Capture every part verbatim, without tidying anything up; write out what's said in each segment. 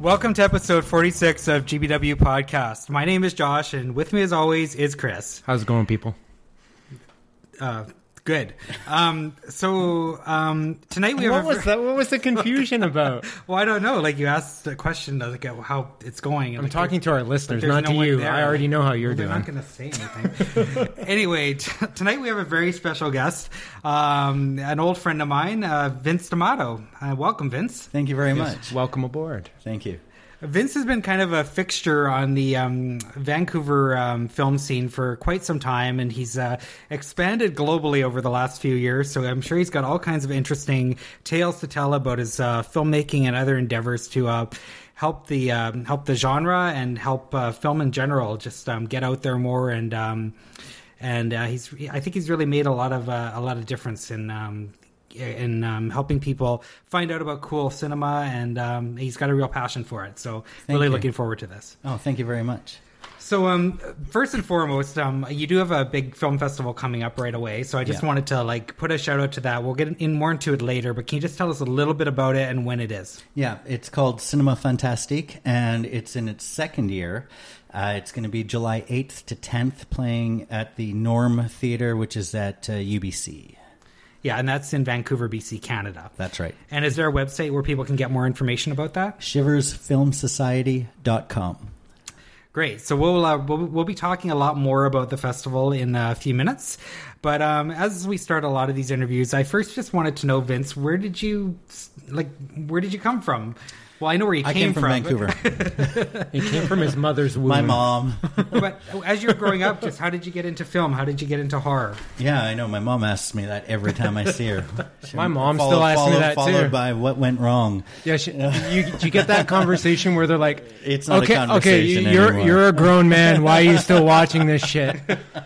Welcome to episode forty-six of G B W Podcast. My name is Josh, and with me as always is Chris. How's it going, people? Uh, good. Um, so um, tonight we have... What was that? What was the confusion about? Well, I don't know. Like, you asked the question of like, how it's going. And I'm like, talking to our listeners, like not no to one you. there. I already know how you're well, they're doing. They're not going to say anything. Anyway, t- tonight we have a very special guest, um, an old friend of mine, uh, Vince D'Amato. Uh, welcome, Vince. Thank you very Yes, much. welcome aboard. Thank you. Vince has been kind of a fixture on the um, Vancouver um, film scene for quite some time, and he's uh, expanded globally over the last few years. So I'm sure he's got all kinds of interesting tales to tell about his uh, filmmaking and other endeavors to uh, help the um, help the genre and help uh, film in general just um, get out there more. And um, and uh, he's I think he's really made a lot of uh, a lot of difference in. Um, in um, helping people find out about cool cinema, and um, he's got a real passion for it. So Thank really you. looking forward to this. Oh, thank you very much. So um, first and foremost, um, you do have a big film festival coming up right away. So I just Yeah. wanted to like put a shout out to that. We'll get in more into it later, but can you just tell us a little bit about it and when it is? Yeah, it's called Cinema Fantastique, and it's in its second year. Uh, it's going to be July eighth to tenth, playing at the Norm Theatre, which is at uh, U B C. Yeah, and that's in Vancouver, B C, Canada. That's right. And is there a website where people can get more information about that? shivers film society dot com. Great. So we'll, uh, we'll we'll be talking a lot more about the festival in a few minutes. But um, as we start a lot of these interviews, I first just wanted to know, Vince, where did you like? Where did you come from? Well, I know where you I came, came from, Vancouver. He came from his mother's womb. My mom. But as you were growing up, just how did you get into film? How did you get into horror? Yeah, I know. My mom asks me that every time I see her. She- My mom followed- still asks me followed- that, followed too. by what went wrong. Yeah, she, you, you get that conversation where they're like, It's not okay, a conversation okay, you're anymore. you're a grown man. Why are you still watching this shit?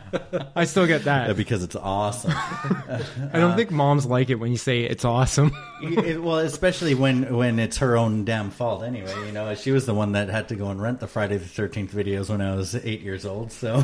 I still get Yeah, that. because it's awesome. I don't think moms like it when you say it's awesome. It- well, especially when, when it's her own damn fault anyway. You know, she was the one that had to go and rent the Friday the thirteenth videos when I was eight years old. So,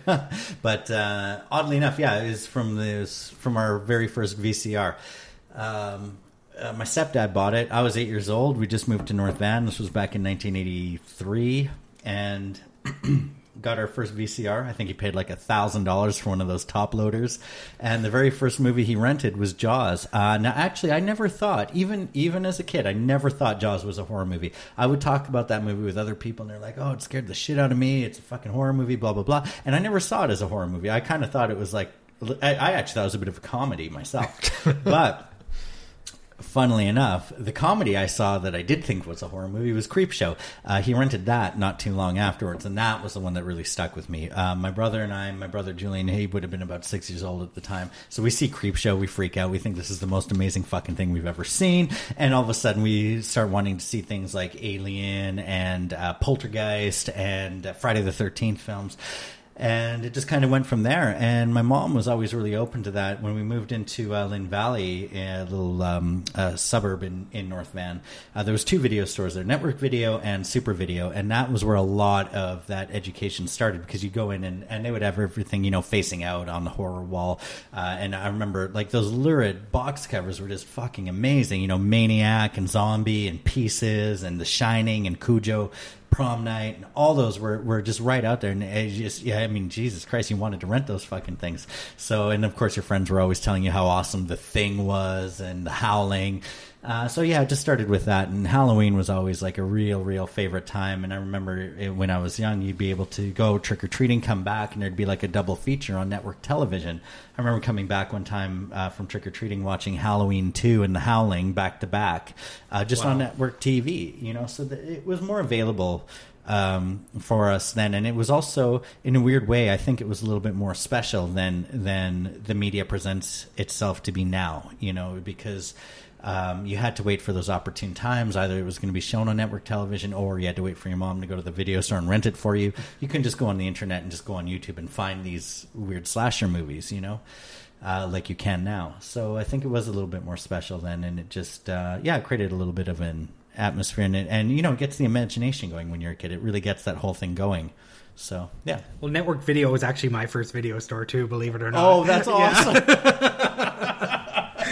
but uh, oddly enough, yeah, it was from this from our very first V C R. Um, uh, my stepdad bought it. I was eight years old. We just moved to North Van. This was back in nineteen eighty-three, and got our first V C R. I think he paid like a thousand dollars for one of those top loaders. And the very first movie he rented was Jaws. Uh, now, actually, I never thought, even even as a kid, I never thought Jaws was a horror movie. I would talk about that movie with other people, and they're like, "Oh, it scared the shit out of me. It's a fucking horror movie." Blah blah blah. And I never saw it as a horror movie. I kind of thought it was like, I, I actually thought it was a bit of a comedy myself, but. Funnily enough, the comedy I saw that I did think was a horror movie was Creepshow. Uh, he rented that not too long afterwards, and that was the one that really stuck with me. Uh, my brother and I, my brother Julian, he would have been about six years old at the time. So we see Creepshow, we freak out, we think this is the most amazing fucking thing we've ever seen, and all of a sudden we start wanting to see things like Alien and uh, Poltergeist and uh, Friday the thirteenth films. And it just kind of went from there. And my mom was always really open to that. When we moved into uh, Lynn Valley, a little um, uh, suburb in, in North Van, uh, there was two video stores there, Network Video and Super Video. And that was where a lot of that education started, because you go in and, and they would have everything, you know, facing out on the horror wall. Uh, and I remember, like, those lurid box covers were just fucking amazing. You know, Maniac and Zombie and Pieces and The Shining and Cujo. Prom Night, and all those were, were just right out there. And it just, yeah, I mean, Jesus Christ, you wanted to rent those fucking things. So, and of course, your friends were always telling you how awesome The Thing was and The Howling. Uh, so, yeah, it just started with that. And Halloween was always like a real, real favorite time. And I remember it, when I was young, you'd be able to go trick-or-treating, come back, and there'd be like a double feature on network television. I remember coming back one time uh, from trick-or-treating, watching Halloween two and The Howling back-to-back, uh, just Wow. on network T V, you know, so that it was more available um, for us then. And it was also, in a weird way, I think it was a little bit more special than than the media presents itself to be now, you know, because um, you had to wait for those opportune times. Either it was going to be shown on network television, or you had to wait for your mom to go to the video store and rent it for you. You couldn't just go on the internet and just go on YouTube and find these weird slasher movies, you know, uh, like you can now. So I think it was a little bit more special then, and it just, uh, yeah, it created a little bit of an atmosphere, and, it, and you know, it gets the imagination going when you're a kid. It really gets that whole thing going. So, yeah. Well, Network Video was actually my first video store too, believe it or not. Oh, that's awesome.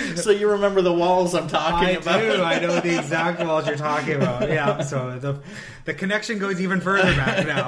So you remember the walls I'm talking I about? do. I know the exact walls you're talking about. Yeah. So the the connection goes even further back now.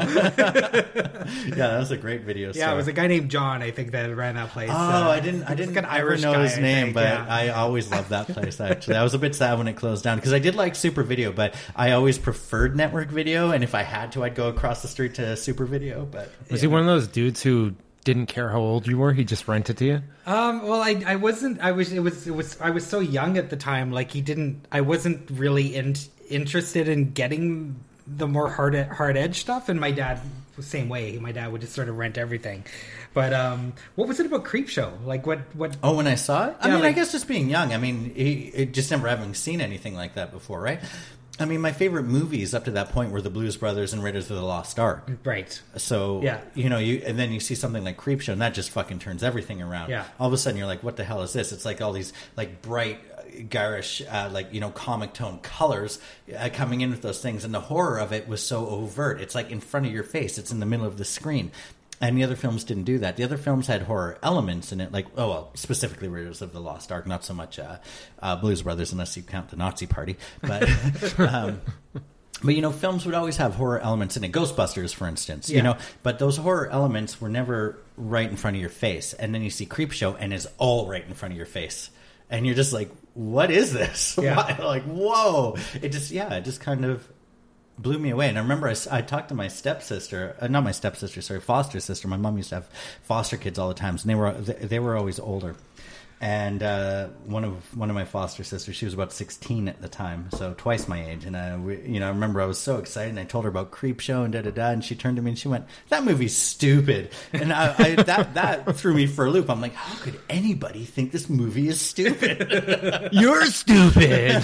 Yeah, that was a great video. Yeah, it was a guy named John, I think, that ran that place. Oh, uh, I didn't. I didn't like an Irish know guy, his I name, think, but yeah. I always loved that place. Actually, I was a bit sad when it closed down because I did like Super Video, but I always preferred Network Video, and if I had to, I'd go across the street to Super Video. But Was he one of those dudes who didn't care how old you were? He just rented to you? Um, well, I, I wasn't. I was. It was. It was. I was so young at the time. Like he didn't. I wasn't really in, interested in getting the more hard hard edge stuff. And my dad was the same way. My dad would just sort of rent everything. But um, what was it about Creepshow? Like what? What? Oh, when I saw it, I Yeah, mean, I like- guess just being young. I mean, he, it just never having seen anything like that before, right? I mean, my favorite movies up to that point were the Blues Brothers and Raiders of the Lost Ark. Right. So, Yeah. you know, you and then you see something like Creepshow, and that just fucking turns everything around. Yeah. All of a sudden, you're like, what the hell is this? It's like all these, like, bright, uh, garish, uh, like, you know, comic tone colors uh, coming in with those things. And the horror of it was so overt. It's like in front of your face. It's in the middle of the screen. And the other films didn't do that. The other films had horror elements in it, like, oh, well, specifically Raiders of the Lost Ark, not so much uh, uh, Blues Brothers, unless you count the Nazi Party. But, um, but you know, films would always have horror elements in it. Ghostbusters, for instance, you Yeah. know, but those horror elements were never right in front of your face. And then you see Creepshow, and it's all right in front of your face. And you're just like, what is this? Yeah. Why? Like, whoa. It just, yeah, it just kind of blew me away. And I remember I, s- I talked to my stepsister, uh, not my stepsister, sorry, foster sister. My mom used to have foster kids all the time, and they were they, they were always older. And uh, one of one of my foster sisters, she was about sixteen at the time, so twice my age. And uh, we, you know, I remember I was so excited, and I told her about Creepshow and da da da. And she turned to me and she went, "That movie's stupid." And I, I, that that threw me for a loop. I'm like, how could anybody think this movie is stupid? You're stupid.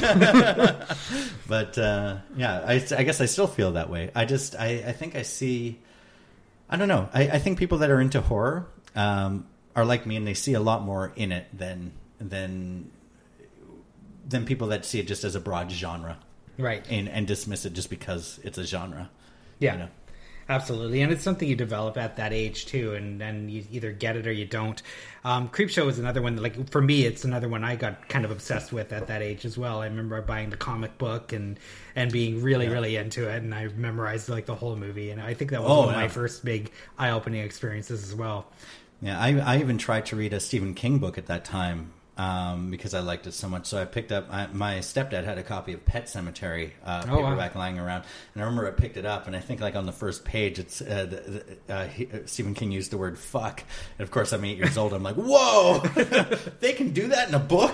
But uh, yeah, I, I guess I still feel that way. I just, I, I think I see, I don't know. I, I think people that are into horror um, are like me, and they see a lot more in it than than than people that see it just as a broad genre, Right. and and dismiss it just because it's a genre. Yeah. You know? Absolutely, and it's something you develop at that age too, and and you either get it or you don't. Um, Creepshow is another one. Like for me, it's another one I got kind of obsessed with at that age as well. I remember buying the comic book and and being really Yeah. really into it, and I memorized like the whole movie. And I think that was Oh, one of yeah. my first big eye opening experiences as well. Yeah, I, I even tried to read a Stephen King book at that time um, because I liked it so much. So I picked up, I, my stepdad had a copy of Pet Cemetery uh, Oh, wow. paperback lying around. And I remember I picked it up, and I think like on the first page, it's uh, the, the, uh, he, uh, Stephen King used the word fuck. And of course, I'm eight years old. I'm like, whoa, they can do that in a book?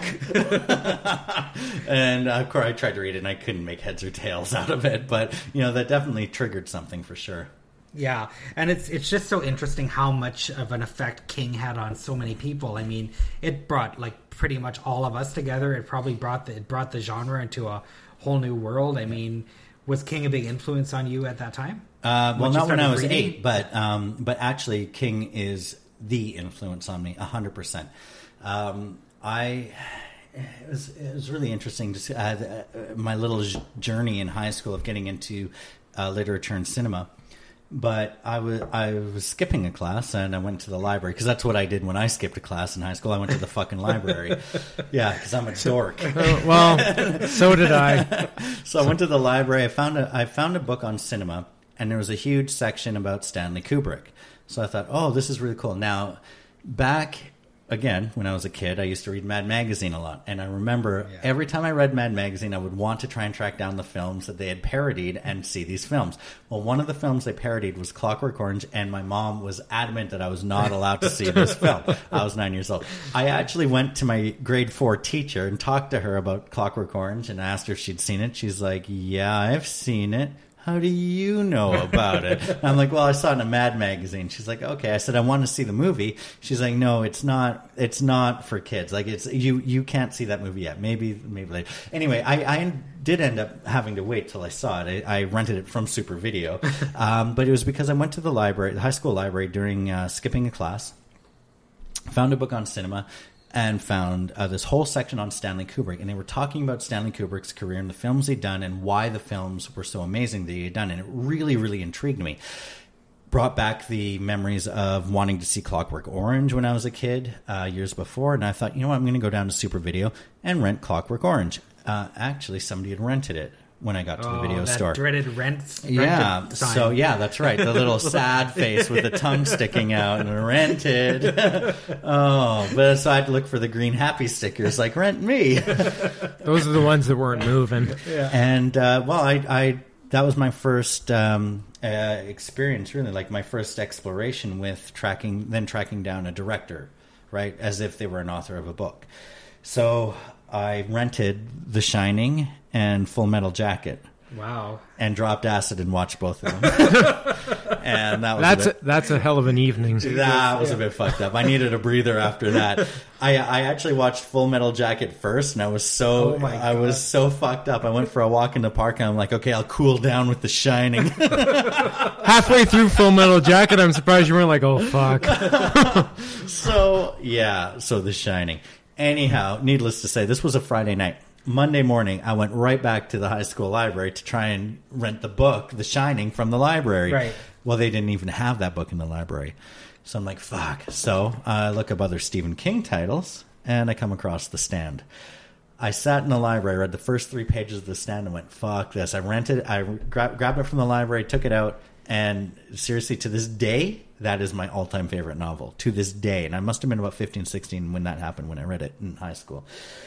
And uh, of course, I tried to read it, and I couldn't make heads or tails out of it. But, you know, that definitely triggered something for sure. Yeah, and it's it's just so interesting how much of an effect King had on so many people. I mean, it brought like pretty much all of us together. It probably brought the it brought the genre into a whole new world. I mean, was King a big influence on you at that time? Uh, well, Once you not when started I was reading? eight, but um, but actually, King is the influence on me, a hundred percent. Um, I it was it was really interesting to see uh, the, uh, my little j- journey in high school of getting into uh, literature and cinema. But I was I was skipping a class, and I went to the library because that's what I did when I skipped a class in high school. I went to the fucking library, yeah, because I'm a dork. Uh, well, so did I. So I went to the library. I found a I found a book on cinema, and there was a huge section about Stanley Kubrick. So I thought, oh, this is really cool. Now, back again when I was a kid, I used to read Mad Magazine a lot, and I remember Yeah. every time I read Mad Magazine, I would want to try and track down the films that they had parodied and see these films. Well, one of the films they parodied was Clockwork Orange, and my mom was adamant that I was not allowed to see this film. I was nine years old. I actually went to my grade four teacher and talked to her about Clockwork Orange and asked her if she'd seen it. She's like, yeah, I've seen it. How do you know about it? And I'm like, well, I saw it in a Mad Magazine. She's like, okay. I said, I want to see the movie. She's like, no, it's not. It's not for kids. Like, it's you. You can't see that movie yet. Maybe, maybe later. Anyway, I, I did end up having to wait till I saw it. I, I rented it from Super Video, um, but it was because I went to the library, the high school library, during uh, skipping a class. Found a book on cinema. And found uh, this whole section on Stanley Kubrick. And they were talking about Stanley Kubrick's career and the films he'd done and why the films were so amazing that he had done. And it really, really intrigued me. brought back the memories of wanting to see Clockwork Orange when I was a kid uh, years before. And I thought, you know what, I'm going to go down to Super Video and rent Clockwork Orange. Uh, actually, somebody had rented it when I got to the Oh, video that store. dreaded rent. Yeah, rented sign. so yeah, that's right. The little sad face with the tongue sticking out and rented. Oh, but so I had to look for the green happy stickers, like rent me. Those are the ones that weren't moving. And uh, well, I, I that was my first um, uh, experience, really, like my first exploration with tracking, then tracking down a director, right, as if they were an author of a book. So I rented The Shining and Full Metal Jacket. Wow. And dropped acid and watched both of them. And that was That's a a, bit, that's a hell of an evening. that was a bit fucked up. I needed a breather after that. I I actually watched Full Metal Jacket first, and I was so Oh my I was so fucked up. I went for a walk in the park, and I'm like, okay, I'll cool down with The Shining. Halfway through Full Metal Jacket, I'm surprised you weren't like, oh fuck. So yeah, so The Shining. Anyhow, needless to say, this was a Friday night. Monday morning, I went right back to the high school library to try and rent the book, The Shining, from the library. Right. Well, they didn't even have that book in the library. So I'm like, fuck. So I look up other Stephen King titles, and I come across The Stand. I sat in the library, read the first three pages of The Stand, and went, fuck this. I rented I gra- grabbed it from the library, took it out, and seriously, to this day, that is my all-time favorite novel. To this day. And I must have been about fifteen, sixteen when that happened, when I read it in high school.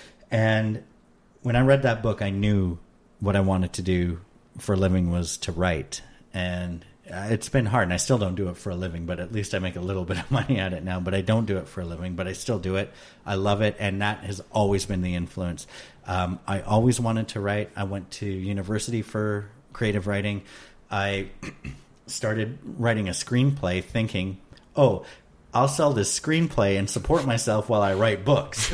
And when I read that book, I knew what I wanted to do for a living was to write. And it's been hard, and I still don't do it for a living, but at least I make a little bit of money at it now. But I don't do it for a living, but I still do it. I love it, and that has always been the influence. Um, I always wanted to write. I went to university for creative writing. I started writing a screenplay thinking, oh, I'll sell this screenplay and support myself while I write books.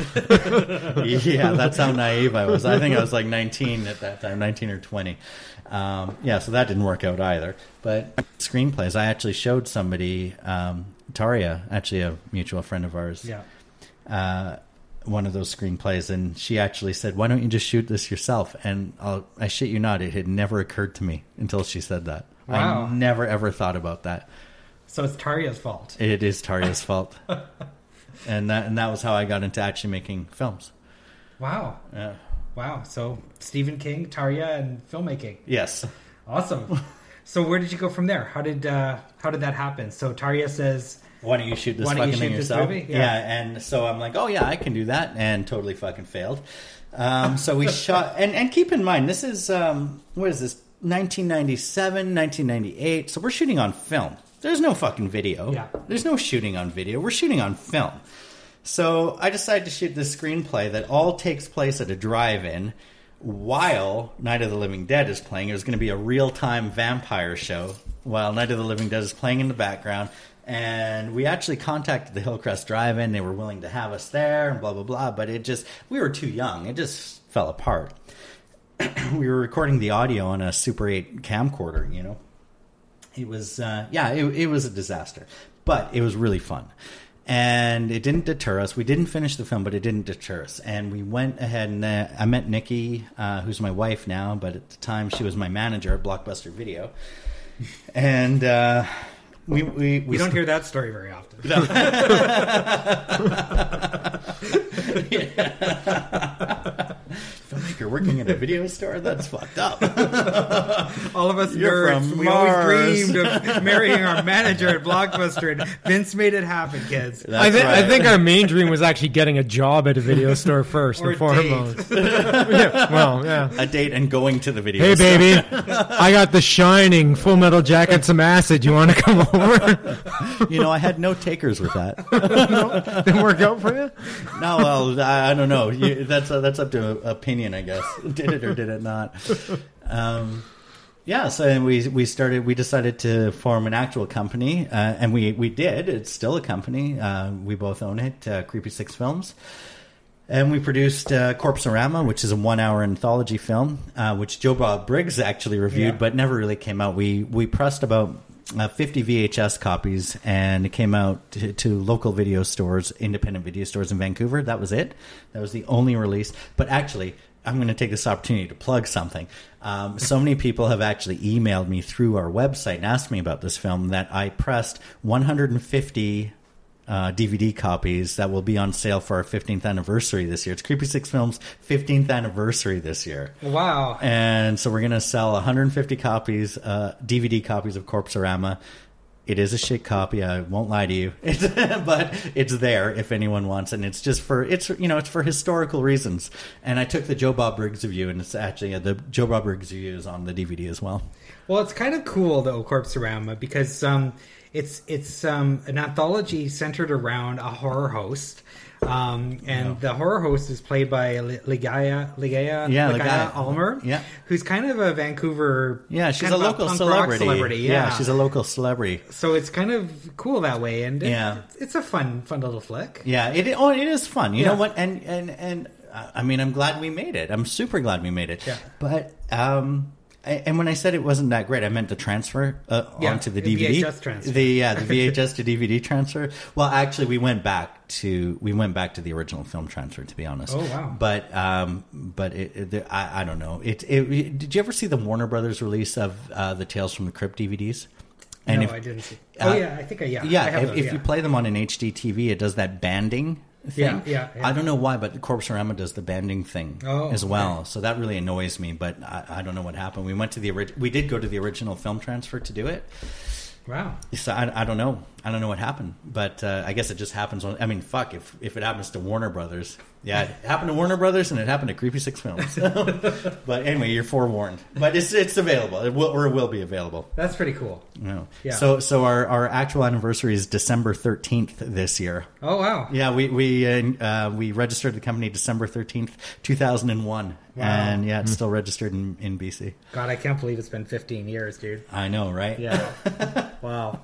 Yeah, that's how naive I was. I think I was like nineteen at that time, nineteen or twenty. Um, yeah, so that didn't work out either. But screenplays, I actually showed somebody, um, Taria, actually a mutual friend of ours, Yeah. uh, one of those screenplays, and she actually said, why don't you just shoot this yourself? And I'll, I shit you not, it had never occurred to me until she said that. Wow. I never ever thought about that. So it's Taria's fault. It is Taria's fault. And that and that was how I got into actually making films. Wow. Yeah. Wow. So Stephen King, Taria, and filmmaking. Yes. Awesome. So where did you go from there? How did uh, how did that happen? So Taria says, Why don't you shoot this Why don't you fucking thing shoot this yourself? movie? Yeah. Yeah. And so I'm like, oh yeah, I can do that, and totally fucking failed. Um, so we shot, and, and keep in mind, this is um, what is this? nineteen ninety-seven, nineteen ninety-eight. So we're shooting on film. There's no fucking video. Yeah. There's no shooting on video. We're shooting on film. So I decided to shoot this screenplay that all takes place at a drive-in while Night of the Living Dead is playing. It was going to be a real-time vampire show while Night of the Living Dead is playing in the background. And we actually contacted the Hillcrest Drive-In. They were willing to have us there and blah, blah, blah. But it just, we were too young. It just fell apart. We were recording the audio on a Super eight camcorder, you know. It was, uh, yeah, it, it was a disaster. But it was really fun. And it didn't deter us. We didn't finish the film, but it didn't deter us. And we went ahead and uh, I met Nikki, uh, who's my wife now, but at the time she was my manager at Blockbuster Video. And uh, we, we, we... we don't hear that story very often. No. Filmmaker working at a video store? That's fucked up. All of us You're nerds, from we Mars. always dreamed of marrying our manager at Blockbuster, and Vince made it happen, kids. That's I, th- right. I think our main dream was actually getting a job at a video store first Or and a foremost. Yeah, well, yeah. A date and going to the video Hey, store. baby, I got The Shining, Full Metal Jacket, some acid. You want to come over? You know, I had no takers with that. Didn't work out for you? No, well, I, I don't know. You, that's uh, that's up to opinion, I guess. Did it or did it not? Um, yeah, so we we started. We decided to form an actual company, uh, and we we did. It's still a company. Uh, we both own it. Uh, Creepy Six Films. And we produced uh, Corpsorama, which is a one-hour anthology film, uh, which Joe Bob Briggs actually reviewed, Yeah. but never really came out. We we pressed about uh, fifty V H S copies, and it came out to, to local video stores, independent video stores in Vancouver. That was it. That was the only release. But actually, I'm going to take this opportunity to plug something. Um, so many people have actually emailed me through our website and asked me about this film that I pressed one hundred fifty uh, D V D copies that will be on sale for our fifteenth anniversary this year. It's Creepy Six Films' fifteenth anniversary this year. Wow. And so we're going to sell one hundred fifty copies, uh, D V D copies of Corpse-orama. It is a shit copy. I won't lie to you, it's, but it's there if anyone wants, and it's just for it's you know it's for historical reasons. And I took the Joe Bob Briggs review, and it's actually uh, the Joe Bob Briggs review is on the D V D as well. Well, it's kind of cool though, Corpse-orama, because um, it's it's um, an anthology centered around a horror host. Um, and No. the horror host is played by Li- Ligaya Ligaya Yeah, Ligaya Ligaya. Almer, Yeah. who's kind of a Vancouver Yeah, she's kind a of local punk rock celebrity. celebrity. Yeah. she's a local celebrity. So it's kind of cool that way, and it, Yeah. it's, it's a fun fun little flick. Yeah, it oh it is fun. You Yeah. know what? And and and uh, I mean, I'm glad we made it. I'm super glad we made it. Yeah. But um, I, and when I said it wasn't that great, I meant the transfer uh, Yeah, onto the the D V D. V H S transfer. The yeah, the V H S to D V D transfer. Well, actually, we went back to we went back to the original film transfer. To be honest. Oh, wow. But um, but it, it, the- I I don't know. It, it it did you ever see the Warner Brothers release of uh, the Tales from the Crypt D V Ds? no, if- I didn't see. uh, Oh yeah, I think I yeah. Yeah, I have if, those, if yeah. you play them on an H D T V, it does that banding thing. Yeah, yeah, yeah. I don't know why, but the Corpse-orama does the banding thing Oh, as well. okay. So that really annoys me, but I, I don't know what happened. We went to the ori- we did go to the original film transfer to do it. Wow. So I, I don't know. I don't know what happened, but uh, I guess it just happens. On, I mean, fuck, if if it happens to Warner Brothers, yeah, it happened to Warner Brothers and it happened to Creepy Six Films. But anyway, you're forewarned. But it's it's available. It will or it will be available. That's pretty cool. No. Yeah. So so our, our actual anniversary is December thirteenth this year. Oh wow. Yeah, we we uh, uh, we registered the company December thirteenth, two thousand one, Wow. and yeah, it's still registered in, in B C. God, I can't believe it's been fifteen years, dude. I know, right? Yeah. Wow.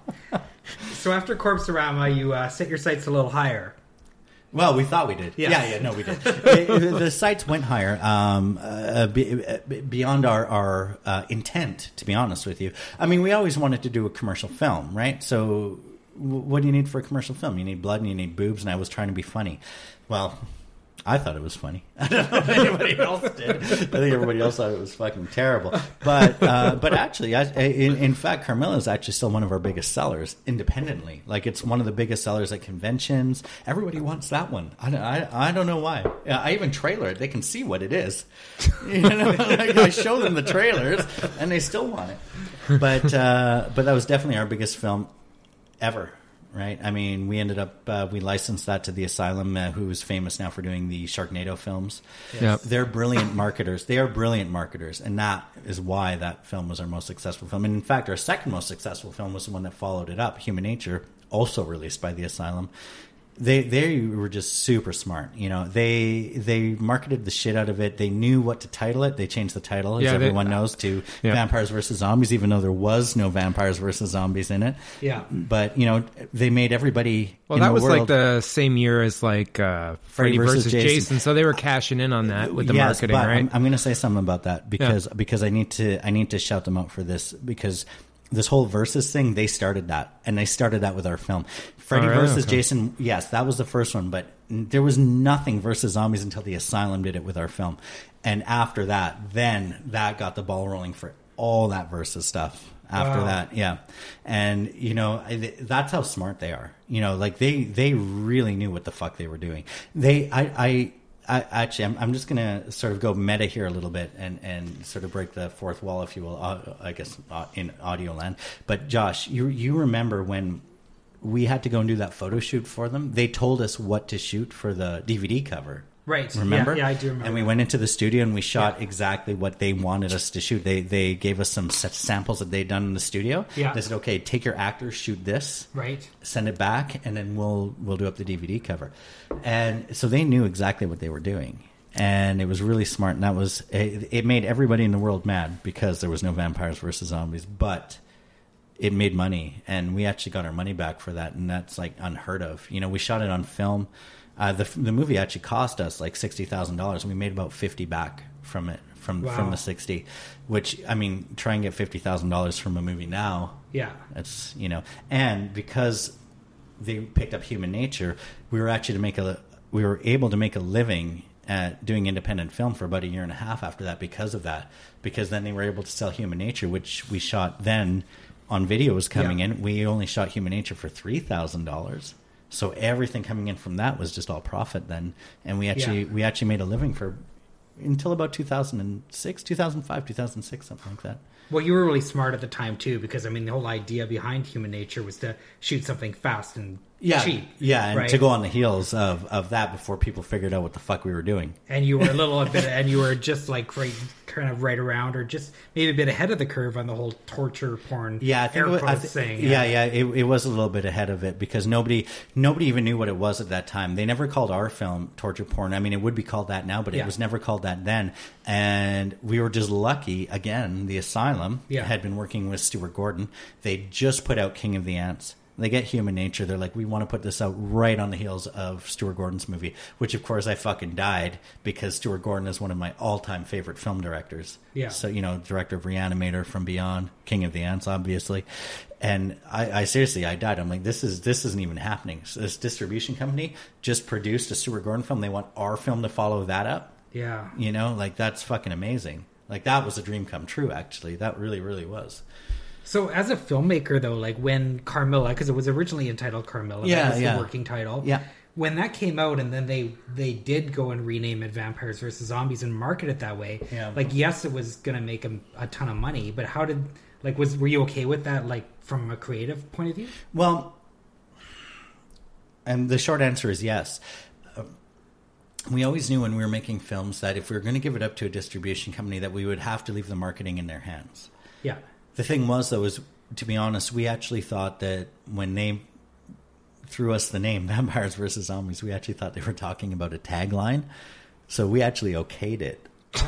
So after Corpse-orama, you uh, set your sights a little higher. Well, we thought we did. Yeah. Yeah, yeah, no, we did. the, the sites went higher um, uh, be, uh, beyond our, our uh, intent, to be honest with you. I mean, we always wanted to do a commercial film, right? So w- what do you need for a commercial film? You need blood and you need boobs, and I was trying to be funny. Well, I thought it was funny. I don't know if anybody else did. I think everybody else thought it was fucking terrible. But uh, but actually, I, in, in fact, Carmilla is actually still one of our biggest sellers independently. Like, it's one of the biggest sellers at conventions. Everybody wants that one. I, don't- I, I don't know why. Yeah, I even trailer it. They can see what it is. You know, like, I show them the trailers, and they still want it. But uh, but that was definitely our biggest film ever. Right. I mean, we ended up, uh, we licensed that to the Asylum, uh, who is famous now for doing the Sharknado films. Yep. They're brilliant marketers. They are brilliant marketers. And that is why that film was our most successful film. And in fact, our second most successful film was the one that followed it up, Human Nature, also released by the Asylum. They they were just super smart. You know, they they marketed the shit out of it. They knew what to title it. They changed the title, as Yeah, they- everyone knows, to Yeah. Vampires versus Zombies, even though there was no Vampires versus Zombies in it. Yeah. But, you know, they made everybody Well, in that the was world... like the same year as like uh, Freddy, versus, Jason. Jason. so they were cashing in on that with the Yes, marketing, but right? I'm, I'm going to say something about that because because I need to I need to shout them out for this, because this whole versus thing, they started that, and they started that with our film. Freddy Oh, really? versus Okay. Jason, yes, that was the first one, but there was nothing versus zombies until the Asylum did it with our film, and after that, then that got the ball rolling for all that versus stuff. After Wow. that, yeah, and you know I- that's how smart they are. You know, like they they really knew what the fuck they were doing. They I. I I, actually, I'm, I'm just going to sort of go meta here a little bit and, and sort of break the fourth wall, if you will, uh, I guess, uh, in audio land. But Josh, you you remember when we had to go and do that photo shoot for them? They told us what to shoot for the D V D cover. Right. Remember? Yeah, yeah, I do remember. And we went into the studio and we shot Yeah. exactly what they wanted us to shoot. They they gave us some set samples that they'd done in the studio. Yeah. They said, okay, take your actors, shoot this, Right. send it back, and then we'll we'll do up the D V D cover. And so they knew exactly what they were doing. And it was really smart. And that was, it, it made everybody in the world mad because there was no Vampires versus Zombies. But it made money. And we actually got our money back for that. And that's like unheard of. You know, we shot it on film. Uh, the the movie actually cost us like sixty thousand dollars. And we made about fifty back from it, from, Wow. from the sixty. Which, I mean, try and get fifty thousand dollars from a movie now. Yeah. That's, you know, and because they picked up Human Nature, we were actually to make a, we were able to make a living at doing independent film for about a year and a half after that because of that. Because then they were able to sell Human Nature, which we shot then on video was coming Yeah. in. We only shot Human Nature for three thousand dollars. So everything coming in from that was just all profit then. And we actually Yeah. we actually made a living for until about two thousand six, two thousand five, two thousand six, something like that. Well, you were really smart at the time too, because I mean, the whole idea behind Human Nature was to shoot something fast and Yeah, cheap. yeah, and right? to go on the heels of, of that before people figured out what the fuck we were doing. And you were a little bit, and you were just like right, kind of right around, or just maybe a bit ahead of the curve on the whole torture porn. Yeah, I think air it was, I quotes thi- thing. yeah, yeah, it, it was a little bit ahead of it because nobody nobody even knew what it was at that time. They never called our film torture porn. I mean, it would be called that now, but Yeah. it was never called that then. And we were just lucky. Again, the Asylum Yeah. had been working with Stuart Gordon. They just put out King of the Ants. They get Human Nature. They're like, we want to put this out right on the heels of Stuart Gordon's movie, which of course I fucking died because Stuart Gordon is one of my all-time favorite film directors. Yeah. So, you know, director of Reanimator, From Beyond, King of the Ants, obviously. And I, I seriously, I died. I'm like, this is this isn't even happening. So this distribution company just produced a Stuart Gordon film. They want our film to follow that up. yeah. You know, like that's fucking amazing. Like that was a dream come true, actually. That really, really was. So, as a filmmaker, though, like when Carmilla, because it was originally entitled Carmilla, Yeah, that was yeah. the working title. Yeah. When that came out, and then they they did go and rename it Vampires versus Zombies and market it that way. Yeah. Like, yes, it was going to make a, a ton of money, but how did like was were you okay with that? Like from a creative point of view? Well, and the short answer is yes. Uh, we always knew when we were making films that if we were going to give it up to a distribution company, that we would have to leave the marketing in their hands. Yeah. The thing was, though, is to be honest, we actually thought that when they threw us the name Vampires versus Zombies, we actually thought they were talking about a tagline. So we actually okayed it.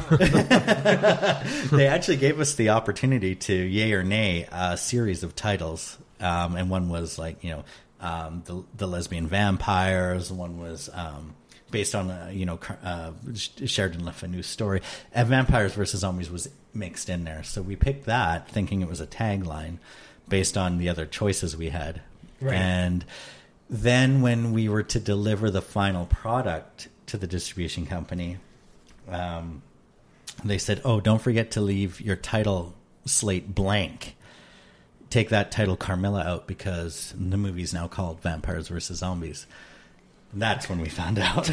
They actually gave us the opportunity to, yay or nay, a series of titles. Um, and one was like, you know, um, the, the lesbian vampires. One was um, based on, uh, you know, uh, Sheridan Le Fanu's story. And Vampires versus Zombies was mixed in there. So we picked that thinking it was a tagline based on the other choices we had. Right. And then when we were to deliver the final product to the distribution company, um, they said, oh, don't forget to leave your title slate blank. Take that title Carmilla out because the movie's now called Vampires versus Zombies. That's when we found out.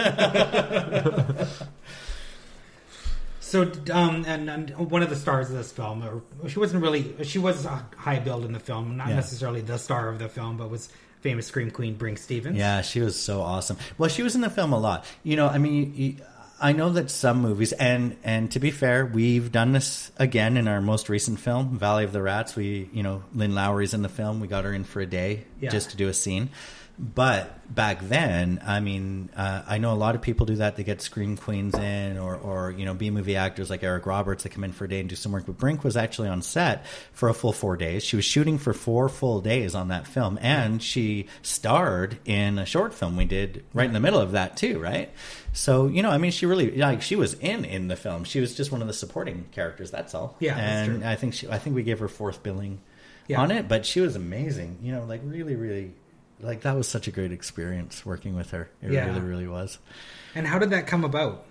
So, um, and, and one of the stars of this film, or she wasn't really, she was a high build in the film, not Yeah. necessarily the star of the film, but was famous scream queen Brink Stevens. Yeah, she was so awesome. Well, she was in the film a lot. You know, I mean, you, you, I know that some movies, and and to be fair, we've done this again in our most recent film, Valley of the Rats. We, you know, Lynn Lowry's in the film. We got her in for a day Yeah. just to do a scene. But back then, I mean, uh, I know a lot of people do that. They get scream queens in, or, or you know, B-movie actors like Eric Roberts that come in for a day and do some work. But Brink was actually on set for a full four days. She was shooting for four full days on that film, and she starred in a short film we did right in the middle of that too, right? So, you know, I mean, she really, like, she was in in the film. She was just one of the supporting characters. That's all. Yeah, that's and true. I think she, I think we gave her fourth billing Yeah. on it, but she was amazing. You know, like really, really. Like, that was such a great experience working with her. It Yeah. really, really was. And how did that come about?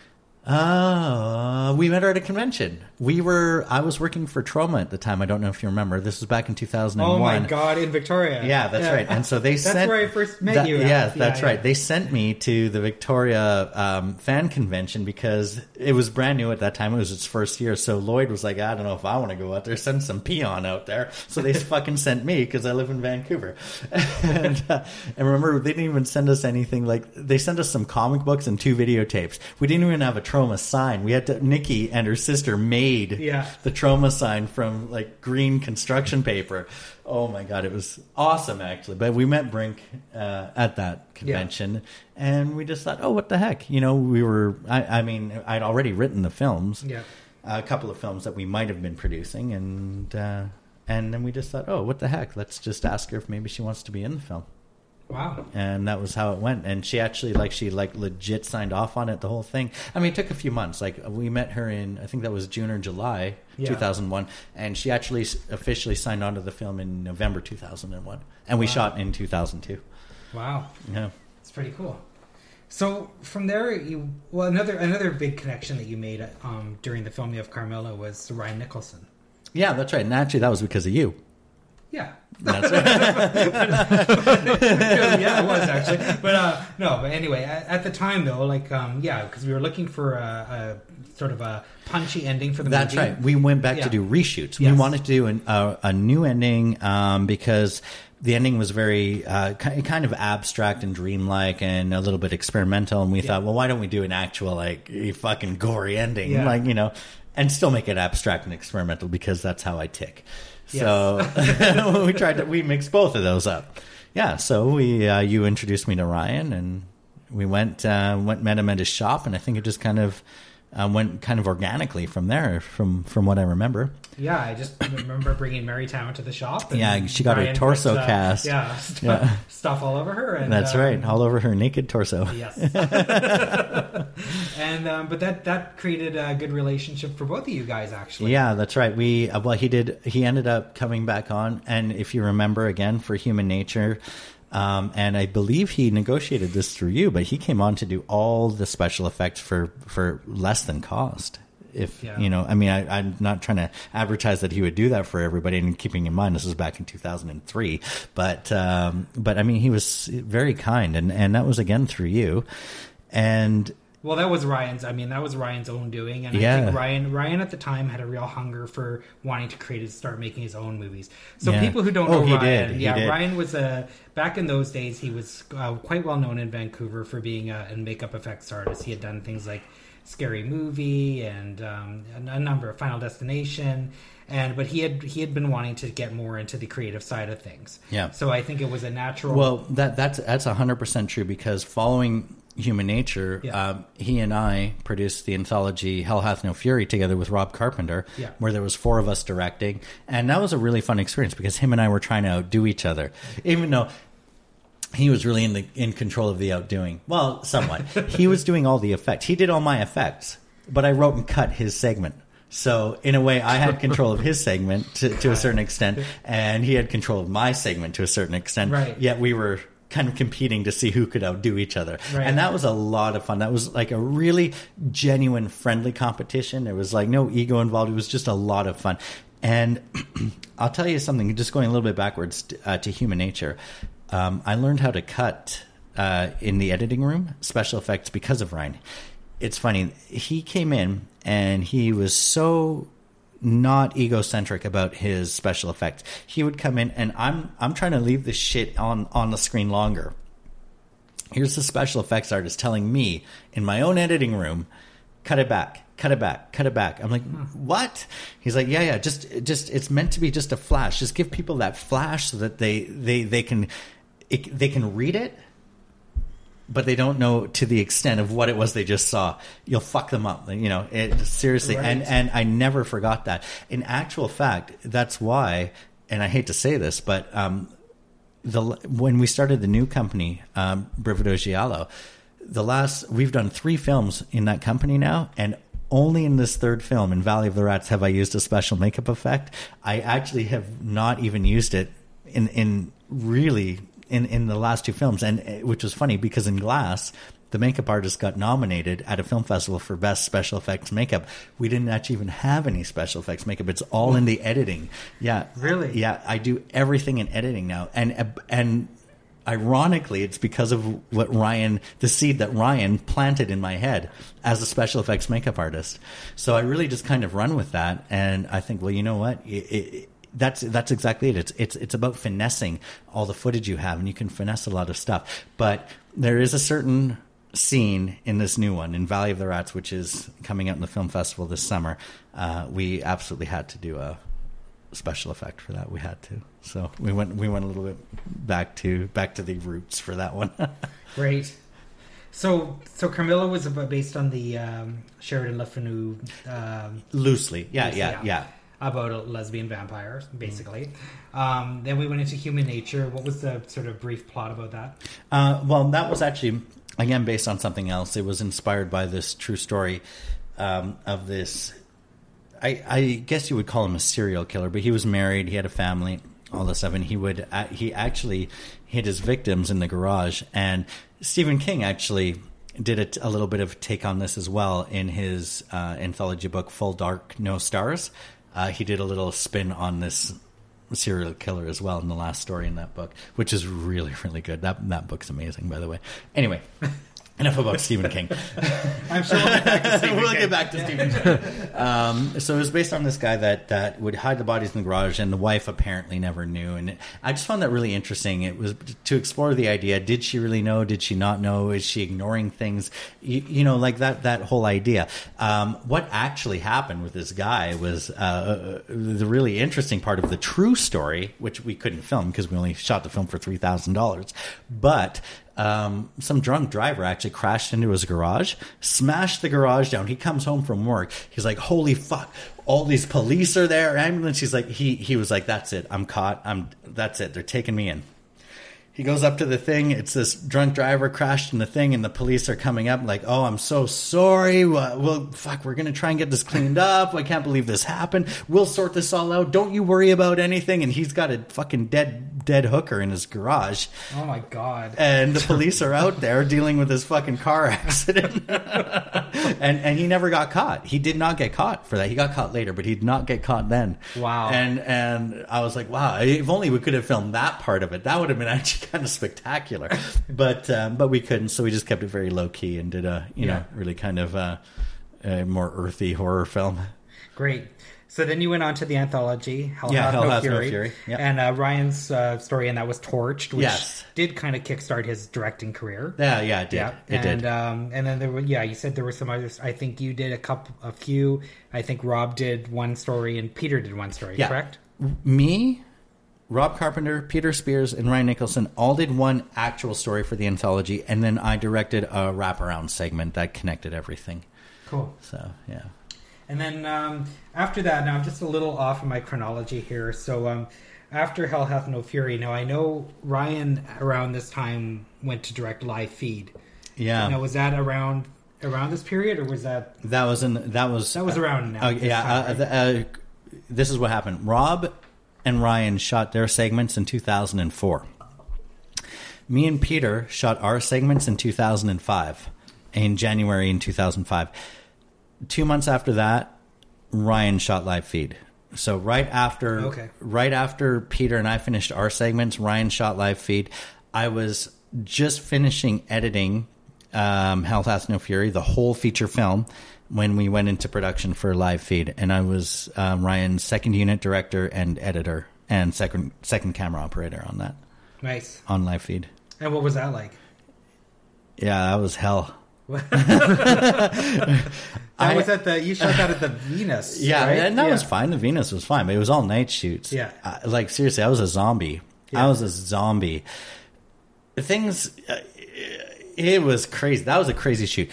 Uh, we met her at a convention. We were, I was working for Trauma at the time. I don't know if you remember. This was back in two thousand one. Oh my God, in Victoria. Yeah, that's right. And so they that's sent. where I first met that, you. Yeah, Yeah, that's yeah. right. They sent me to the Victoria um, fan convention because it was brand new at that time. It was its first year. So Lloyd was like, I don't know if I want to go out there. Send some peon out there. So they fucking sent me because I live in Vancouver. and, uh, and remember, they didn't even send us anything. Like, they sent us some comic books and two videotapes. We didn't even have a Trauma sign. We had to. Nikki and her sister made Yeah. the Trauma sign from like green construction paper. Oh my God, it was awesome actually. But we met Brink uh, at that convention, and we just thought, oh, what the heck? You know, we were. I, I mean, I'd already written the films, Yeah. a couple of films that we might have been producing, and uh, and then we just thought, oh, what the heck? Let's just ask her if maybe she wants to be in the film. Wow. And that was how it went. And she actually, like, she like legit signed off on it, the whole thing. I mean, it took a few months. Like, we met her in, I think that was June or July, Yeah. two thousand one, and she actually s- officially signed on to the film in November two thousand one, and we Wow. shot in two thousand two. Wow. Yeah. It's pretty cool. So from there, you well another another big connection that you made um, during the filming of Carmilla was Ryan Nicholson. Yeah, that's right. And actually, that was because of you. Yeah, That's right. yeah, it was actually. But uh, no, but anyway, at, at the time though, like um, yeah, because we were looking for a, a sort of a punchy ending for the That's movie. right. We went back Yeah. to do reshoots. Yes. We wanted to do an, a, a new ending um, because the ending was very uh, ki- kind of abstract and dreamlike and a little bit experimental. And we Yeah. thought, well, why don't we do an actual like fucking gory ending, Yeah. like you know, and still make it abstract and experimental because that's how I tick. So we tried to we mixed both of those up. Yeah. So we uh, you introduced me to Ryan and we went uh, went met him at his shop, and I think it just kind of. Um, went kind of organically from there, from from what I remember. Yeah, I just remember bringing Mary Town to the shop. And Yeah, she got her Ryan torso put, uh, cast. Yeah, stuff, Yeah. stuff all over her. And, That's um, right, all over her naked torso. Yes. and um, but that that created a good relationship for both of you guys, actually. Yeah, that's right. We uh, well, he did. He ended up coming back on, and if you remember, again for Human Nature. Um, and I believe he negotiated this through you, but he came on to do all the special effects for, for less than cost. If Yeah. you know, I mean, I, I'm not trying to advertise that he would do that for everybody. And keeping in mind, this was back in two thousand three, but um, but I mean, he was very kind, and, and that was again through you. And Well, that was Ryan's. I mean, that was Ryan's own doing, and Yeah. I think Ryan Ryan at the time had a real hunger for wanting to create, start making his own movies. So Yeah. people who don't Oh, know he Ryan, did. He yeah, did. Ryan was a back in those days. He was uh, quite well known in Vancouver for being a, a makeup effects artist. He had done things like Scary Movie and um, a, a number of Final Destination. And but he had he had been wanting to get more into the creative side of things. Yeah. So I think it was a natural. Well, that that's that's a hundred percent true because following Human Nature, Yeah. um, he and I produced the anthology Hell Hath No Fury together with Rob Carpenter, Yeah. where there was four of us directing, and that was a really fun experience because him and I were trying to outdo each other, even though he was really in the in control of the outdoing. Well, somewhat. He was doing all the effects. He did all my effects, but I wrote and cut his segment. So in a way, I had control of his segment to, to a certain extent, and he had control of my segment to a certain extent. Right. Yet we were kind of competing to see who could outdo each other. Right. And that was a lot of fun. That was like a really genuine, friendly competition. There was like no ego involved. It was just a lot of fun. And I'll tell you something, just going a little bit backwards uh, to Human Nature. Um, I learned how to cut uh, in the editing room, special effects, because of Ryan. It's funny. He came in and he was so not egocentric about his special effects. He would come in and I'm I'm trying to leave this shit on, on the screen longer. Here's the special effects artist telling me in my own editing room, cut it back, cut it back, cut it back. I'm like, what? He's like, yeah, yeah, just just it's meant to be just a flash. Just give people that flash so that they they they can it, they can read it, but they don't know to the extent of what it was they just saw. You'll fuck them up, you know. It, seriously, Right. and and I never forgot that. In actual fact, that's why. And I hate to say this, but um, the when we started the new company, um, Brivido Giallo, the last we've done three films in that company now, and only in this third film, in Valley of the Rats, have I used a special makeup effect. I actually have not even used it in in really. In, in the last two films, and which was funny because in Glass, the makeup artist got nominated at a film festival for best special effects makeup. We didn't actually even have any special effects makeup. It's all in the editing. Yeah, Really? Yeah, I do everything in editing now, and and ironically, it's because of what Ryan, the seed that Ryan planted in my head as a special effects makeup artist. So I really just kind of run with that, and I think, well, you know what? It, it, That's that's exactly it. It's it's it's about finessing all the footage you have, and you can finesse a lot of stuff. But there is a certain scene in this new one, in Valley of the Rats, which is coming out in the film festival this summer. Uh, we absolutely had to do a special effect for that. We had to. So we went we went a little bit back to back to the roots for that one. Great. So, so Carmilla was about, based on the um, Sheridan Le Fanu. Um, Loosely, yeah, Loosely, yeah, yeah. yeah. about a lesbian vampire, basically. Mm. Um, then we went into Human Nature. What was the sort of brief plot about that? Uh, well, that was actually, again, based on something else. It was inspired by this true story um, of this, I, I guess you would call him a serial killer, but he was married, he had a family, all this stuff, and he would, uh, he actually hid his victims in the garage. And Stephen King actually did a, a little bit of take on this as well in his uh, anthology book, Full Dark, No Stars. Uh, he did a little spin on this serial killer as well in the last story in that book, which is really, really good. That that book's amazing, by the way. Anyway, enough about Stephen King. I'm sure we'll get back to Stephen we'll King. get back to Stephen King. Um, so it was based on this guy that, that would hide the bodies in the garage, and the wife apparently never knew. And it, I just found that really interesting. It was to explore the idea: did she really know? Did she not know? Is she ignoring things? You, you know, like that that whole idea. Um, what actually happened with this guy was uh, the really interesting part of the true story, which we couldn't film because we only shot the film for three thousand dollars, but. Um, some drunk driver actually crashed into his garage, smashed the garage down. He comes home from work. He's like, holy fuck, all these police are there, ambulance. He's like, he, he was like, that's it. I'm caught. I'm, that's it. They're taking me in. He goes up to the thing. It's this drunk driver crashed in the thing, and the police are coming up like, oh, I'm so sorry. Well, well fuck, we're going to try and get this cleaned up. I can't believe this happened. We'll sort this all out. Don't you worry about anything. And he's got a fucking dead, dead hooker in his garage. Oh, my God. And the police are out there dealing with this fucking car accident. and and he never got caught. He did not get caught for that. He got caught later, but he did not get caught then. Wow. And and I was like, wow, if only we could have filmed that part of it. That would have been actually kind of spectacular. But um, but we couldn't, so we just kept it very low key and did a you yeah. know really kind of uh, a more earthy horror film. Great. So then you went on to the anthology, Hell Yeah, Hath Hell No Hath No Fury. Fury, yep. And uh, Ryan's uh, story, and that was Torched, which Yes. did kind of kickstart his directing career. Yeah, yeah, it did. Yeah, It and did. um, and then there were yeah, you said there were some others. I think you did a couple, a few. I think Rob did one story, and Peter did one story. Yeah. Correct? Me, Rob Carpenter, Peter Spears, and Ryan Nicholson all did one actual story for the anthology, and then I directed a wraparound segment that connected everything. Cool. So, yeah. And then um, after that, now I'm just a little off of my chronology here. So um, after Hell Hath No Fury, now I know Ryan around this time went to direct Live Feed. Yeah. Now was that around around this period, or was that That was in, that was that was around now? uh, this yeah, time, uh, right? the, uh, this is what happened. Rob and Ryan shot their segments in two thousand four. Me and Peter shot our segments in two thousand five, in January in two thousand five. Two months after that, Ryan shot Live Feed. So right after, Okay. right after Peter and I finished our segments, Ryan shot Live Feed. I was just finishing editing um, Hell Hath No Fury, the whole feature film, when we went into production for Live Feed, and I was um, Ryan's second unit director and editor, and second second camera operator on that Nice. on Live Feed. And what was that like? Yeah, that was hell. That I- was at the you shot that at the Venus. Yeah, right? and that yeah. was fine. The Venus was fine, but it was all night shoots. Yeah. uh, like seriously, I was a zombie. Yeah. I was a zombie. Things, uh, it was crazy. That was a crazy shoot.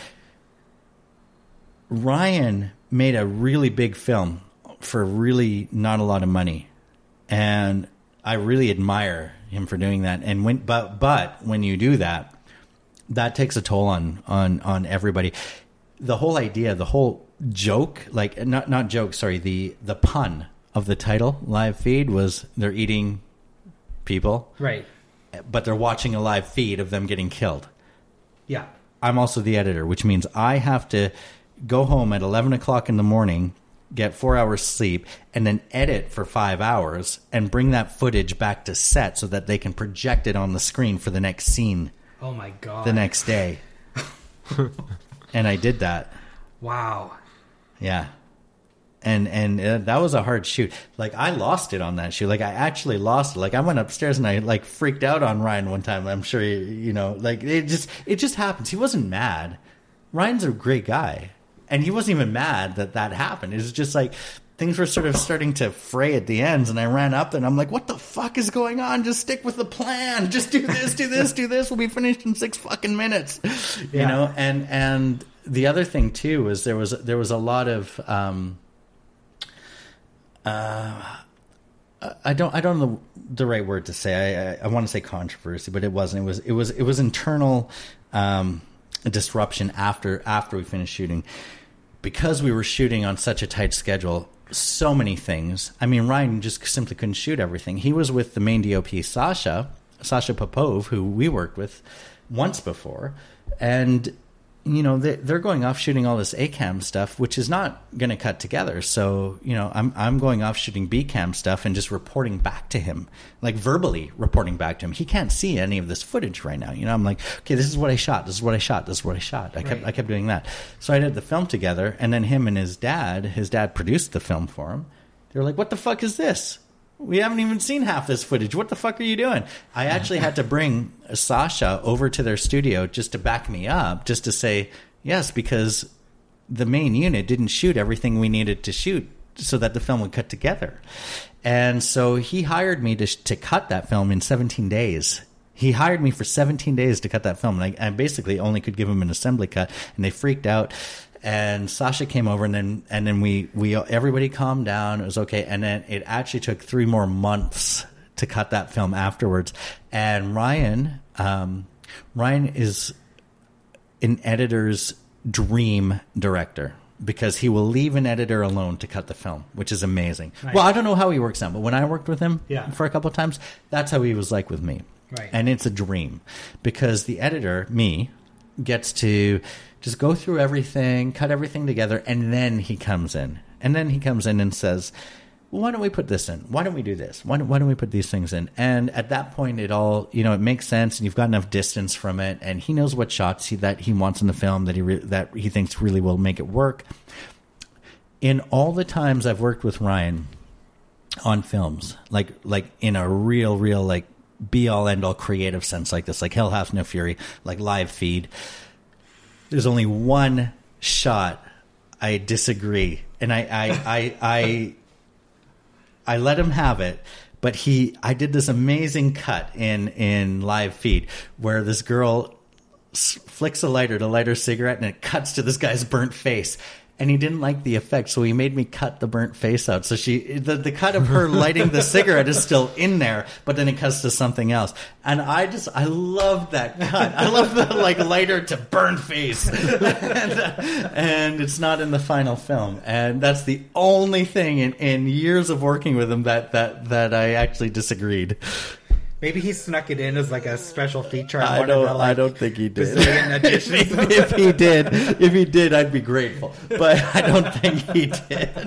Ryan made a really big film for really not a lot of money, and I really admire him for doing that. And when, but but when you do that, that takes a toll on on on everybody. The whole idea, the whole joke, like not not joke, sorry, the the pun of the title Live Feed was they're eating people, Right. but they're watching a live feed of them getting killed. Yeah. I'm also the editor, which means I have to go home at eleven o'clock in the morning, get four hours sleep, and then edit for five hours and bring that footage back to set so that they can project it on the screen for the next scene Oh my god. the next day. And I did that. Wow. Yeah. And and uh, that was a hard shoot. Like, I lost it on that shoot. Like, I actually lost it. Like, I went upstairs and I, like, freaked out on Ryan one time. I'm sure, you, you know, like, it just it just happens. He wasn't mad. Ryan's a great guy. And he wasn't even mad that that happened. It was just like things were sort of starting to fray at the ends. And I ran up and I'm like, what the fuck is going on? Just stick with the plan. Just do this, do this, do this. We'll be finished in six fucking minutes. You Yeah. know, and and the other thing, too, was there was there was a lot of... Um, Uh, I don't. I don't know the, the right word to say. I, I, I want to say controversy, but it wasn't. It was. It was. It was internal um, disruption after after we finished shooting, because we were shooting on such a tight schedule. So many things. I mean, Ryan just simply couldn't shoot everything. He was with the main D O P, Sasha, Sasha Popov, who we worked with once before, and you know, they, they're going off shooting all this A CAM stuff, which is not going to cut together. So, you know, I'm I'm going off shooting B CAM stuff and just reporting back to him, like verbally reporting back to him. He can't see any of this footage right now. You know, I'm like, okay, this is what I shot. This is what I shot. This is what I shot. I kept Right. I kept doing that. So I did the film together, and then him and his dad, his dad produced the film for him. They were like, what the fuck is this? We haven't even seen half this footage. What the fuck are you doing? I actually had to bring Sasha over to their studio just to back me up, just to say, yes, because the main unit didn't shoot everything we needed to shoot so that the film would cut together. And so he hired me to, to cut that film in seventeen days. He hired me for seventeen days to cut that film. And I, I basically only could give him an assembly cut, and they freaked out. And Sasha came over, and then and then we, we everybody calmed down. It was okay. And then it actually took three more months to cut that film afterwards. And Ryan, um, Ryan is an editor's dream director, because he will leave an editor alone to cut the film, which is amazing. Nice. Well, I don't know how he works out, but when I worked with him Yeah. for a couple of times, that's how he was like with me. Right. And it's a dream, because the editor, me, gets to just go through everything, cut everything together, and then he comes in. And then he comes in and says, well, why don't we put this in? Why don't we do this? Why don't, why don't we put these things in? And at that point, it all, you know, it makes sense, and you've got enough distance from it, and he knows what shots he, that he wants in the film that he re- that he thinks really will make it work. In all the times I've worked with Ryan on films, like like in a real, real, like, be-all, end-all creative sense like this, like Hell Hath No Fury, like Live Feed, there's only one shot I disagree, and I I I I, I let him have it, but he I did this amazing cut in in Live Feed where this girl s- flicks a lighter to light her cigarette, and it cuts to this guy's burnt face. And he didn't like the effect, so he made me cut the burnt face out. So she, the, the cut of her lighting the cigarette is still in there, but then it cuts to something else. And I just, I love that cut. I love the like lighter to burnt face, and, uh, and it's not in the final film. And that's the only thing in, in years of working with him that that that I actually disagreed. Maybe he snuck it in as like a special feature. on I one of don't. the, like, I don't think he did. bazillion editions. if, if he did, if he did, I'd be grateful. But I don't think he did.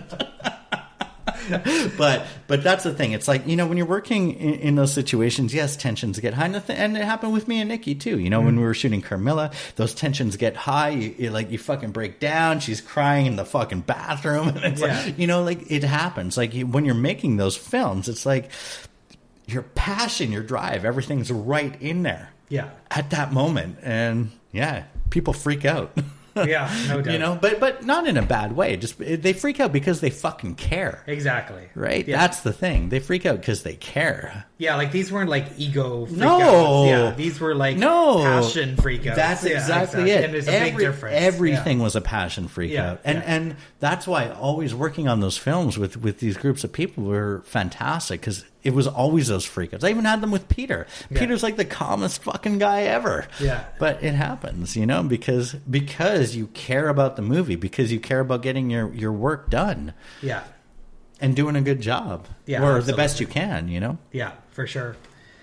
but but that's the thing. It's like, you know, when you're working in, in those situations, yes, tensions get high, and, the, and it happened with me and Nikki too. You know, mm-hmm. when we were shooting Carmilla, those tensions get high. You, you like you fucking break down. She's crying in the fucking bathroom, and it's Yeah. like, you know, like it happens. Like you, when you're making those films, it's like your passion, your drive, everything's right in there. Yeah. At that moment. And yeah, people freak out. Yeah, no doubt. You know, but but not in a bad way. Just they freak out because they fucking care. Exactly. Right? Yeah. That's the thing. They freak out because they care. Yeah, like these weren't like ego freak No. outs. Yeah, these were like No. passion freak outs. That's Yeah, exactly, exactly. it. And there's a Every- big difference. Everything Yeah. was a passion freak Yeah, out. And yeah. and that's why always working on those films with, with these groups of people were fantastic, because it was always those freakouts. I even had them with Peter. Yeah. Peter's like the calmest fucking guy ever. Yeah. But it happens, you know, because because you care about the movie, because you care about getting your, your work done Yeah. and doing a good job. Yeah, or absolutely. the best you can, you know? Yeah, for sure.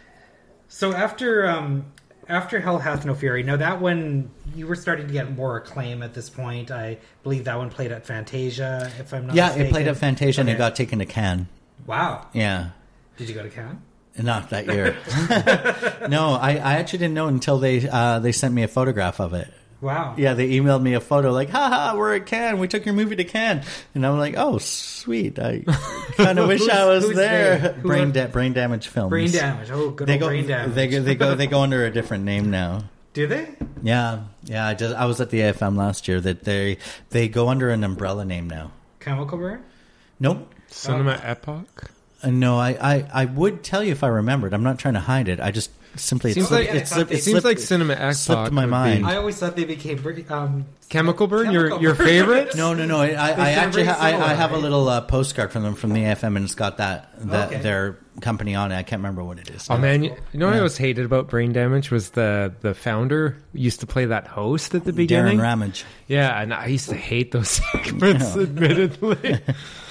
So after um, after Hell Hath No Fury, now that one, you were starting to get more acclaim at this point. I believe that one played at Fantasia, if I'm not Yeah, mistaken. it played at Fantasia and Okay. it got taken to Cannes. Wow. Yeah. Did you go to Cannes? Not that year. No, I, I actually didn't know until they uh, they sent me a photograph of it. Wow. Yeah, they emailed me a photo like, haha, we're at Cannes. We took your movie to Cannes. And I'm like, oh, sweet. I kind of wish Who's- I was who's there. they? Who Brain are- da- brain damage films. Brain damage. Oh, good They old go, brain damage. they go, they go, they go under a different name now. Do they? Yeah, yeah. I just, I was at the A F M last year. That they, they go under an umbrella name now. Chemical Burn? Nope. Cinema Epoch. Uh, no, I, I, I would tell you if I remembered. I'm not trying to hide it. I just simply it Seems slipped, like- it slipped, It it seems slipped- like Cinema Epoch slipped my would be- mind. I always thought they became um, Chemical Burn, your Chemical your Burn. favorite? No, no, no. I, I, I sound actually very ha- I, similar, I have a right? little uh, postcard from them from the A F M, and it's got that, that Okay. their company on it. I can't remember what it is. Oh man, you, you know what I Yeah. always hated about Brain Damage was the the founder used to play that host at the beginning. Darren Ramage. Yeah, and I used to hate those segments, Yeah. admittedly.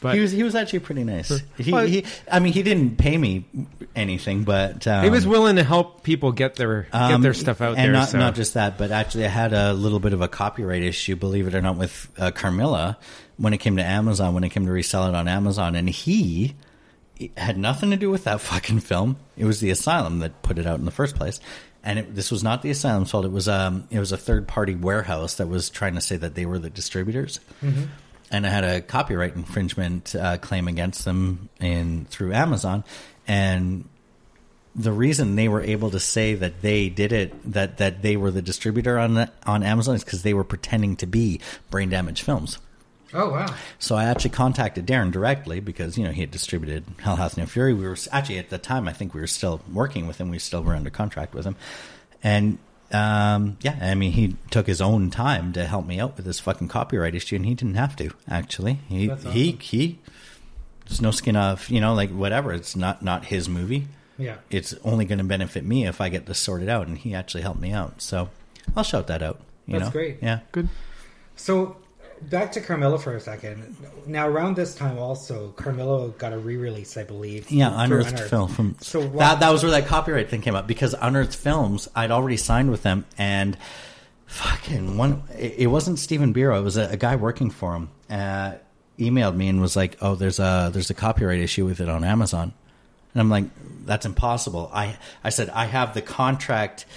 But he was he was actually pretty nice. He, Well, he I mean, he didn't pay me anything, but um, he was willing to help people get their get um, their stuff out and there. not so. not just that, but actually, I had a little bit of a copyright issue, believe it or not, with uh, Carmilla when it came to Amazon, when it came to resell it on Amazon, and he it had nothing to do with that fucking film. It was the Asylum that put it out in the first place. And it, this was not the Asylum's fault. It was um, it was a third party warehouse that was trying to say that they were the distributors, mm-hmm. and I had a copyright infringement uh, claim against them in through Amazon. And the reason they were able to say that they did it, that that they were the distributor on the, on Amazon, is because they were pretending to be Brain Damage Films. Oh, wow. So I actually contacted Darren directly because, you know, he had distributed Hell Hath No Fury. We were actually, at the time, I think we were still working with him. We still were under contract with him. And, um, yeah, I mean, he took his own time to help me out with this fucking copyright issue, and he didn't have to, actually. He, That's awesome. he, he, there's no skin off, you know, like, whatever. It's not, not his movie. Yeah. It's only going to benefit me if I get this sorted out, and he actually helped me out. So I'll shout that out. You That's know? great. Yeah. Good. So back to Carmilla for a second. Now, around this time also, Carmilla got a re-release, I believe. Yeah, through Unearthed Unearthed. Film. From, So what- that that was where that copyright thing came up, because Unearthed Films, I'd already signed with them, and fucking one, it, it wasn't Stephen Biro, it was a, a guy working for him, uh, emailed me and was like, "Oh, there's a there's a copyright issue with it on Amazon," and I'm like, "That's impossible." I I said I have the contract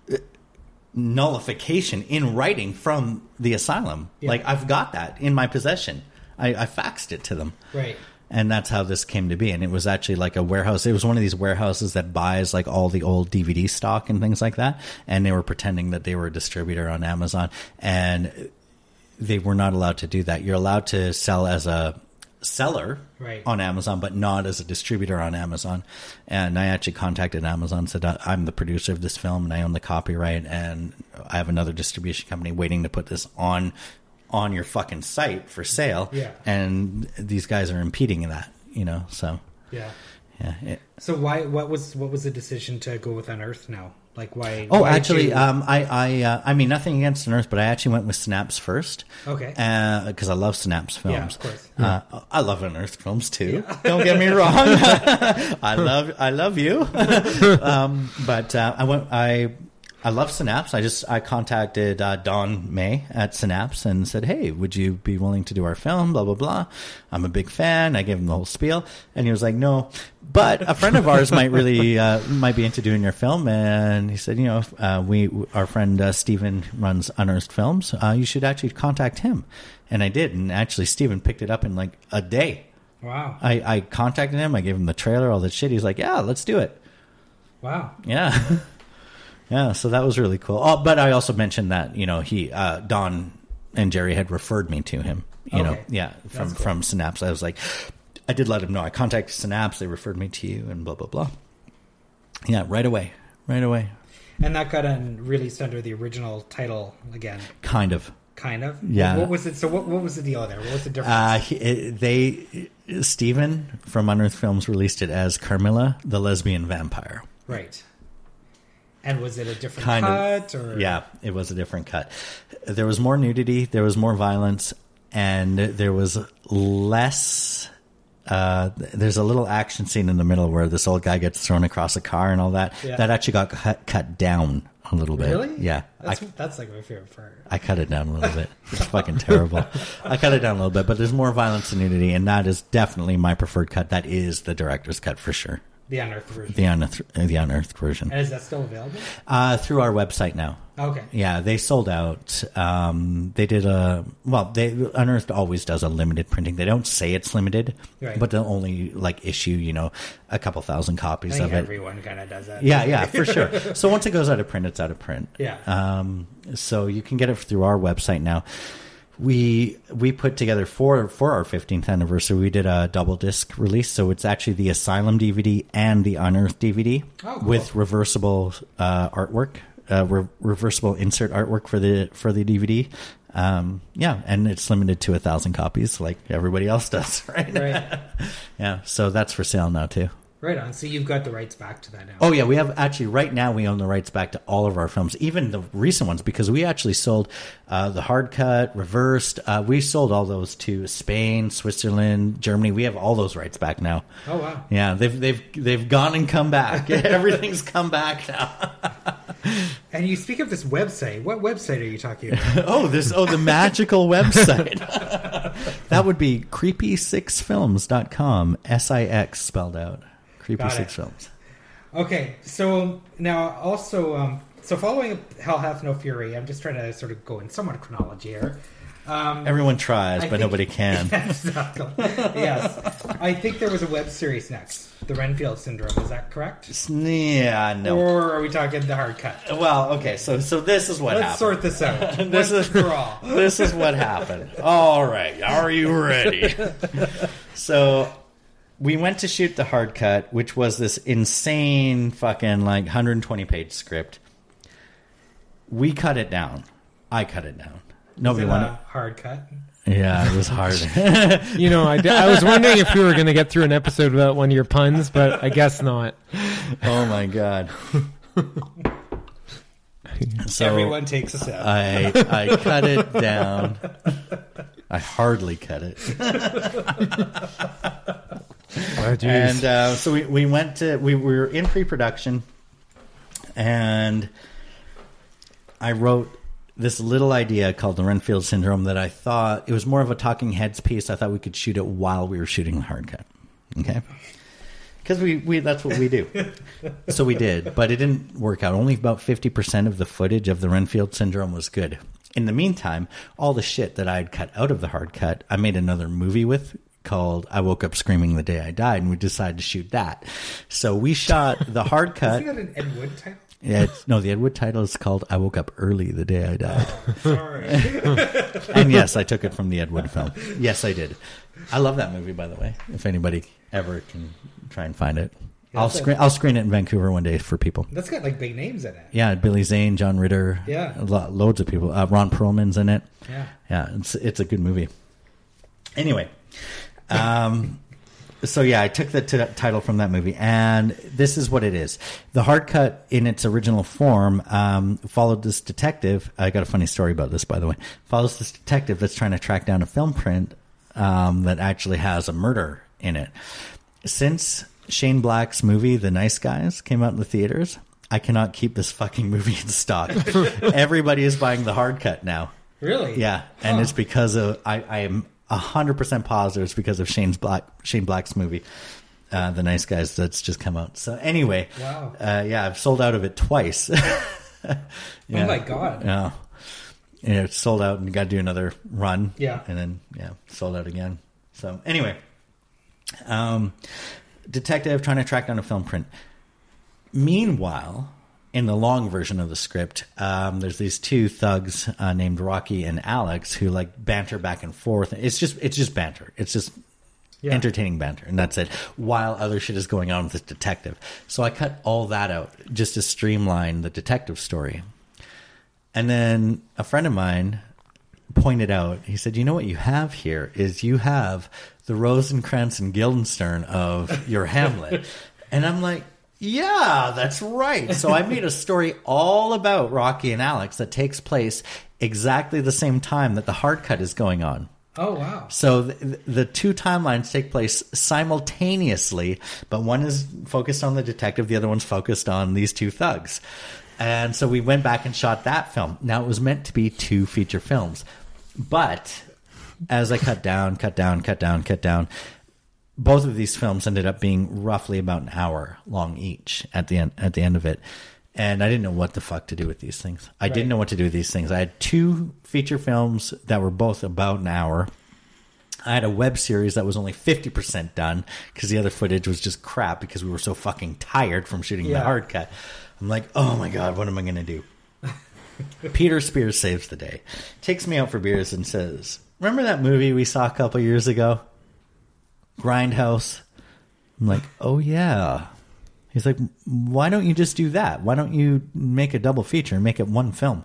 nullification in writing from the Asylum. Yeah. Like, I've got that in my possession. I, I faxed it to them. Right. And that's how this came to be. And it was actually like a warehouse. It was one of these warehouses that buys like all the old D V D stock and things like that. And they were pretending that they were a distributor on Amazon. And they were not allowed to do that. You're allowed to sell as a seller Right. on Amazon, but not as a distributor on Amazon. And I actually contacted Amazon, said, I'm the producer of this film and I own the copyright, and I have another distribution company waiting to put this on on your fucking site for sale. Yeah. And these guys are impeding that, you know, so Yeah. yeah. It, So why? What was what was the decision to go with Unearthed now? Like why? oh, why did actually, you- um, I, I, uh, I mean, nothing against Unearthed, but I actually went with Synapse first. Okay. Because I love Synapse films. Yeah, of course. Uh, I love Unearthed films too. Don't get me wrong. I love, I love you. um, but uh, I went, I. I love Synapse. I just I contacted uh, Don May at Synapse and said, "Hey, would you be willing to do our film?" Blah blah blah. I'm a big fan. I gave him the whole spiel, and he was like, "No, but a friend of ours might really uh, might be into doing your film." And he said, "You know, uh, we our friend uh, Steven runs Unearthed Films. Uh, you should actually contact him." And I did, and actually Steven picked it up in like a day. Wow. I, I contacted him. I gave him the trailer, all that shit. He's like, "Yeah, let's do it." Wow. Yeah. Yeah, so that was really cool. Oh, but I also mentioned that, you know, he, uh, Don and Jerry had referred me to him, you know, Okay. yeah, from, That's cool. from Synapse. I was like, I did let him know. I contacted Synapse. They referred me to you and blah, blah, blah. Yeah, right away. Right away. And that got un- released under the original title again, Kind of. kind of. Yeah. What was it? So what what was the deal there? What was the difference? Uh, he, it, they, Steven from Unearthed Films released it as Carmilla, the Lesbian Vampire. Right. And was it a different Kind cut? of. Or? Yeah, it was a different cut. There was more nudity, there was more violence, and there was less. Uh, there's a little action scene in the middle where this old guy gets thrown across a car and all that. Yeah. That actually got cut, cut down a little bit. Really? Yeah. That's, I, that's like my favorite part. I cut it down a little bit. It's fucking terrible. I cut it down a little bit, but there's more violence and nudity, and that is definitely my preferred cut. That is the director's cut for sure. The Unearthed version. The unearthed, the unearthed version. And is that still available? Uh, through our website now. Okay. Yeah, they sold out. Um, they did a well. They Unearthed always does a limited printing. They don't say it's limited, Right. but they'll only like issue you know a couple thousand I copies think of it. everyone kind of does that. Yeah, yeah, for sure. So once it goes out of print, it's out of print. Yeah. Um, so you can get it through our website now. We we put together for for our fifteenth anniversary. We did a double disc release, so it's actually the Asylum D V D and the Unearthed D V D Oh, cool. with reversible uh, artwork, uh, re- reversible insert artwork for the for the D V D. Um, yeah, and it's limited to a thousand copies, like everybody else does, right? Right. Yeah, so that's for sale now too. Right on. So you've got the rights back to that now. Oh yeah, we have actually right now we own the rights back to all of our films, even the recent ones, because we actually sold uh, the hard cut, reversed. Uh, we sold all those to Spain, Switzerland, Germany. We have all those rights back now. Oh wow. Yeah, they've they've they've gone and come back. Everything's come back now. And you speak of this website. What website are you talking about? oh, this oh the magical website. That would be creepy six films dot com. S I X spelled out. Creepy Six Films. Okay, so now also, um, so following Hell Hath No Fury, I'm just trying to sort of go in somewhat chronology here. Um, Everyone tries, I but think, nobody can. Exactly. Yes, I think there was a web series next, The Renfield Syndrome. Is that correct? Yeah, no. Or are we talking the hard cut? Well, okay, so so this is what Let's happened. sort this out. this Let's is draw. This is what happened. All right, are you ready? So we went to shoot the hard cut, which was this insane fucking like one hundred twenty page script. We cut it down. I cut it down. Nobody Was it wanted. a hard cut. Yeah, it was hard. You know, I, I was wondering if we were going to get through an episode without one of your puns, but I guess not. Oh my god. So Everyone takes a sip. I I cut it down. I hardly cut it. Oh, geez. And uh, so we, we went to we, we were in pre-production, and I wrote this little idea called the Renfield Syndrome that I thought it was more of a talking heads piece. I thought we could shoot it while we were shooting the hard cut. Okay. Because we, we that's what we do. So we did, but it didn't work out. Only about fifty percent of the footage of the Renfield Syndrome was good. In the meantime, all the shit that I had cut out of the hard cut, I made another movie with called I Woke Up Screaming the Day I Died, and we decided to shoot that. So we shot the hard cut. Isn't that an Ed Wood title? Yeah, it's, no, the Ed Wood title is called I Woke Up Early the Day I Died. Sorry. And yes, I took it from the Ed Wood film. Yes, I did. I love that movie, by the way. If anybody ever can try and find it, Yeah, I'll that's screen. a- I'll screen it in Vancouver one day for people. That's got like big names in it. Yeah, Billy Zane, John Ritter. Yeah. lo- loads of people. Uh, Ron Perlman's in it. Yeah. Yeah, it's it's a good movie. Anyway, um, so yeah, I took the t- title from that movie, and this is what it is. The hard cut, in its original form, um, followed this detective. I got a funny story about this, by the way. Follows this detective that's trying to track down a film print um, that actually has a murder in it. Since Shane Black's movie, The Nice Guys, came out in the theaters, I cannot keep this fucking movie in stock. Everybody is buying the hard cut now. Really? Yeah, and Huh. it's because of I, I am a hundred percent positive it's because of Shane's Black Shane Black's movie, uh, The Nice Guys, that's just come out. So anyway, Wow. uh, yeah, I've sold out of it twice. Yeah. Oh my God. Yeah, yeah, it's sold out and got to do another run. Yeah. and then yeah, sold out again. So anyway, um, detective trying to track down a film print. Meanwhile, in the long version of the script, um, there's these two thugs uh, named Rocky and Alex who like banter back and forth. It's just it's just banter. It's just Yeah. entertaining banter, and that's it. While other shit is going on with this detective, so I cut all that out just to streamline the detective story. And then a friend of mine pointed out, he said, "You know what you have here is you have the Rosencrantz and Guildenstern of your Hamlet," and I'm like, yeah, that's right. So I made a story all about Rocky and Alex that takes place exactly the same time that the hard cut is going on. Oh, wow. So the, the two timelines take place simultaneously, but one is focused on the detective, the other one's focused on these two thugs. And so we went back and shot that film. Now, it was meant to be two feature films, but as I cut down, cut down, cut down, cut down, both of these films ended up being roughly about an hour long each at the end at the end of it. And I didn't know what the fuck to do with these things. I Right. didn't know what to do with these things. I had two feature films that were both about an hour. I had a web series that was only fifty percent done because the other footage was just crap because we were so fucking tired from shooting the Yeah. hard cut. I'm like, oh my God, what am I going to do? Peter Spears saves the day. Takes me out for beers and says, remember that movie we saw a couple years ago? Grindhouse? I'm like, oh yeah. He's like, why don't you just do that? Why don't you make a double feature and make it one film?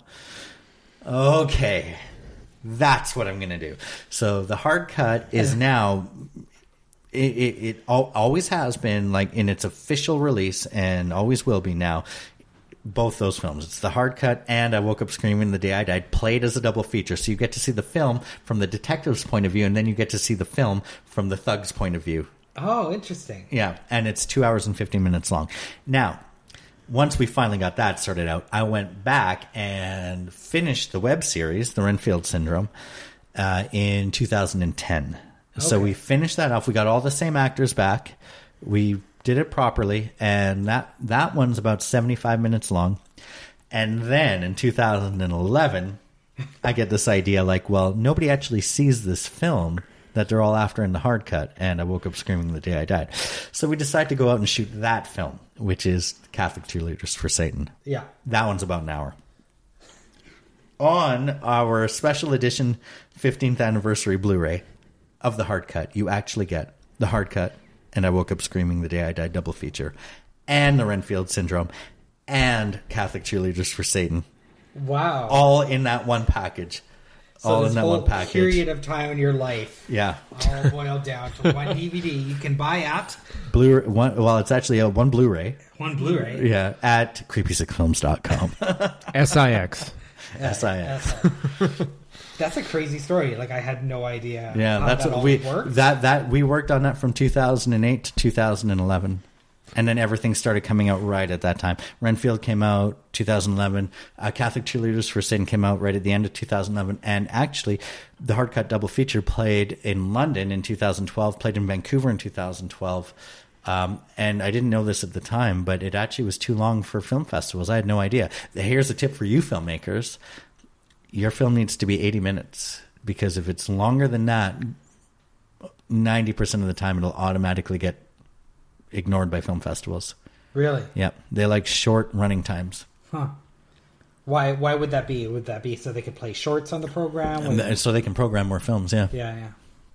Okay, that's what I'm going to do. So the hard cut is now, it, it, it al- always has been, like, in its official release, and always will be now, both those films. It's the hard cut and I Woke Up Screaming the Day I Died, played as a double feature. So you get to see the film from the detective's point of view, and then you get to see the film from the thug's point of view. Oh, interesting. Yeah, and it's two hours and fifty minutes long. Now, once we finally got that sorted out, I went back and finished the web series, The Renfield Syndrome, uh, in two thousand ten. Okay. So we finished that off. We got all the same actors back. We did it properly, and that that one's about seventy-five minutes long. And then in two thousand eleven, I get this idea like, well, nobody actually sees this film that they're all after in the hard cut, and I Woke Up Screaming the Day I Died. So we decided to go out and shoot that film, which is Catholic Cheerleaders for Satan. Yeah. That one's about an hour. On our special edition fifteenth anniversary Blu-ray of the hard cut, you actually get the hard cut and I Woke Up Screaming the Day I Died double feature, and the Renfield Syndrome, and Catholic Cheerleaders for Satan. Wow. All in that one package. So all this in that whole one package. period of time in your life. Yeah. All boiled down to one D V D you can buy at... Blu one, well, it's actually a one Blu-ray. One Blu-ray. Yeah, at creepy sick films dot com. S I X. S I X. That's a crazy story. Like, I had no idea. Yeah, how that's that what all we worked. that that we worked on that from two thousand eight to two thousand eleven, and then everything started coming out right at that time. Renfield came out two thousand eleven. Uh, Catholic Cheerleaders for Satan came out right at the end of two thousand eleven, and actually, the hard cut double feature played in London in two thousand twelve, played in Vancouver in two thousand twelve. Um, and I didn't know this at the time, but it actually was too long for film festivals. I had no idea. Here's a tip for you filmmakers. Your film needs to be eighty minutes, because if it's longer than that, ninety percent of the time it'll automatically get ignored by film festivals. Really? Yep. They like short running times. Huh. Why Why would that be? Would that be so they could play shorts on the program? And th- so they can program more films, yeah. Yeah, yeah.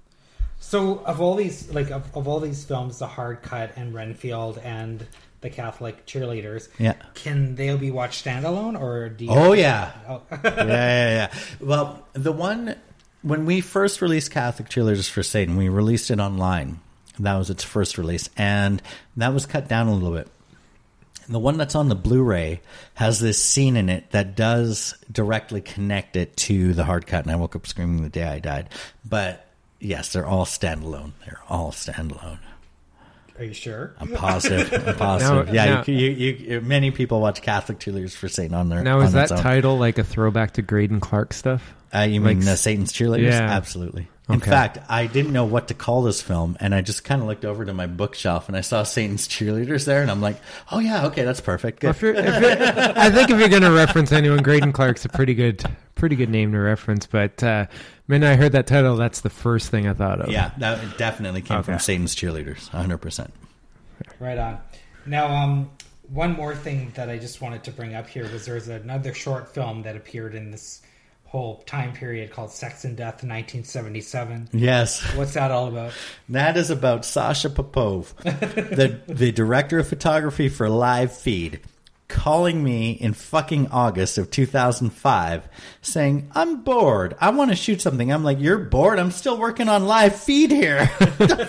So of all these, like of, of all these films, the hard cut and Renfield and the Catholic Cheerleaders, Yeah. can they be watched standalone, or do you? Oh, yeah. Oh. yeah, yeah, yeah. Well, the one, when we first released Catholic Cheerleaders for Satan, we released it online. That was its first release, and that was cut down a little bit. The one that's on the Blu-ray has this scene in it that does directly connect it to the hard cut, and I Woke Up Screaming the Day I Died. But yes, they're all standalone. They're all standalone. Are you sure? I'm positive. I'm positive. Now- yeah, now- you, you, you, many people watch Catholic Cheerleaders for Satan on their. Now, is on that its own. title like a throwback to Graydon Clark stuff? Uh, you mean Like- uh, Satan's Cheerleaders? Yeah. Absolutely. In Okay. fact, I didn't know what to call this film, and I just kind of looked over to my bookshelf, and I saw Satan's Cheerleaders there, and I'm like, oh, yeah, okay, that's perfect. Good. If you're, if you're, I think if you're going to reference anyone, Graydon Clark's a pretty good, pretty good name to reference. But uh, when I heard that title, that's the first thing I thought of. Yeah, that definitely came Okay. from Satan's Cheerleaders, one hundred percent. Right on. Now, um, one more thing that I just wanted to bring up here was there's another short film that appeared in this whole time period called Sex and Death nineteen seventy-seven. Yes. What's that all about? That is about Sasha Popov, the the director of photography for Live Feed, calling me in fucking August of two thousand five saying, I'm bored. I want to shoot something. I'm like, you're bored? I'm still working on Live Feed here. What the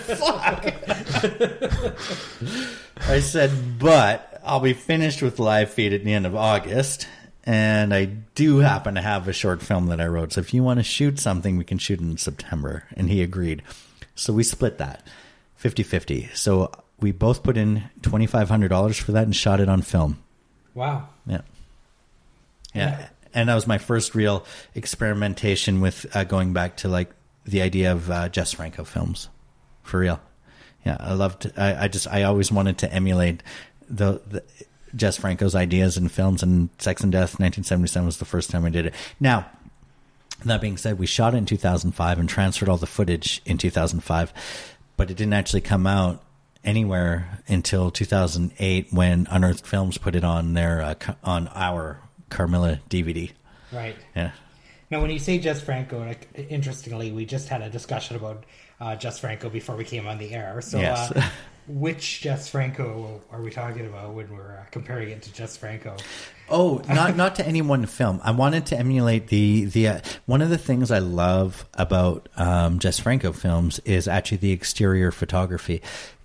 fuck? I said, but I'll be finished with Live Feed at the end of August. And I do happen to have a short film that I wrote. So if you want to shoot something, we can shoot it in September. And he agreed. So we split that fifty-fifty. So we both put in twenty-five hundred dollars for that and shot it on film. Wow. Yeah. Yeah. And that was my first real experimentation with uh, going back to like the idea of uh, Jess Franco films. For real. Yeah. I loved, I, I just, I always wanted to emulate the, the Jess Franco's ideas in films, and Sex and Death nineteen seventy-seven was the first time I did it. Now, that being said, we shot it in two thousand five and transferred all the footage in two thousand five, but it didn't actually come out anywhere until two thousand eight when Unearthed Films put it on their uh, on our Carmilla D V D. Right. Yeah. Now, when you say Jess Franco, like, interestingly, we just had a discussion about uh, Jess Franco before we came on the air. So, Yes. uh, which Jess Franco are we talking about when we're uh, comparing it to Jess Franco? Oh, not not to any one film. I wanted to emulate the the uh, one of the things I love about um, Jess Franco films is actually the exterior photography.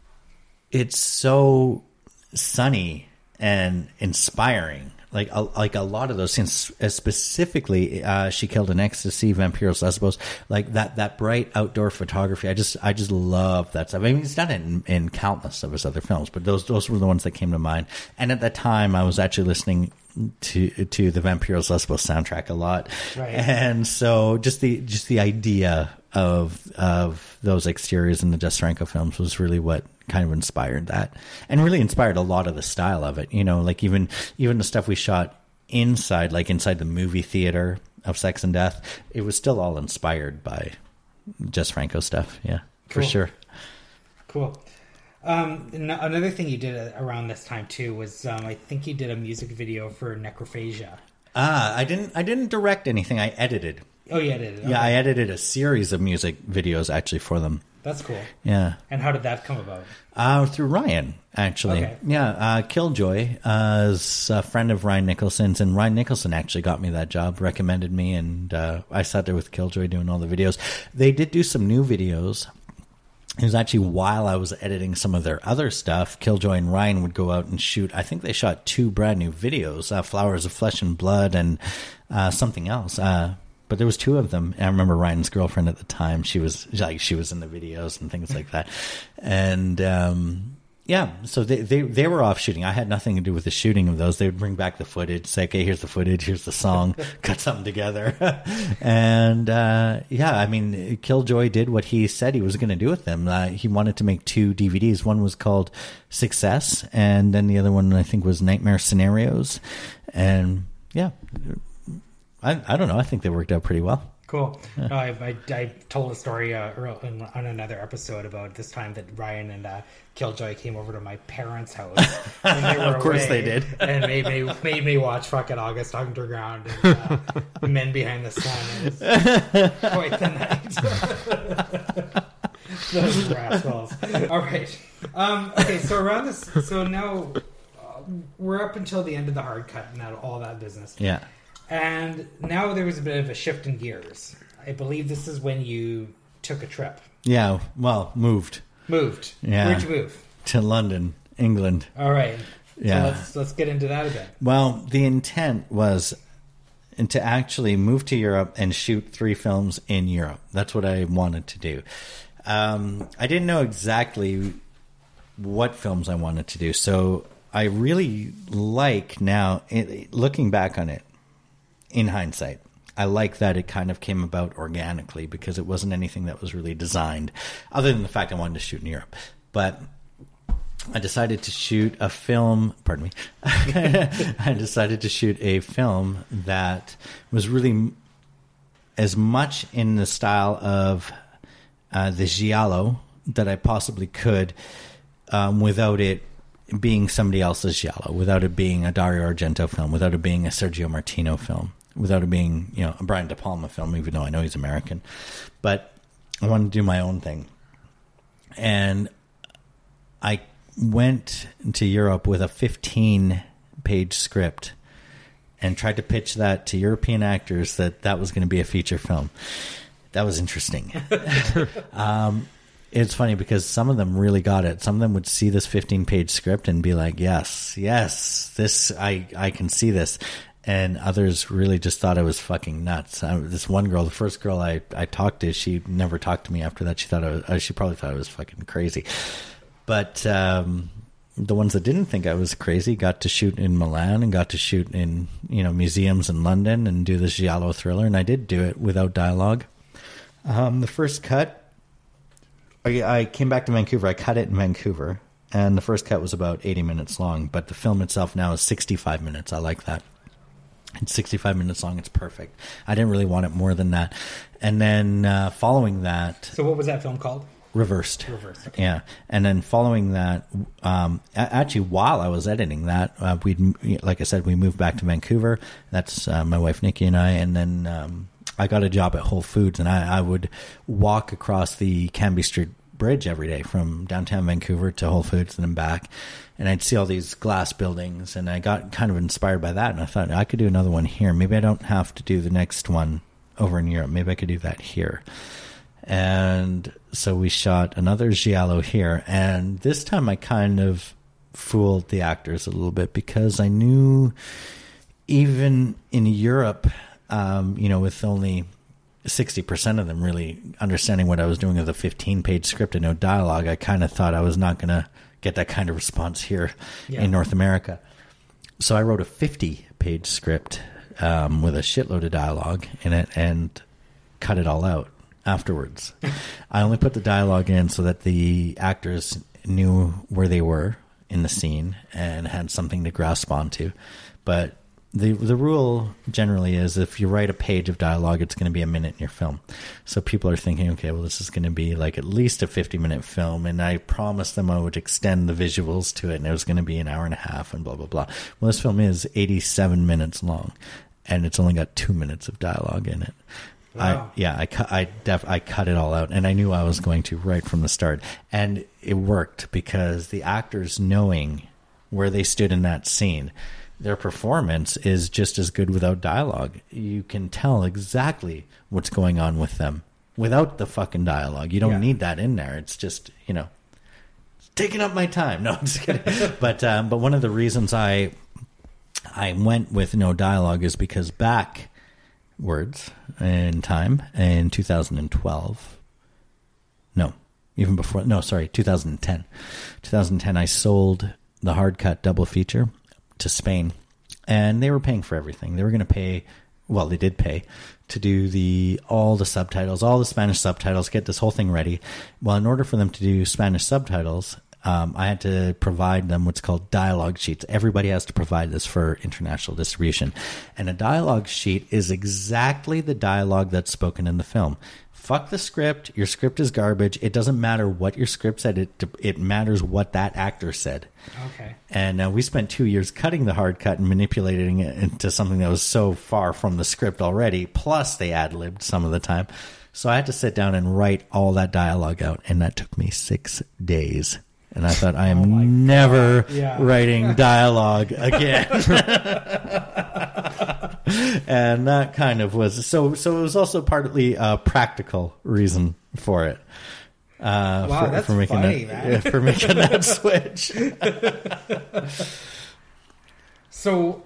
It's so sunny and inspiring. Like a, like a lot of those scenes, specifically, uh, She Killed an Ecstasy, Vampiros Lesbos, like that, that bright outdoor photography. I just, I just love that stuff. I mean, he's done it in, in countless of his other films, but those, those were the ones that came to mind. And at that time, I was actually listening to, to the Vampiros Lesbos soundtrack a lot. Right. And so just the, just the idea of, of those exteriors in the Jess Franco films was really what kind of inspired that, and really inspired a lot of the style of it. You know, like even even the stuff we shot inside, like inside the movie theater of Sex and Death, it was still all inspired by Jess Franco stuff. Yeah, Cool. for sure. Cool. Um, n- another thing you did around this time too was um, I think you did a music video for Necrophagia. Ah, I didn't I didn't direct anything. I edited. Oh, you edited. Okay. Yeah, I edited a series of music videos actually for them. That's cool. Yeah. And how did that come about? Uh, through Ryan, actually. Okay. Yeah, uh, Killjoy uh, is a friend of Ryan Nicholson's, and Ryan Nicholson actually got me that job, recommended me, and uh, I sat there with Killjoy doing all the videos. They did do some new videos. It was actually while I was editing some of their other stuff, Killjoy and Ryan would go out and shoot. I think they shot two brand new videos, uh, Flowers of Flesh and Blood and uh, something else. Uh But there was two of them. And I remember Ryan's girlfriend at the time. She was like, she was in the videos and things like that. And, um, yeah, so they, they, they were off shooting. I had nothing to do with the shooting of those. They would bring back the footage, say, okay, here's the footage, here's the song, cut something together. and, uh, yeah, I mean, Killjoy did what he said he was going to do with them. Uh, he wanted to make two D V Ds. One was called Success, and then the other one, I think, was Nightmare Scenarios. And, yeah. I, I don't know. I think they worked out pretty well. Cool. Yeah. No, I, I, I told a story uh, in, on another episode about this time that Ryan and uh, Killjoy came over to my parents' house. When they were of course away, they did. And made me, made me watch fucking August Underground and uh, Men Behind the Sun. It was quite the night. Those rascals. All right. Um, okay, so around this... So now uh, we're up until the end of the hard cut and that, all that business. Yeah. And now there was a bit of a shift in gears. I believe this is when you took a trip. Yeah, well, moved. Moved. Yeah. Where'd you move? To London, England. All right. Yeah. So let's let's get into that a bit. Well, the intent was to actually move to Europe and shoot three films in Europe. That's what I wanted to do. Um, I didn't know exactly what films I wanted to do, so I really like now, looking back on it, in hindsight, I like that it kind of came about organically because it wasn't anything that was really designed, other than the fact I wanted to shoot in Europe. But I decided to shoot a film, pardon me, I decided to shoot a film that was really as much in the style of uh, the giallo that I possibly could, um, without it being somebody else's giallo, without it being a Dario Argento film, without it being a Sergio Martino film, without it being, you know, a Brian De Palma film, even though I know he's American. But I wanted to do my own thing. And I went to Europe with a fifteen-page script and tried to pitch that to European actors that that was going to be a feature film. That was interesting. um, it's funny because some of them really got it. Some of them would see this fifteen-page script and be like, yes, yes, this I, I can see this. And others really just thought I was fucking nuts. I, this one girl, the first girl I, I talked to, she never talked to me after that. She thought I was, uh, she probably thought I was fucking crazy. But um, the ones that didn't think I was crazy got to shoot in Milan and got to shoot in, you know, museums in London and do this giallo thriller. And I did do it without dialogue. Um, the first cut, I, I came back to Vancouver. I cut it in Vancouver. And the first cut was about eighty minutes long. But the film itself now is sixty-five minutes. I like that. It's sixty-five minutes long. It's perfect. I didn't really want it more than that. And then uh, following that... So what was that film called? Reversed. Reversed. Okay. Yeah. And then following that, um, actually, while I was editing that, uh, we'd, like I said, we moved back to Vancouver. That's uh, my wife, Nikki, and I. And then um, I got a job at Whole Foods, and I, I would walk across the Canby Street bridge every day from downtown Vancouver to Whole Foods and then back. And I'd see all these glass buildings, and I got kind of inspired by that. And I thought I could do another one here. Maybe I don't have to do the next one over in Europe. Maybe I could do that here. And so we shot another Giallo here. And this time I kind of fooled the actors a little bit, because I knew even in Europe, um, you know, with only sixty percent of them really understanding what I was doing with a fifteen-page script and no dialogue, I kind of thought I was not going to get that kind of response here yeah. in North America. So I wrote a fifty-page script um, with a shitload of dialogue in it and cut it all out afterwards. I only put the dialogue in so that the actors knew where they were in the scene and had something to grasp onto. But the the rule generally is if you write a page of dialogue, it's going to be a minute in your film. So people are thinking, okay, well, this is going to be like at least a fifty-minute film, and I promised them I would extend the visuals to it, and it was going to be an hour and a half and blah, blah, blah. Well, this film is eighty-seven minutes long, and it's only got two minutes of dialogue in it. Wow. I, yeah, I cut, I, def, I cut it all out, and I knew I was going to right from the start. And it worked because the actors knowing where they stood in that scene, their performance is just as good without dialogue. You can tell exactly what's going on with them without the fucking dialogue. You don't yeah. need that in there. It's just, you know, it's taking up my time. No, I'm just kidding. but um, but one of the reasons I I went with no dialogue is because backwards in time in two thousand twelve, no, even before, no, sorry, two thousand ten. two thousand ten, I sold the hard cut double feature to Spain, and they were paying for everything. They were going to pay, well, they did pay to do the all the subtitles, all the Spanish subtitles, get this whole thing ready. Well, in order for them to do Spanish subtitles, um, I had to provide them what's called dialogue sheets. Everybody has to provide this for international distribution. And a dialogue sheet is exactly the dialogue that's spoken in the film. Fuck the script. Your script is garbage. It doesn't matter what your script said. It it matters what that actor said. Okay. And uh, we spent two years cutting the hard cut and manipulating it into something that was so far from the script already. Plus, they ad-libbed some of the time. So I had to sit down and write all that dialogue out, and that took me six days. And I thought, I am oh never yeah. writing dialogue again. And that kind of was so. So it was also partly a practical reason for it. Uh, wow, for, that's for making funny, that, man. For making that switch. So,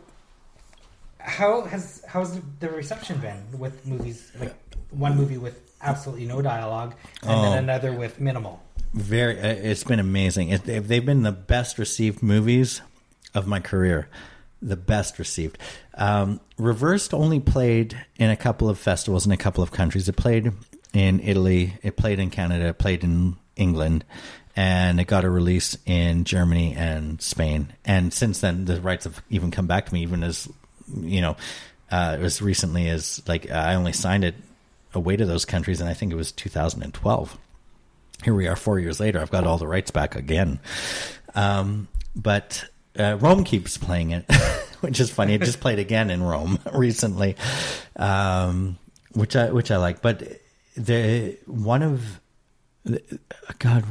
how has how's the reception been with movies? Like one movie with absolutely no dialogue, and oh. then another with minimal. Very, it's been amazing. It, they've been the best received movies of my career. The best received. Um, Reversed only played in a couple of festivals in a couple of countries. It played in Italy, it played in Canada, it played in England, and it got a release in Germany and Spain. And since then, the rights have even come back to me, even as, you know, uh, as recently as, like, I only signed it away to those countries, and I think it was two thousand twelve. Here we are four years later. I've got all the rights back again. Um, but uh, Rome keeps playing it, which is funny. It just played again in Rome recently, um, which I which I like. But the one of the, God,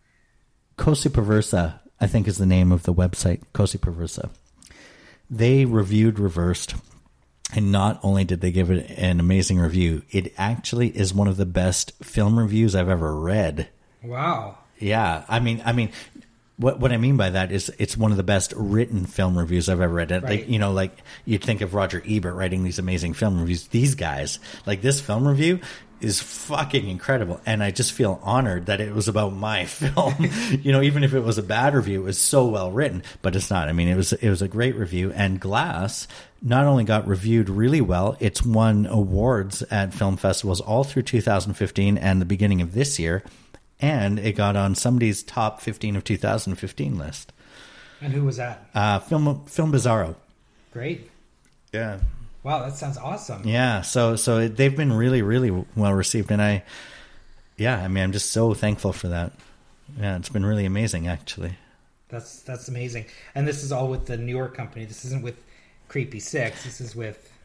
Così Perversa, I think is the name of the website. Così Perversa. They reviewed Reversed. And not only did they give it an amazing review, it actually is one of the best film reviews I've ever read. Wow. Yeah. I mean, I mean, what what I mean by that is it's one of the best written film reviews I've ever read. Right. Like, you know, like you'd think of Roger Ebert writing these amazing film reviews. These guys, like this film review is fucking incredible. And I just feel honored that it was about my film. You know, even if it was a bad review, it was so well written, but it's not. I mean, it was, it was a great review, and Glass not only got reviewed really well, it's won awards at film festivals all through two thousand fifteen and the beginning of this year. And it got on somebody's top fifteen of two thousand fifteen list. And who was that? Uh, Film, Film Bizarro. Great. Yeah. Wow, that sounds awesome. Yeah, so so it, they've been really, really well received, and I, yeah, I mean, I'm just so thankful for that. Yeah, it's been really amazing, actually. That's that's amazing, and this is all with the newer company. This isn't with Creepy Six. This is with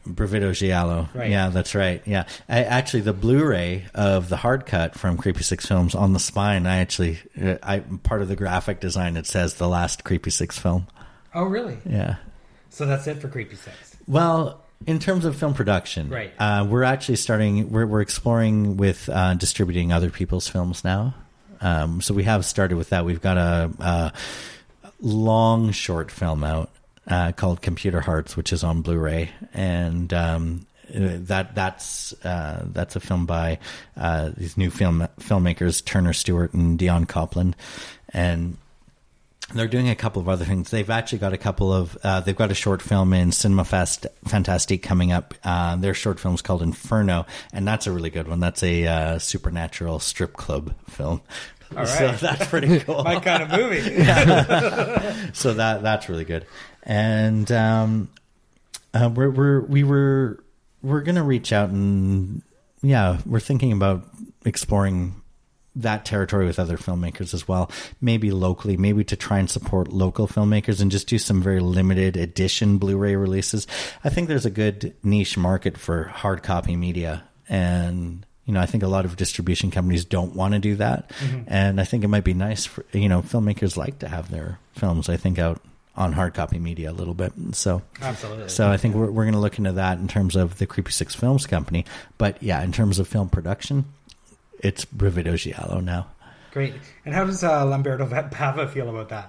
Bravido Giallo. Right. Yeah, that's right. Yeah. I, actually, the Blu-ray of the hard cut from Creepy Six Films, on the spine, I actually, uh, I part of the graphic design, it says the last Creepy Six film. Oh, really? Yeah. So that's it for Creepy Six. Well, in terms of film production, right? Uh, we're actually starting. We're we're exploring with uh, distributing other people's films now. Um, so we have started with that. We've got a, a long short film out uh, called Computer Hearts, which is on Blu-ray, and um, that that's uh, that's a film by uh, these new film filmmakers Turner Stewart and Dion Copland, and they're doing a couple of other things. They've actually got a couple of, uh, they've got a short film in Cinema Fest Fantastique coming up. Uh, their short film's called Inferno, and that's a really good one. That's a uh, supernatural strip club film. All right. So that's pretty cool. My kind of movie. So that that's really good. And um, uh, we're, we're, we were, we're going to reach out and, yeah, we're thinking about exploring that territory with other filmmakers as well, maybe locally, maybe to try and support local filmmakers and just do some very limited edition Blu-ray releases. I think there's a good niche market for hard copy media, and you know, I think a lot of distribution companies don't want to do that. Mm-hmm. And I think it might be nice for, you know, filmmakers like to have their films, I think, out on hard copy media a little bit. So absolutely. So I think we're we're going to look into that in terms of the Creepy Six Films company, but yeah, in terms of film production, it's Bravido Giallo now. Great. And how does uh, Lamberto Bava feel about that?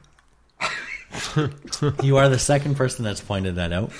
You are the second person that's pointed that out.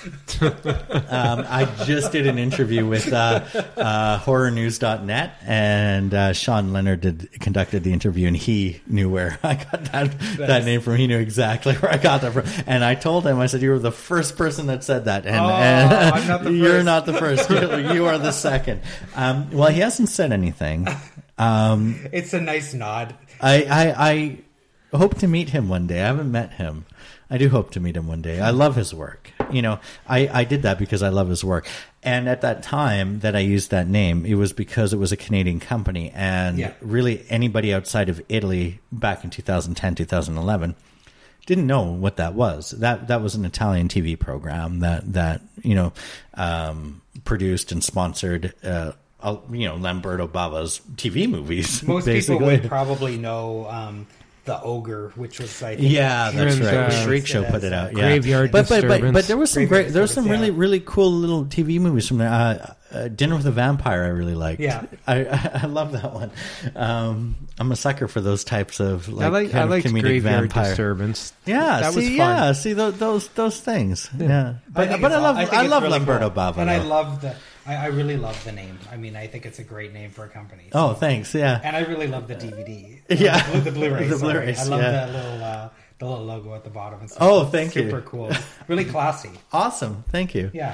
um, I just did an interview with uh, uh, horror news dot net, and uh, Sean Leonard did, conducted the interview, and he knew where I got that, that name from. He knew exactly where I got that from. And I told him, I said, you were the first person that said that. And, oh, and I'm not the first. You're not the first. You are the second. Um, well, he hasn't said anything. Um, it's a nice nod. I, I, I hope to meet him one day. I haven't met him. I do hope to meet him one day. I love his work. You know, I, I did that because I love his work. And at that time that I used that name, it was because it was a Canadian company. And yeah. really anybody outside of Italy back in two thousand ten, two thousand eleven didn't know what that was. That that was an Italian T V program that, that you know, um, produced and sponsored, uh, you know, Lamberto Bava's T V movies. Most basically. people would probably know... Um, The Ogre, which was I think, yeah, that's and, right. Uh, Shriek Show put it out. Yeah. Graveyard but, but Disturbance. but but there was some Graveyard great. There was some really yeah. really cool little T V movies from there. Uh, uh, Dinner with a Vampire, I really liked. Yeah, I I, I love that one. Um, I'm a sucker for those types of like, I like kind I like of comedic Graveyard vampire. Disturbance. Yeah, that see, was fun. Yeah, see those those those things. Yeah, yeah. but I but I love I, I, love really Lamberto cool. Bava, and though. I love the. I, I really love the name. I mean, I think it's a great name for a company. So. Oh, thanks. Yeah, and I really love the D V D. Yeah, the, the Blu-ray. the sorry. Blu-rays. I love yeah. that little uh, the little logo at the bottom. And stuff. Oh, thank Super you. Super cool. Really classy. Awesome. Thank you. Yeah.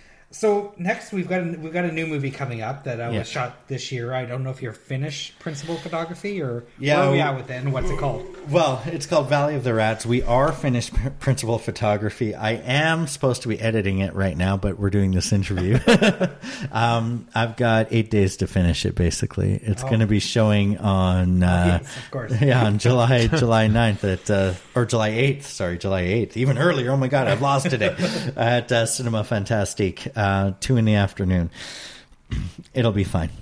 So next we've got a, we've got a new movie coming up that uh, yeah. was shot this year. I don't know if you're finished principal photography or yeah, where are we at with it and what's it called? Well, it's called Valley of the Rats. We are finished principal photography. I am supposed to be editing it right now, but we're doing this interview. um, I've got eight days to finish it. Basically, it's oh. going to be showing on uh, yes, of course. yeah, on July July ninth at uh, or July eighth. Sorry, July eighth. Even earlier. Oh my God, I've lost today at uh, Cinema Fantastique. Uh, two in the afternoon. It'll be fine.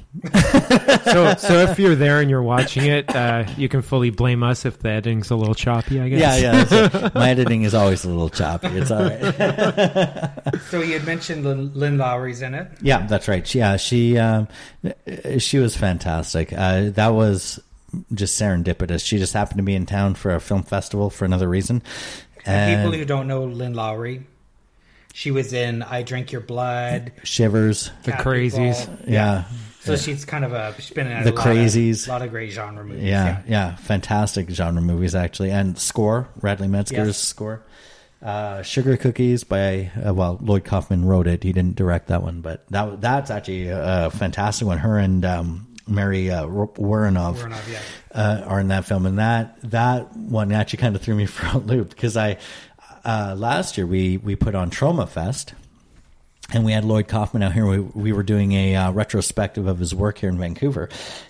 so, so if you're there and you're watching it, uh, you can fully blame us if the editing's a little choppy, I guess. Yeah, yeah. That's right. My editing is always a little choppy. It's all right. So you had mentioned Lynn, Lynn Lowry's in it. Yeah, that's right. Yeah, she um, she was fantastic. Uh, that was just serendipitous. She just happened to be in town for a film festival for another reason. And, and people who don't know Lynn Lowry. She was in I Drink Your Blood, Shivers, The Crazies. Yeah. yeah. So yeah. she's kind of a she's been in a The lot Crazies. Of, a lot of great genre movies. Yeah, yeah, yeah, fantastic genre movies actually, and Score, Radley Metzger's yes. score. Uh, Sugar Cookies by uh, well, Lloyd Kaufman wrote it. He didn't direct that one, but that that's actually a, a fantastic one. Her and um, Mary uh, Woronov, Woronov yeah. uh, are in that film, and that that one actually kind of threw me for a loop because I. Uh, last year we, we put on Trauma Fest, and we had Lloyd Kaufman out here. We we were doing a uh, retrospective of his work here in Vancouver,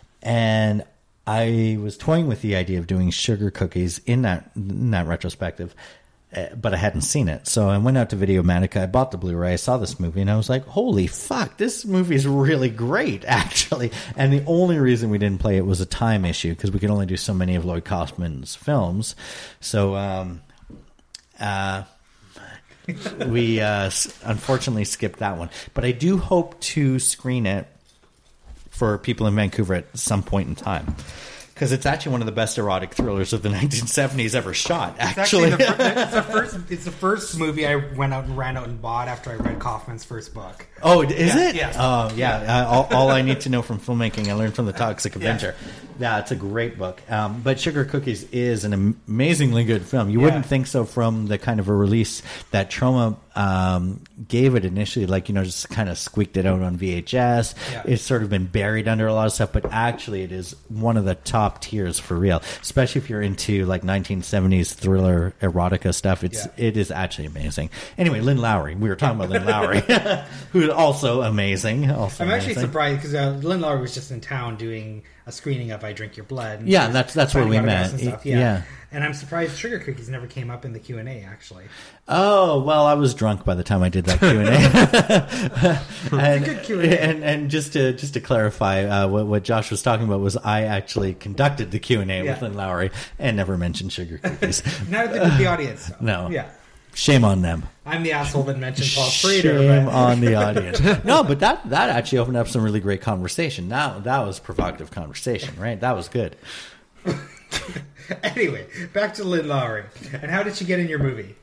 and I was toying with the idea of doing Sugar Cookies in that in that retrospective, uh, but I hadn't seen it. So I went out to Videomatica. I bought the Blu-ray. I saw this movie, and I was like, holy fuck, this movie is really great, actually. And the only reason we didn't play it was a time issue, because we could only do so many of Lloyd Kaufman's films. So um, uh, we uh, unfortunately skipped that one. But I do hope to screen it for people in Vancouver at some point in time. Because it's actually one of the best erotic thrillers of the nineteen seventies ever shot, actually. It's, actually the, it's, the first, it's the first movie I went out and ran out and bought after I read Kaufman's first book. Oh, is yeah, it? Yeah. Oh, yeah. yeah. Uh, all, all I need to know from filmmaking, I learned from The Toxic Avenger. Yeah. Yeah, it's a great book. Um, but Sugar Cookies is an am- amazingly good film. You Yeah. wouldn't think so from the kind of a release that Troma um, gave it initially, like, you know, just kind of squeaked it out on V H S. Yeah. It's sort of been buried under a lot of stuff, but actually it is one of the top tiers for real, especially if you're into like nineteen seventies thriller erotica stuff. It's Yeah. It is actually amazing. Anyway, Lynn Lowry. We were talking about Lynn Lowry, who's also amazing. Also I'm actually amazing. surprised because uh, Lynn Lowry was just in town doing a screening of I Drink Your Blood. And Yeah, she was that's- that's where signing we autographs met. and stuff. Yeah. Yeah. And I'm surprised Sugar Cookies never came up in the Q and A, actually. Oh, well, I was drunk by the time I did that Q and A. and, good Q and A. and and just to just to clarify, uh, what, what Josh was talking about was I actually conducted the Q and A Yeah. with Lynn Lowry and never mentioned Sugar Cookies. Neither did the audience. So. No. Yeah. Shame on them. I'm the asshole that mentioned Paul Schrader. Shame But... on the audience. No, but that, that actually opened up some really great conversation. Now that was provocative conversation, right? That was good. Anyway, back to Lynn Lowry. And how did she get in your movie?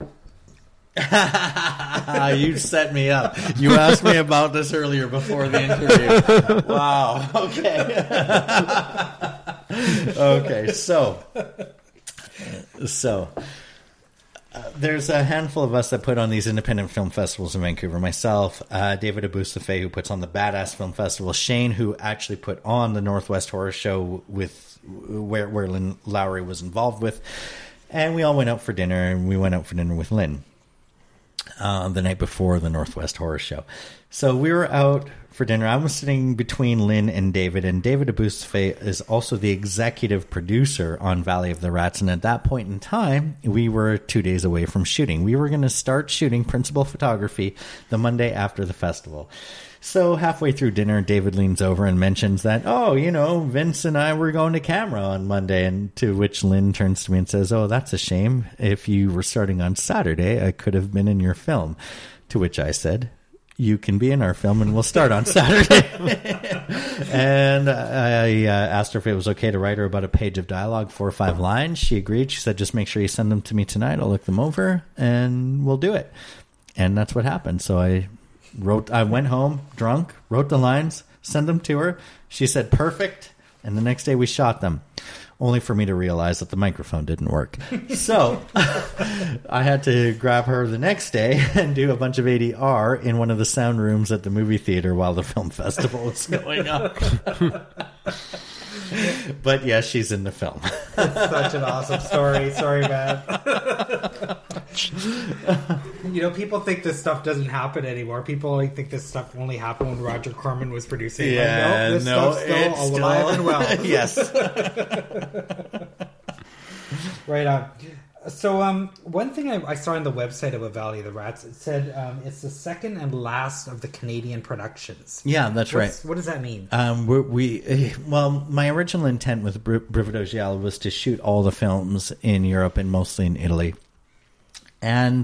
You set me up. You asked me about this earlier before the interview. Wow. Okay. Okay. So, so uh, there's a handful of us that put on these independent film festivals in Vancouver. Myself, uh, David Abousafe, who puts on the Badass Film Festival, Shane, who actually put on the Northwest Horror Show with where where Lynn Lowry was involved with, and we all went out for dinner. And we went out for dinner with Lynn. Uh, the night before the Northwest Horror Show. So we were out for dinner. I was sitting between Lynn and David, and David Abousafe is also the executive producer on Valley of the Rats. And at that point in time, we were two days away from shooting. We were going to start shooting principal photography the Monday after the festival. So halfway through dinner, David leans over and mentions that, oh, you know, Vince and I were going to camera on Monday. And to which Lynn turns to me and says, oh, that's a shame. If you were starting on Saturday, I could have been in your film. To which I said, you can be in our film and we'll start on Saturday. And I uh, asked her if it was okay to write her about a page of dialogue, four or five lines. She agreed. She said, just make sure you send them to me tonight. I'll look them over and we'll do it. And that's what happened. So I... Wrote. I went home drunk, wrote the lines, sent them to her. She said, perfect. And the next day we shot them, only for me to realize that the microphone didn't work. So I had to grab her the next day and do a bunch of A D R in one of the sound rooms at the movie theater while the film festival was going on. But yeah, she's in the film. It's such an awesome story. Sorry, man. You know, people think this stuff doesn't happen anymore. People like, think this stuff only happened when Roger Corman was producing. Yeah, Like, nope, this no, stuff's still it's alive still... and well. Yes. Right on. So, um, one thing I, I saw on the website about Valley of the Rats, it said um, it's the second and last of the Canadian productions. Yeah, that's What's, right. What does that mean? Um, we, we well, my original intent with Br- Brivido Giallo was to shoot all the films in Europe and mostly in Italy. And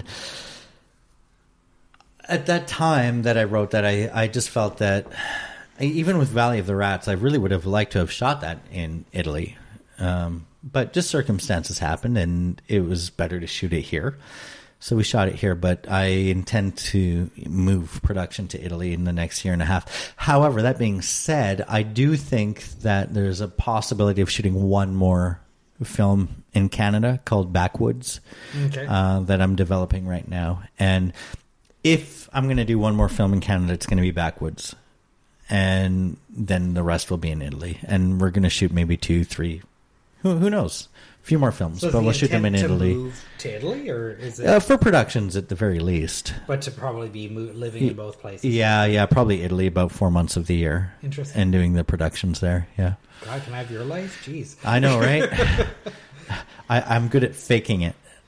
at that time that I wrote that, I, I just felt that even with Valley of the Rats, I really would have liked to have shot that in Italy. Um, but just circumstances happened and it was better to shoot it here. So we shot it here, but I intend to move production to Italy in the next year and a half. However, that being said, I do think that there's a possibility of shooting one more film in Canada called Backwoods, Okay. uh, that I'm developing right now. And if I'm going to do one more film in Canada, it's going to be Backwoods. And then the rest will be in Italy. And we're going to shoot maybe two, three, who, who knows? A few more films, So is but the we'll shoot them in intent to Italy. move to Italy, or is it? Uh, for productions at the very least. But to probably be mo- living in both places. Yeah, yeah, probably Italy about four months of the year. Interesting. And doing the productions there, yeah. God, can I have your life? Jeez. I know, right? I, I'm good at faking it.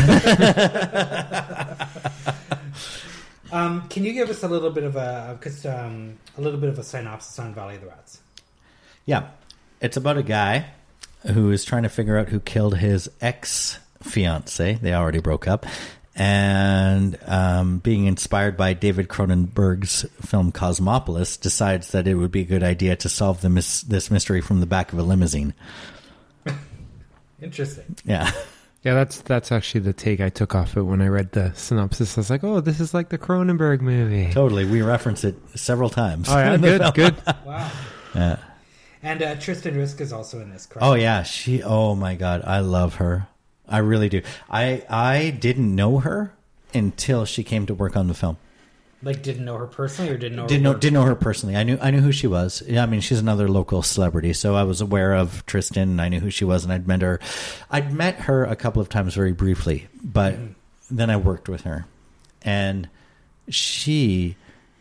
um, can you give us a little bit of a, cause, um, a little bit of a synopsis on Valley of the Rats? Yeah, it's about a guy who is trying to figure out who killed his ex-fiancée. They already broke up. And um, being inspired by David Cronenberg's film Cosmopolis, decides that it would be a good idea to solve the mis- this mystery from the back of a limousine. Interesting. Yeah. Yeah, that's that's actually the take I took off it when I read the synopsis. I was like, oh, this is like the Cronenberg movie. Totally. We reference it several times. Oh, yeah, good, good. Wow. Yeah. And uh, Tristan Risk is also in this, correct? Oh, yeah. She. Oh, my God. I love her. I really do. I I didn't know her until she came to work on the film. Like, didn't know her personally, or didn't know Didn't her know, didn't know her personally. I knew I knew who she was. Yeah, I mean, she's another local celebrity, so I was aware of Tristan, and I knew who she was, and I'd met her. I'd met her a couple of times very briefly, but mm-hmm. then I worked with her, and she,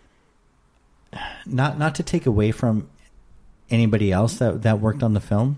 not not to take away from anybody else that, that worked on the film,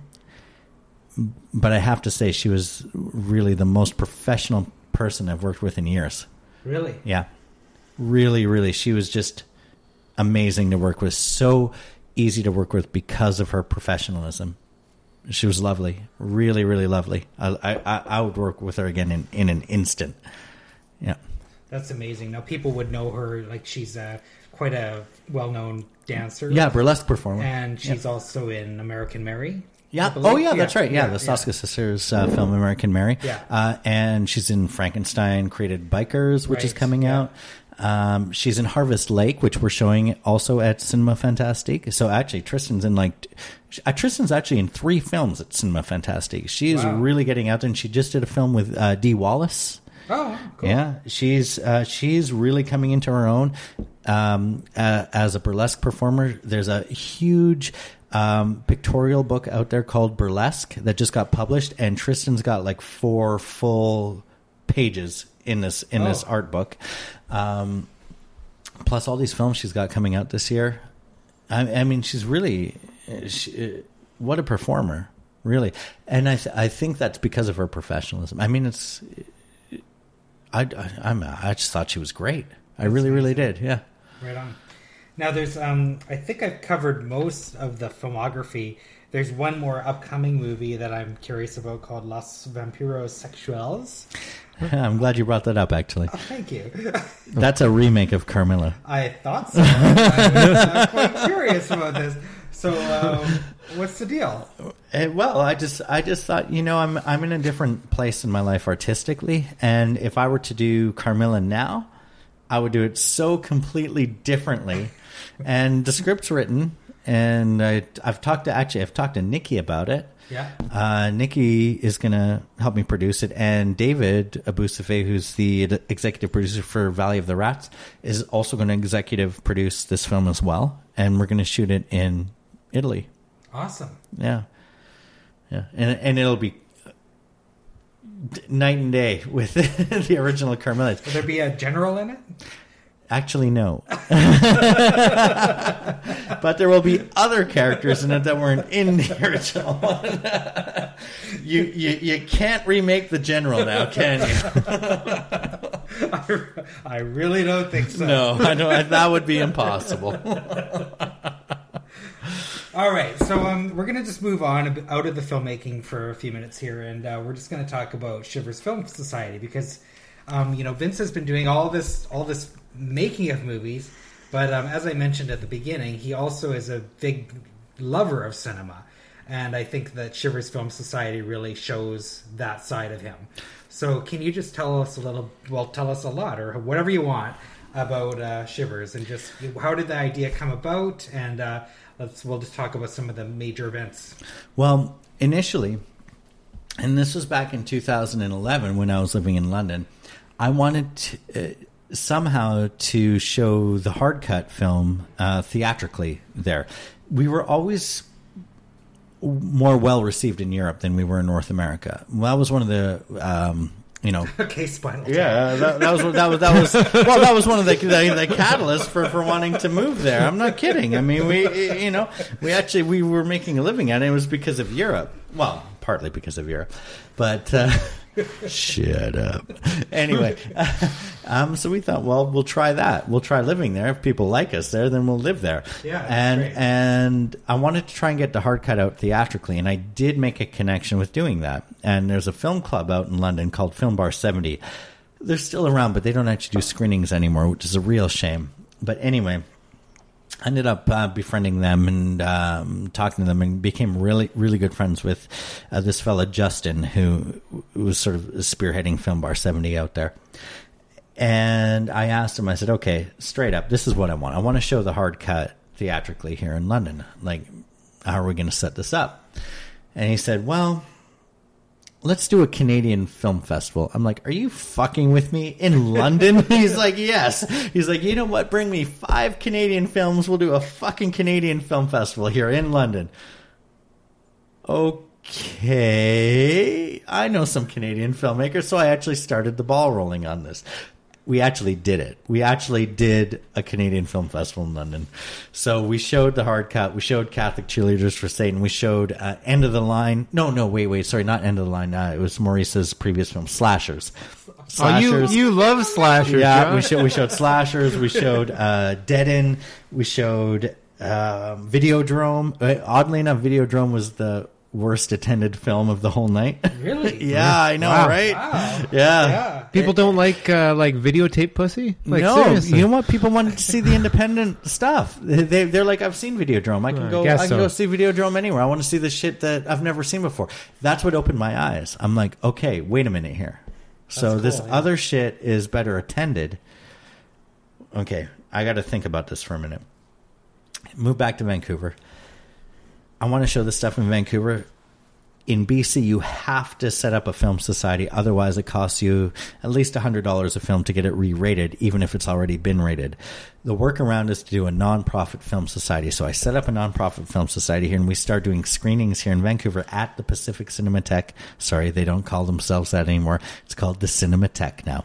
but I have to say she was really the most professional person I've worked with in years. Really? Yeah. Really, really. She was just amazing to work with. So easy to work with because of her professionalism. She was lovely. Really, really lovely. I I, I would work with her again in, in an instant. Yeah. That's amazing. Now, people would know her, like she's a, quite a well-known dancer. Yeah, burlesque performer. And she's yeah. also in American Mary. Yeah. Oh, yeah, yeah, that's right. Yeah, yeah the Soska yeah. Sisters uh, film, American Mary. Yeah. Uh, and she's in Frankenstein Created Bikers, which right. is coming yeah. out. Um, she's in Harvest Lake, which we're showing also at Cinema Fantastique. So actually, Tristan's in like... Uh, Tristan's actually in three films at Cinema Fantastique. She is wow. really getting out there, and she just did a film with uh, Dee Wallace. Oh, cool. Yeah, she's uh, she's really coming into her own um, uh, as a burlesque performer. There's a huge um, pictorial book out there called Burlesque that just got published, and Tristan's got like four full pages in this in oh. this art book. Um, plus all these films she's got coming out this year. I, I mean, she's really she, what a performer, really. And I th- I think that's because of her professionalism. I mean, it's. I, I, I'm, I just thought she was great. I That's really, amazing. really did. Yeah. Right on. Now, there's, um, I think I've covered most of the filmography. There's one more upcoming movie that I'm curious about called Los Vampiros Sexuales. I'm glad you brought that up, actually. Oh, thank you. That's a remake of Carmilla. I thought so. I was uh, quite curious about this. So, um, what's the deal? Uh, well, I just, I just thought, you know, I'm, I'm in a different place in my life artistically, and if I were to do Carmilla now, I would do it so completely differently. And the script's written, and I, I've talked to actually, I've talked to Nikki about it. Yeah. Uh, Nikki is going to help me produce it, and David Abusafe, who's the executive producer for Valley of the Rats, is also going to executive produce this film as well, and we're going to shoot it in Italy. Awesome. Yeah. Yeah. And and it'll be night and day with the original Carmilla. Will there be a general in it? Actually, no. But there will be other characters in it that weren't in the original one. you, you you can't remake the general now, can you? I, I really don't think so. No, I don't. That would be impossible. All right, so um, we're going to just move on out of the filmmaking for a few minutes here, and uh, we're just going to talk about Shivers Film Society because, um, you know, Vince has been doing all this, all this making of movies, but um, as I mentioned at the beginning, he also is a big lover of cinema, and I think that Shivers Film Society really shows that side of him. So, can you just tell us a little? Well, tell us a lot, or whatever you want about uh, Shivers, and just how did the idea come about, and uh, Let's, we'll just talk about some of the major events. Well, initially, and this was back in two thousand eleven when I was living in London, I wanted to, uh, somehow to show the hard cut film uh, theatrically there. We were always more well received in Europe than we were in North America. Well, that was one of the... Um, You know, okay, Spinal Tap. Yeah, that, that was that was that was well, that was one of the the, the catalysts for, for wanting to move there. I'm not kidding. I mean, we you know we actually we were making a living at it. It was because of Europe. Well, partly because of Europe, but uh, Shut up. Anyway, um, so we thought, well, we'll try that. We'll try living there. If people like us there, then we'll live there. Yeah, that's and great. and I wanted to try and get the hard cut out theatrically, and I did make a connection with doing that. And there's a film club out in London called Film Bar seventy. They're still around, but they don't actually do screenings anymore, which is a real shame. But anyway, I ended up uh, befriending them and um, talking to them, and became really, really good friends with uh, this fella, Justin, who was sort of spearheading Film Bar seventy out there. And I asked him, I said, okay, straight up, this is what I want. I want to show the hard cut theatrically here in London. Like, how are we going to set this up? And he said, well, let's do a Canadian film festival. I'm like, are you fucking with me? In London? He's like, yes. He's like, you know what? Bring me five Canadian films. We'll do a fucking Canadian film festival here in London. Okay. I know some Canadian filmmakers, so I actually started the ball rolling on this. We actually did it. We actually did a Canadian film festival in London. So we showed the hard cut. We showed Catholic Cheerleaders for Satan. We showed uh, End of the Line. No, no, wait, wait. Sorry, not End of the Line. Uh, it was Maurice's previous film, Slashers. Slashers. Oh, you, you love slashers. Yeah, John. we showed, we showed Slashers. We showed uh, Dead End. We showed uh, Videodrome. Uh, oddly enough, Videodrome was the worst attended film of the whole night. Really? Yeah, I know, Wow. right? Wow. Yeah. Yeah. People don't like uh, like videotape pussy. Like, no, seriously. you know what? People wanted to see the independent stuff. They, they, they're like, I've seen Videodrome. I can I go. guess I can so. go see Videodrome anywhere. I want to see the shit that I've never seen before. That's what opened my eyes. I'm like, okay, wait a minute here. So cool, this yeah. other shit is better attended. Okay, I got to think about this for a minute. Move back to Vancouver. I want to show this stuff in Vancouver. In B C, you have to set up a film society. Otherwise, it costs you at least one hundred dollars a film to get it re-rated, even if it's already been rated. The workaround is to do a non-profit film society. So I set up a non-profit film society here, and we start doing screenings here in Vancouver at the Pacific Cinematheque. Sorry, they don't call themselves that anymore. It's called the Cinematheque now.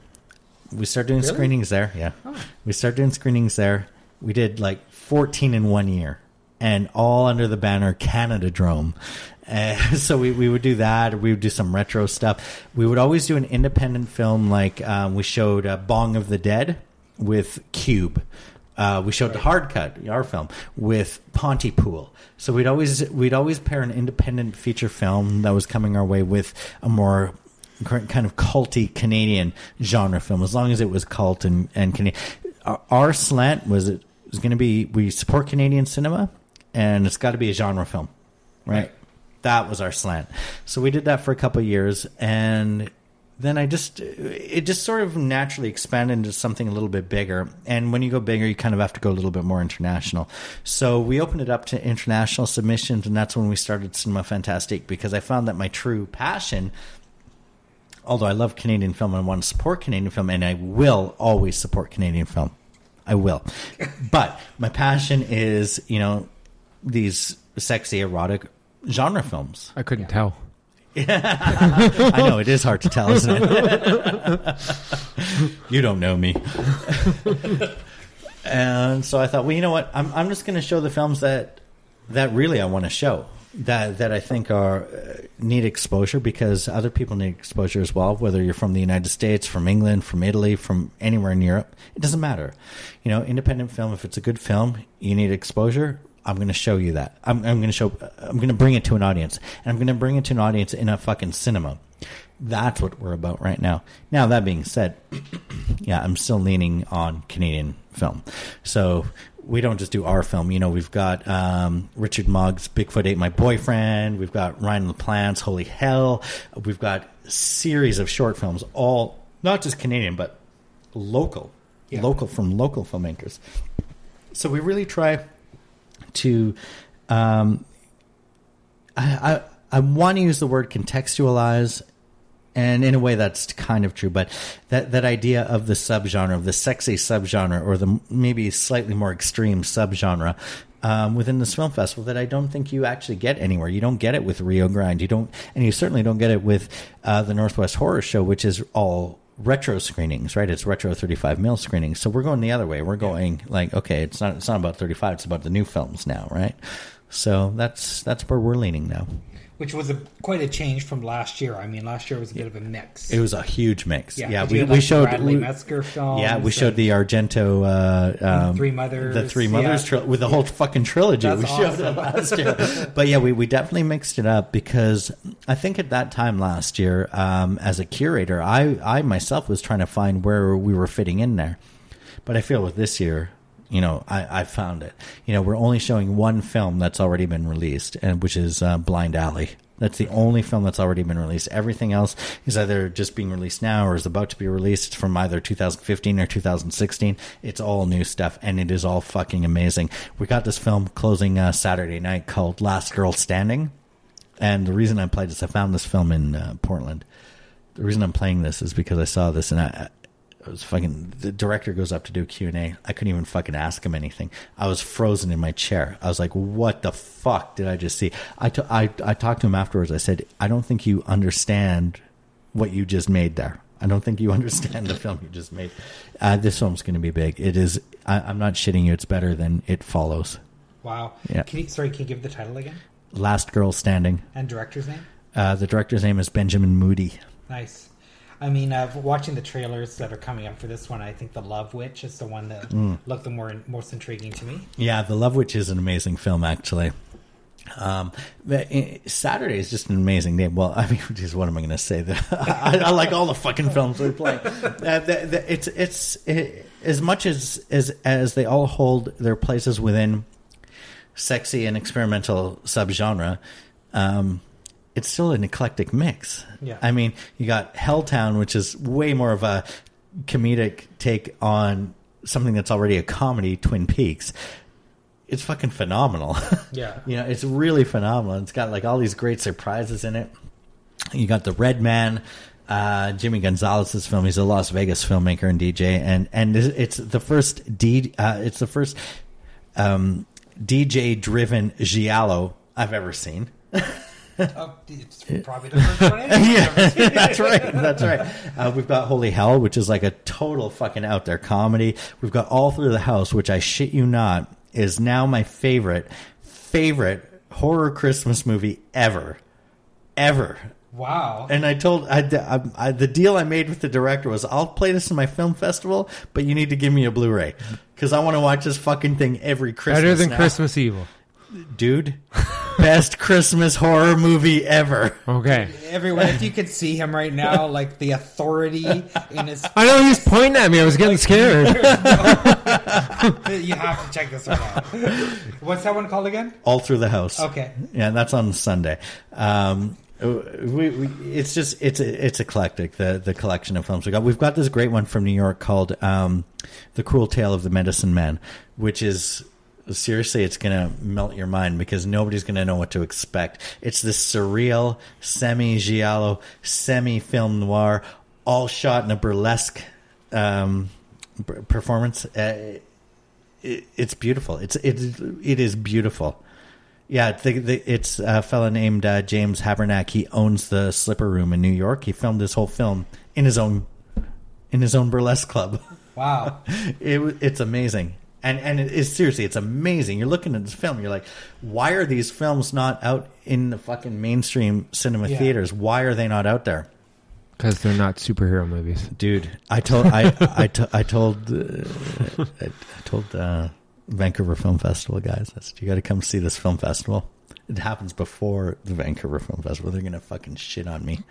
We start doing Really? screenings there, yeah. Oh. We start doing screenings there. We did like fourteen in one year, and all under the banner Canada-drome. Uh, so we, we would do that. We would do some retro stuff. We would always do an independent film, like um, we showed uh, Bong of the Dead with Cube. Uh, we showed the hard cut, our film, with Pontypool. So we'd always we'd always pair an independent feature film that was coming our way with a more kind of culty Canadian genre film, as long as it was cult and, and Canadian. Our, our slant was it was going to be, we support Canadian cinema, and it's got to be a genre film, right? Right. That was our slant. So we did that for a couple of years, and then I just, it just sort of naturally expanded into something a little bit bigger. And when you go bigger, you kind of have to go a little bit more international. So we opened it up to international submissions, and that's when we started Cinema Fantastique, because I found that my true passion, although I love Canadian film and I want to support Canadian film, and I will always support Canadian film. I will. But my passion is, you know, these sexy, erotic genre films. I couldn't tell. I know, it is hard to tell, isn't it? You don't know me. And so I thought, well, you know what? I'm I'm just going to show the films that that really I want to show, that that I think are uh, need exposure, because other people need exposure as well. Whether you're from the United States, from England, from Italy, from anywhere in Europe, it doesn't matter. You know, independent film. If it's a good film, you need exposure. I'm going to show you that. I'm, I'm going to show. I'm going to bring it to an audience, and I'm going to bring it to an audience in a fucking cinema. That's what we're about right now. Now, that being said, yeah, I'm still leaning on Canadian film. So we don't just do our film. You know, we've got um, Richard Moggs' Bigfoot Ate My Boyfriend. We've got Ryan LaPlante's Holy Hell. We've got a series of short films, all not just Canadian, but local, Yeah. local from local filmmakers. So we really try to um, I, I I want to use the word contextualize, and in a way that's kind of true, but that, that idea of the subgenre, of the sexy subgenre, or the maybe slightly more extreme subgenre um, within this film festival that I don't think you actually get anywhere. You don't get it with Rio Grande. You don't, and you certainly don't get it with uh, the Northwest Horror Show, which is all retro screenings, right? It's retro thirty-five mil screenings. So we're going the other way. We're going like, okay, it's not it's not about thirty-five, it's about the new films now, right? So that's that's where we're leaning now. which was a quite a change from last year. I mean, last year was a bit of a mix. It was a huge mix. Yeah, yeah we, we, had, we like, showed Bradley we, Metzger films. Yeah, we showed the Argento uh, um, Three Mothers, the Three Mothers yeah. tri- with the whole fucking trilogy. That's we showed awesome. it last year, but yeah, we, we definitely mixed it up because I think at that time last year, um, as a curator, I I myself was trying to find where we were fitting in there, but I feel with this year, you know, I, I found it. You know, we're only showing one film that's already been released, and which is uh, Blind Alley. That's the only film that's already been released. Everything else is either just being released now or is about to be released. It's from either two thousand fifteen or two thousand sixteen. It's all new stuff, and it is all fucking amazing. We got this film closing uh, Saturday night called Last Girl Standing. And the reason I played this, I found this film in uh, Portland. The reason I'm playing this is because I saw this, and I... It was fucking. The director goes up to do a Q and A. I couldn't even fucking ask him anything. I was frozen in my chair. I was like, "What the fuck did I just see?" I, t- I, I talked to him afterwards. I said, "I don't think you understand what you just made there. I don't think you understand the film you just made. Uh, this film's going to be big. It is. I, I'm not shitting you. It's better than It Follows." Wow. Yeah. Can you, sorry, can you give the title again? Last Girl Standing. And director's name? Uh, the director's name is Benjamin Moody. Nice. I mean, uh, watching the trailers that are coming up for this one, I think The Love Witch is the one that mm. looked the more most intriguing to me. Yeah, The Love Witch is an amazing film, actually. Um, Saturday is just an amazing day. Well, I mean, geez, what am I going to say? I, I like all the fucking films we play. Uh, the, the, it's it's it, as much as, as as they all hold their places within sexy and experimental subgenre. Um, It's still an eclectic mix. Yeah. I mean, you got Helltown, which is way more of a comedic take on something that's already a comedy, Twin Peaks. It's fucking phenomenal. Yeah. You know, it's really phenomenal. It's got like all these great surprises in it. You got the Red Man, uh, Jimmy Gonzalez's film. He's a Las Vegas filmmaker and D J, and and it's the first D. Uh, it's the first um, D J-driven giallo I've ever seen. Oh, it's probably the first one. Yeah, that's right. That's right. Uh, we've got Holy Hell, which is like a total fucking out there comedy. We've got All Through the House, which I shit you not is now my favorite favorite horror Christmas movie ever, ever. Wow. And I told I, I, I the deal I made with the director was I'll play this in my film festival, but you need to give me a Blu-ray because I want to watch this fucking thing every Christmas. Better than now. Christmas Evil. Dude. Best Christmas horror movie ever. Okay. Everyone, if you could see him right now, like the authority in his... I know he's pointing at me. I was getting scared. You have to check this one out. What's that one called again? All Through the House. Okay. Yeah, that's on Sunday. Um, we, we, it's just it's it's eclectic. The the collection of films we got. We've got this great one from New York called um, "The Cruel Tale of the Medicine Man," which is. Seriously, it's going to melt your mind because nobody's going to know what to expect. It's this surreal, semi-giallo, semi-film noir, all shot in a burlesque um, b- performance. Uh, it, it's beautiful. It's it, it is beautiful. Yeah, the, the, it's a fella named uh, James Habernack. He owns the Slipper Room in New York. He filmed this whole film in his own in his own burlesque club. Wow, it, it's amazing. And and it is seriously, it's amazing. You're looking at this film, you're like, why are these films not out in the fucking mainstream cinema Yeah. theaters? Why are they not out there? Because they're not superhero movies. Dude, I told I I, to, I told uh, I, I told uh, Vancouver Film Festival guys, I said, you got to come see this film festival. It happens before the Vancouver Film Festival. They're gonna fucking shit on me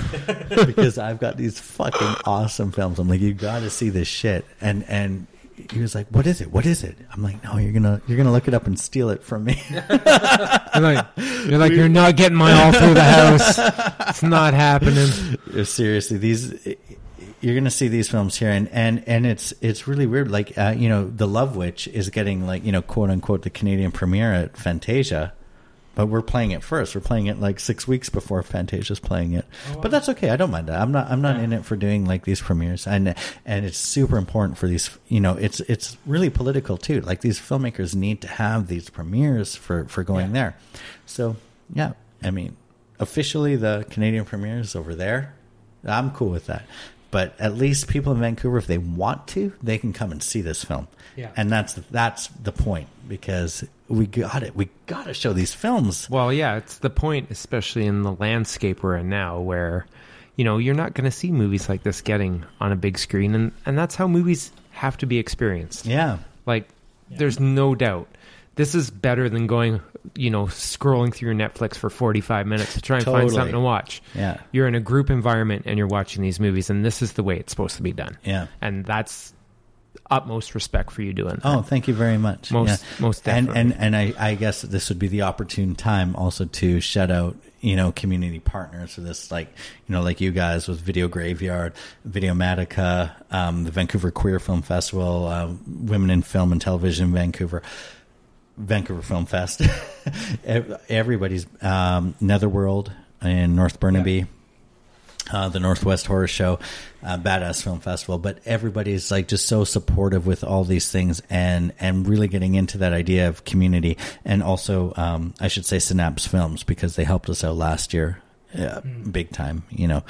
because I've got these fucking awesome films. I'm like, you got to see this shit, and and. He was like, "What is it? What is it?" I'm like, "No, you're gonna you're gonna look it up and steal it from me." You're like, you're, like, you're not getting my All Through the House. It's not happening. Seriously, these you're gonna see these films here, and, and, and it's it's really weird. Like, uh, you know, The Love Witch is getting like you know quote unquote the Canadian premiere at Fantasia. But we're playing it first. We're playing it like six weeks before Fantasia's playing it. Oh, wow. But that's okay. I don't mind that. I'm not. I'm not yeah. in it for doing like these premieres, and and it's super important for these. You know, it's it's really political too. Like these filmmakers need to have these premieres for for going yeah. there. So yeah, I mean, officially the Canadian premiere is over there. I'm cool with that. But at least people in Vancouver, if they want to, they can come and see this film. Yeah. And that's that's the point because we got it. We got to show these films. Well, yeah, it's the point, especially in the landscape we're in now, where, you know, you're not going to see movies like this getting on a big screen, and, and that's how movies have to be experienced. Yeah. Like, yeah. There's no doubt. This is better than going, you know, scrolling through your Netflix for forty-five minutes to try and Totally. find something to watch. Yeah. You're in a group environment and you're watching these movies, and this is the way it's supposed to be done. Yeah. And that's utmost respect for you doing that. Oh, thank you very much. Most, yeah. most and definitely. and and I, I guess this would be the opportune time also to shout out, you know, community partners for this, like, you know, like you guys with Video Graveyard, Videomatica, um, the Vancouver Queer Film Festival, uh, Women in Film and Television in Vancouver, Vancouver Film Fest, everybody's, um, Netherworld in North Burnaby. Yeah. Uh, the Northwest Horror Show, uh, Badass Film Festival, but everybody's like just so supportive with all these things, and, and really getting into that idea of community. And also, um, I should say Synapse Films, because they helped us out last year, uh, mm. big time, you know.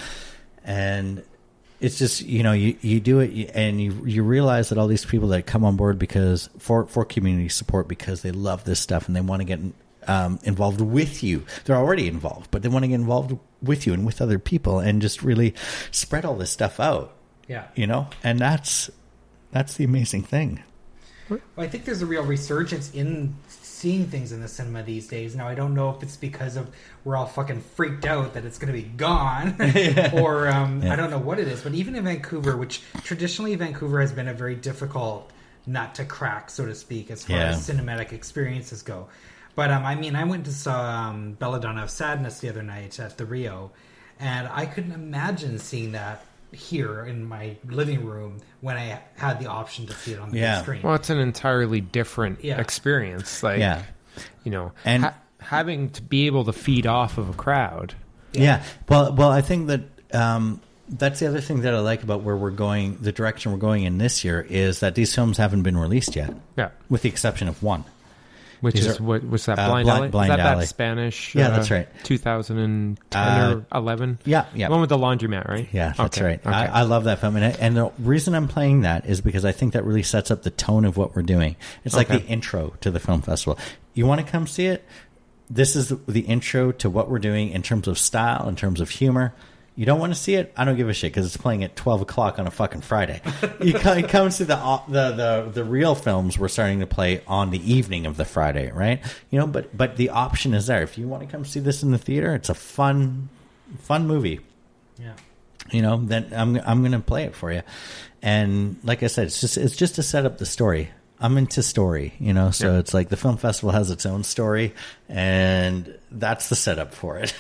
And it's just, you know, you, you do it and you, you realize that all these people that come on board because for, for community support, because they love this stuff and they want to get Um, involved with you. They're already involved, but they want to get involved with you and with other people and just really spread all this stuff out. Yeah. You know, and that's that's the amazing thing. Well, I think there's a real resurgence in seeing things in the cinema these days. Now, I don't know if it's because of we're all fucking freaked out that it's going to be gone yeah. or um, yeah. I don't know what it is, but even in Vancouver, which traditionally Vancouver has been a very difficult nut to crack, so to speak, as far yeah. as cinematic experiences go. But, um, I mean, I went to saw um, Belladonna of Sadness the other night at the Rio, and I couldn't imagine seeing that here in my living room when I had the option to see it on the yeah. big screen. Well, it's an entirely different yeah. experience. Like, yeah. you know, and ha- having to be able to feed off of a crowd. Yeah. yeah. Well, well, I think that um, that's the other thing that I like about where we're going, the direction we're going in this year, is that these films haven't been released yet. Yeah. With the exception of one. Which These is, are, what was that, uh, Blind, Blind- Alley? Blind is that Alley. that Spanish? Yeah, uh, that's right. two thousand ten Uh, or eleven? Yeah, yeah. The one with the laundromat, right? Yeah, that's okay. right. Okay. I, I love that film. And, I, and the reason I'm playing that is because I think that really sets up the tone of what we're doing. It's like Okay. the intro to the film festival. You want to come see it? This is the, the intro to what we're doing in terms of style, in terms of humor. You don't want to see it? I don't give a shit because it's playing at twelve o'clock on a fucking Friday. You come, come to the, the the the real films we're starting to play on the evening of the Friday, right? You know, but but the option is there. If you want to come see this in the theater, it's a fun fun movie. Yeah. You know, then I'm I'm going to play it for you. And like I said, it's just it's just to set up the story. I'm into story, you know, so yeah. It's like the film festival has its own story, and that's the setup for it.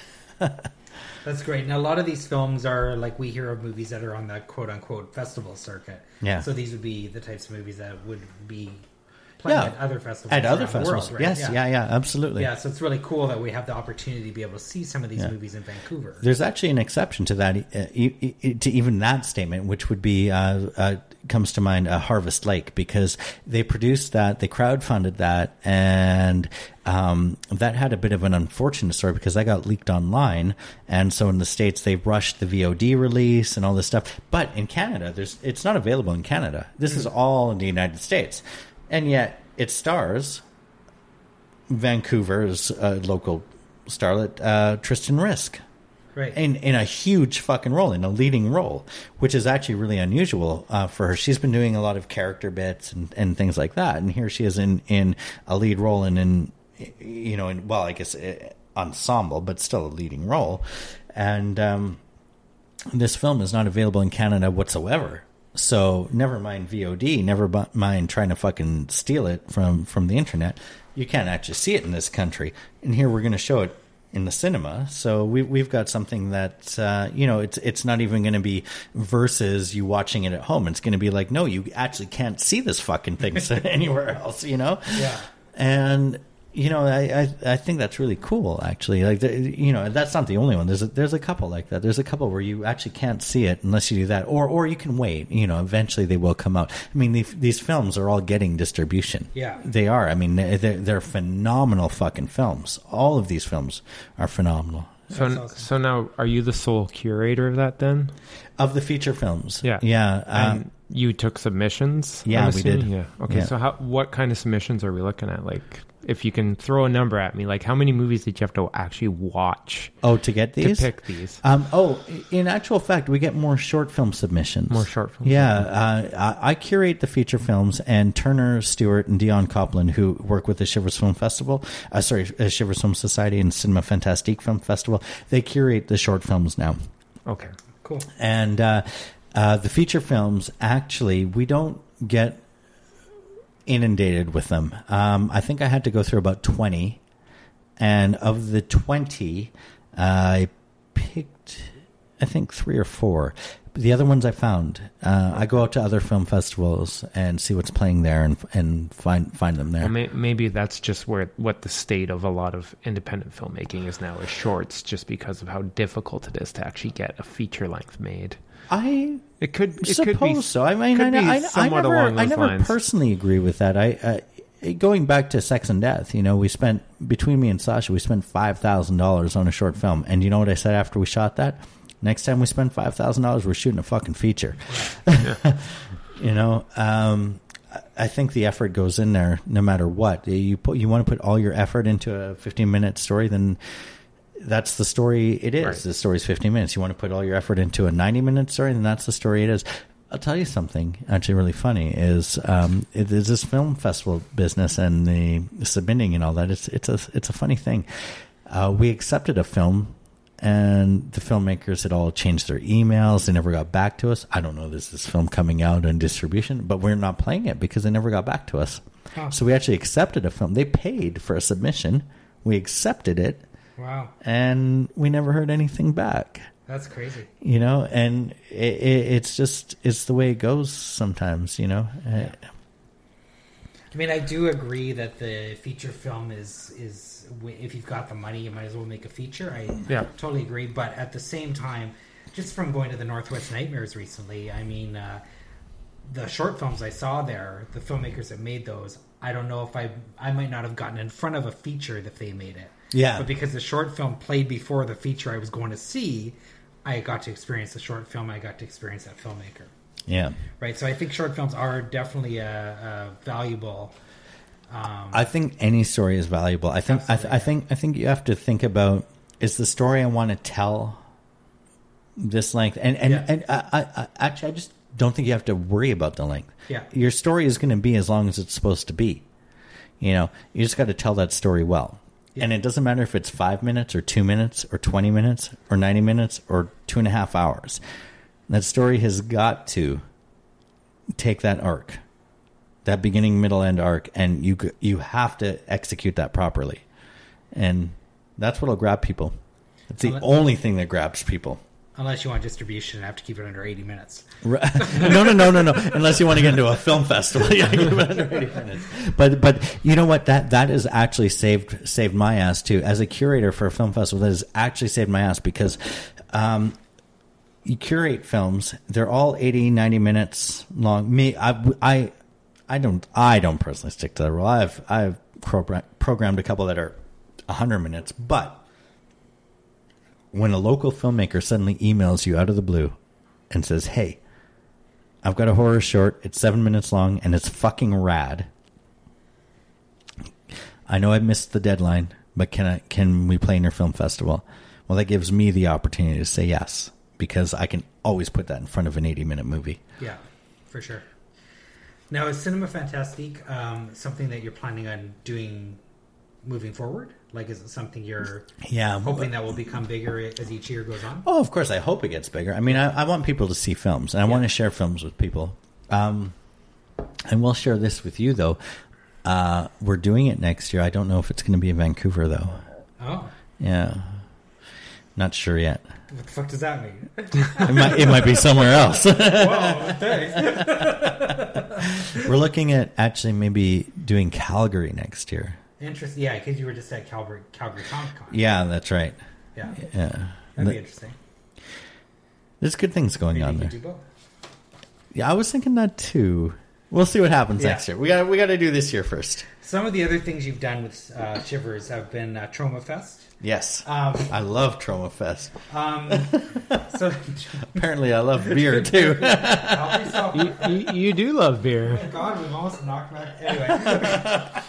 That's great. And a lot of these films are like we hear of movies that are on the quote unquote festival circuit. Yeah. So these would be the types of movies that would be playing yeah. at other festivals. At other around the festivals. world, right? Yes. Yeah. yeah. Yeah. Absolutely. Yeah. So it's really cool that we have the opportunity to be able to see some of these Yeah. movies in Vancouver. There's actually an exception to that, uh, e- e- to even that statement, which would be uh, uh, comes to mind uh, Harvest Lake, because they produced that, they crowdfunded that, and um, that had a bit of an unfortunate story because that got leaked online, and so in the States they rushed the V O D release and all this stuff. But in Canada, there's it's not available in Canada. This is all in the United States, and yet it stars Vancouver's uh, local starlet uh, Tristan Risk. Right. In in a huge fucking role, in a leading role, which is actually really unusual uh, for her. She's been doing a lot of character bits and, and things like that, and here she is in, in a lead role and in, you know, in, well, I guess uh, ensemble, but still a leading role. And um, this film is not available in Canada whatsoever. So never mind V O D, never mind trying to fucking steal it from, from the internet. You can't actually see it in this country, and here we're going to show it in the cinema. So we, we've got something that, uh, you know, it's it's not even going to be versus you watching it at home. It's going to be like, no, you actually can't see this fucking thing anywhere else, you know? Yeah. And, you know, I, I, I think that's really cool, actually. Like, the, you know, that's not the only one. There's a, there's a couple like that. There's a couple where you actually can't see it unless you do that. Or or you can wait. You know, eventually they will come out. I mean, these, these films are all getting distribution. Yeah. They are. I mean, they're, they're phenomenal fucking films. All of these films are phenomenal. So, awesome. so now, are you the sole curator of that then? Of the feature films. Yeah. Yeah. And Um, you took submissions? Yeah, I'm we assuming? did. Yeah. Okay, Yeah. so how, what kind of submissions are we looking at? Like if you can throw a number at me, like how many movies did you have to actually watch? Oh, to get these? To pick these. Um, oh, in actual fact, we get more short film submissions. More short films? Yeah. Uh, I, I curate the feature films, and Turner Stewart and Dion Copland, who work with the Shivers Film Festival, uh, sorry, uh, Shivers Film Society and Cinema Fantastique Film Festival, they curate the short films now. Okay. Cool. And uh, uh, the feature films, actually, we don't get inundated with them. Um, I think I had to go through about twenty, and of the twenty, uh, I picked, I think, three or four. The other ones I found. Uh, I go out to other film festivals and see what's playing there, and and find find them there. Well, may, maybe that's just where what the state of a lot of independent filmmaking is now, is shorts, just because of how difficult it is to actually get a feet length made. I It could it suppose could be so. I mean, could I, be I, I somewhat never, along those I never lines. personally agree with that. I, I going back to Sex and Death. You know, we spent between me and Sasha, we spent five thousand dollars on a short film, and you know what I said after we shot that? Next time we spend five thousand dollars, we're shooting a fucking feature. Yeah. You know, um, I think the effort goes in there no matter what. You put, you want to put all your effort into a fifteen minute story, then that's the story it is. Right. The story's fifteen minutes. You want to put all your effort into a ninety minute story, then that's the story it is. I'll tell you something actually really funny is um, it is this film festival business and the submitting and all that. It's it's a it's a funny thing. Uh, we accepted a film, and the filmmakers had all changed their emails. They never got back to us. I don't know. There's this film coming out on distribution, but we're not playing it because they never got back to us. Huh. So we actually accepted a film. They paid for a submission. We accepted it. Wow. And we never heard anything back. That's crazy. You know, and it, it, it's just, it's the way it goes sometimes, you know. Yeah. I mean, I do agree that the feature film is, is if you've got the money, you might as well make a feature. I Yeah. totally agree. But at the same time, just from going to the Northwest Nightmares recently, I mean, uh, the short films I saw there, the filmmakers that made those, I don't know if I, I might not have gotten in front of a feature if they made it. Yeah. But because the short film played before the feature I was going to see, I got to experience the short film. I got to experience that filmmaker. Yeah. Right. So I think short films are definitely a, a valuable. Um, I think any story is valuable. I think, I, th- I think, I think you have to think about, is the story I want to tell this length? And, and, Yeah. and I, I, I actually, I just don't think you have to worry about the length. Yeah. Your story is going to be as long as it's supposed to be. You know, you just got to tell that story well. Yeah. And it doesn't matter if it's five minutes or two minutes or twenty minutes or ninety minutes or two and a half hours. That story has got to take that arc, that beginning, middle, end arc, and you you have to execute that properly. And that's what'll grab people. It's the Unless, only thing that grabs people. Unless you want distribution and have to keep it under eighty minutes. no, no, no, no, no. Unless you want to get into a film festival, yeah, keep it under eighty minutes. But, but you know what? That that has actually saved saved my ass too. As a curator for a film festival, that has actually saved my ass because um, you curate films. They're all eighty, ninety minutes long. Me, I, I, I don't, I don't personally stick to that rule. I've I've program, programmed a couple that are a hundred minutes, but when a local filmmaker suddenly emails you out of the blue and says, hey, I've got a horror short, it's seven minutes long, and it's fucking rad. I know I missed the deadline, but can I, can we play in your film festival? Well, that gives me the opportunity to say yes, because I can always put that in front of an eighty-minute movie. Yeah, for sure. Now, is Cinema Fantastique um, something that you're planning on doing moving forward? Like, is it something you're Yeah, hoping that will become bigger as each year goes on? Oh, of course. I hope it gets bigger. I mean, I, I want people to see films, and I Yeah. want to share films with people. Um, and we'll share this with you, though. Uh, we're doing it next year. I don't know if it's going to be in Vancouver, though. Oh, Yeah. Not sure yet. what the fuck does that mean? It might, it might be somewhere else. Whoa, thanks. We're looking at actually maybe doing Calgary next year. Interesting. Yeah, because you were just at Calgary, Calgary Comic Con. Yeah, that's right. Yeah, Yeah. that'd be interesting. There's good things going Maybe on you there. could do both. Yeah, I was thinking that too. We'll see what happens Yeah. next year. We got we got to do this year first. Some of the other things you've done with uh, Shivers have been uh, Trauma Fest. Yes. Um, I love Trauma Fest. um, so, Apparently, I love beer too. help yourself. you, you, you do love beer. Oh my God, we've almost knocked back. Anyway,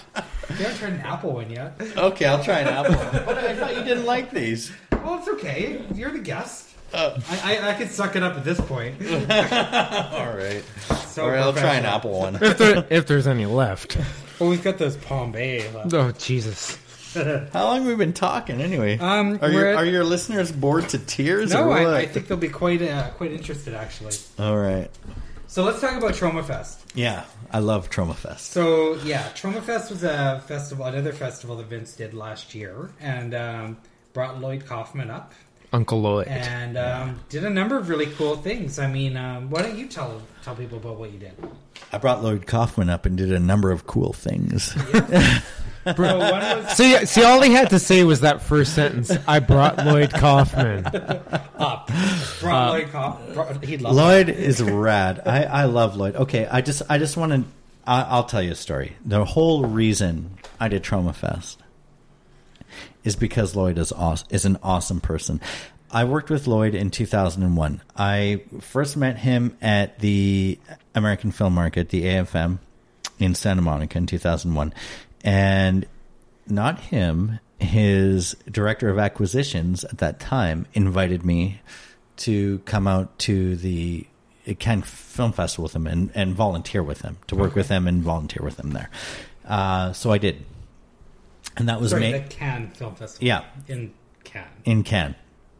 You haven't tried an apple one yet. Okay, I'll try an apple. But I thought you didn't like these. Well, it's okay. You're the guest. Uh, I, I I can suck it up at this point. All right. So All right, I'll try an professional. apple one. If, there, if there's any left. Well, we've got those Palm Bay left. Oh, Jesus. How long have we been talking anyway? Um, are, we're your, at- are your listeners bored to tears? No, or what? I, I think they'll be quite uh, quite interested, actually. All right. So let's talk about Trauma Fest. Yeah, I love Trauma Fest. So yeah, Trauma Fest was a festival, another festival that Vince did last year, and um, brought Lloyd Kaufman up Uncle Lloyd. and um, did a number of really cool things. I mean, um, why don't you tell tell people about what you did? I brought Lloyd Kaufman up and did a number of cool things. So one was See, see, all he had to say was that first sentence. I brought Lloyd Kaufman. up. Brought Lloyd Kaufman. He loved Lloyd is rad. I, I love Lloyd. Okay, I just I just want to. I'll tell you a story. The whole reason I did Trauma Fest is because Lloyd is awesome, is an awesome person. I worked with Lloyd in two thousand one. I first met him at the American Film Market, the A F M, in Santa Monica in two thousand one. And not him, his director of acquisitions at that time invited me to come out to the Cannes Film Festival with him and, and volunteer with him, to work Okay. with him and volunteer with him there. Uh, so I did. And that was Sorry, May. the Cannes Film Festival. Yeah, In Cannes. in Cannes.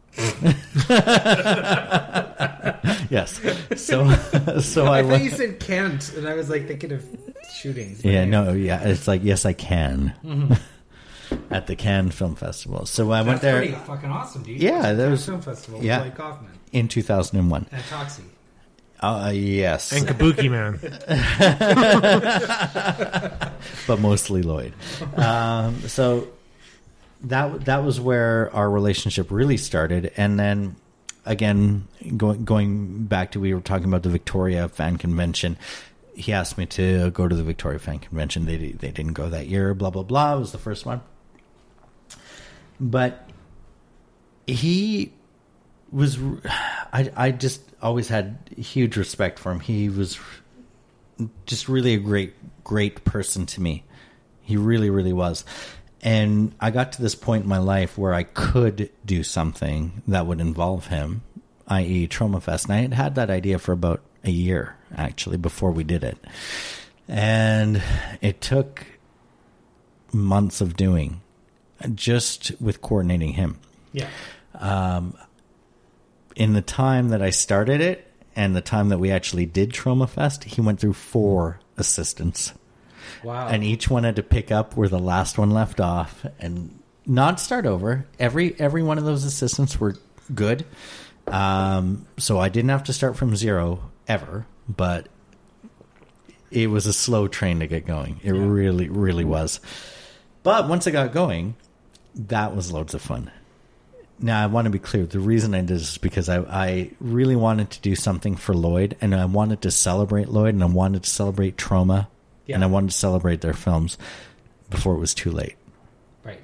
Yes. So, so I, I went. thought you said Kent, and I was like thinking of shootings. Yeah, no, yeah. It's like, yes, I can. At the Cannes Film Festival. So I went That's there pretty fucking awesome, dude. Yeah, Cannes that was- Film Festival. yeah. With Lloyd Kaufman in two thousand one. and Toxie. Uh, yes. And Kabuki Man. But mostly Lloyd. Um, so that that was where our relationship really started. And then again, going going back to, we were talking about the Victoria Fan Convention. He asked me to go to the Victoria Fan Convention. They they didn't go that year. Blah blah blah. It was the first one. But he was. I I just always had huge respect for him. He was just really a great great person to me. He really really was. And I got to this point in my life where I could do something that would involve him, that is. Trauma Fest. And I had had that idea for about a year, actually, before we did it. And it took months of doing, just with coordinating him. Yeah. Um, in the time that I started it and the time that we actually did Trauma Fest, he went through four assistants. Wow. And each one had to pick up where the last one left off and not start over. Every every one of those assistants were good. Um, so I didn't have to start from zero ever, but it was a slow train to get going. It Yeah. really, really was. But once I got going, that was loads of fun. Now, I want to be clear. The reason I did this is because I, I really wanted to do something for Lloyd, and I wanted to celebrate Lloyd, and I wanted to celebrate Trauma, Yeah. and I wanted to celebrate their films before it was too late. Right.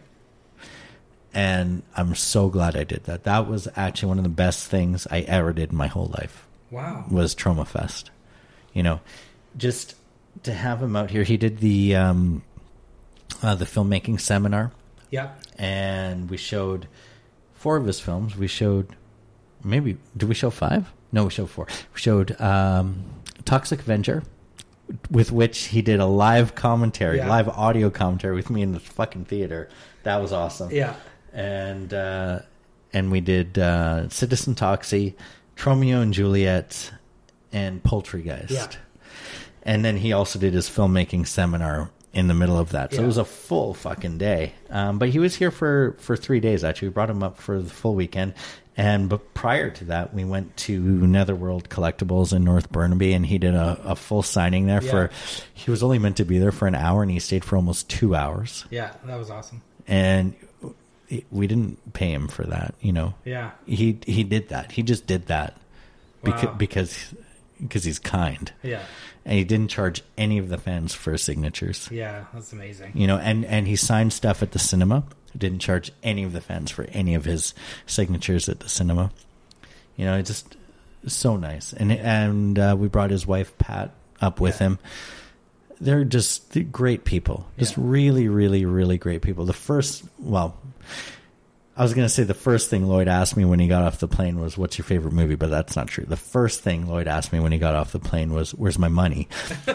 And I'm so glad I did that. That was actually one of the best things I ever did in my whole life, Wow. was Trauma Fest. You know, just to have him out here. He did the um, uh, the filmmaking seminar, Yeah. and we showed four of his films. We showed, maybe, did we show five? No, we showed four. We showed um, Toxic Avenger, with which he did a live commentary, Yeah. live audio commentary with me in the fucking theater. That was awesome. Yeah. And uh, and we did uh, Citizen Toxie, Romeo and Juliet, and Poultrygeist. Yeah. And then he also did his filmmaking seminar in the middle of that. So Yeah. it was a full fucking day. Um, but he was here for, for three days, actually. We brought him up for the full weekend. And but prior to that, we went to Netherworld Collectibles in North Burnaby, and he did a, a full signing there. Yeah. For he was only meant to be there for an hour, and he stayed for almost two hours. Yeah. That was awesome. And we didn't pay him for that, you know. Yeah. He he did that. He just did that beca- Wow. because because he's kind. Yeah. And he didn't charge any of the fans for signatures. Yeah. That's amazing. You know, and, and he signed stuff at the cinema. Didn't charge any of the fans for any of his signatures at the cinema. You know, it's just so nice. And and uh, we brought his wife Pat up with Yeah. him. they're just great people. Just Yeah. really, really, really great people. The first, well, I was going to say the first thing Lloyd asked me when he got off the plane was, what's your favorite movie? But that's not true. The first thing Lloyd asked me when he got off the plane was, where's my money?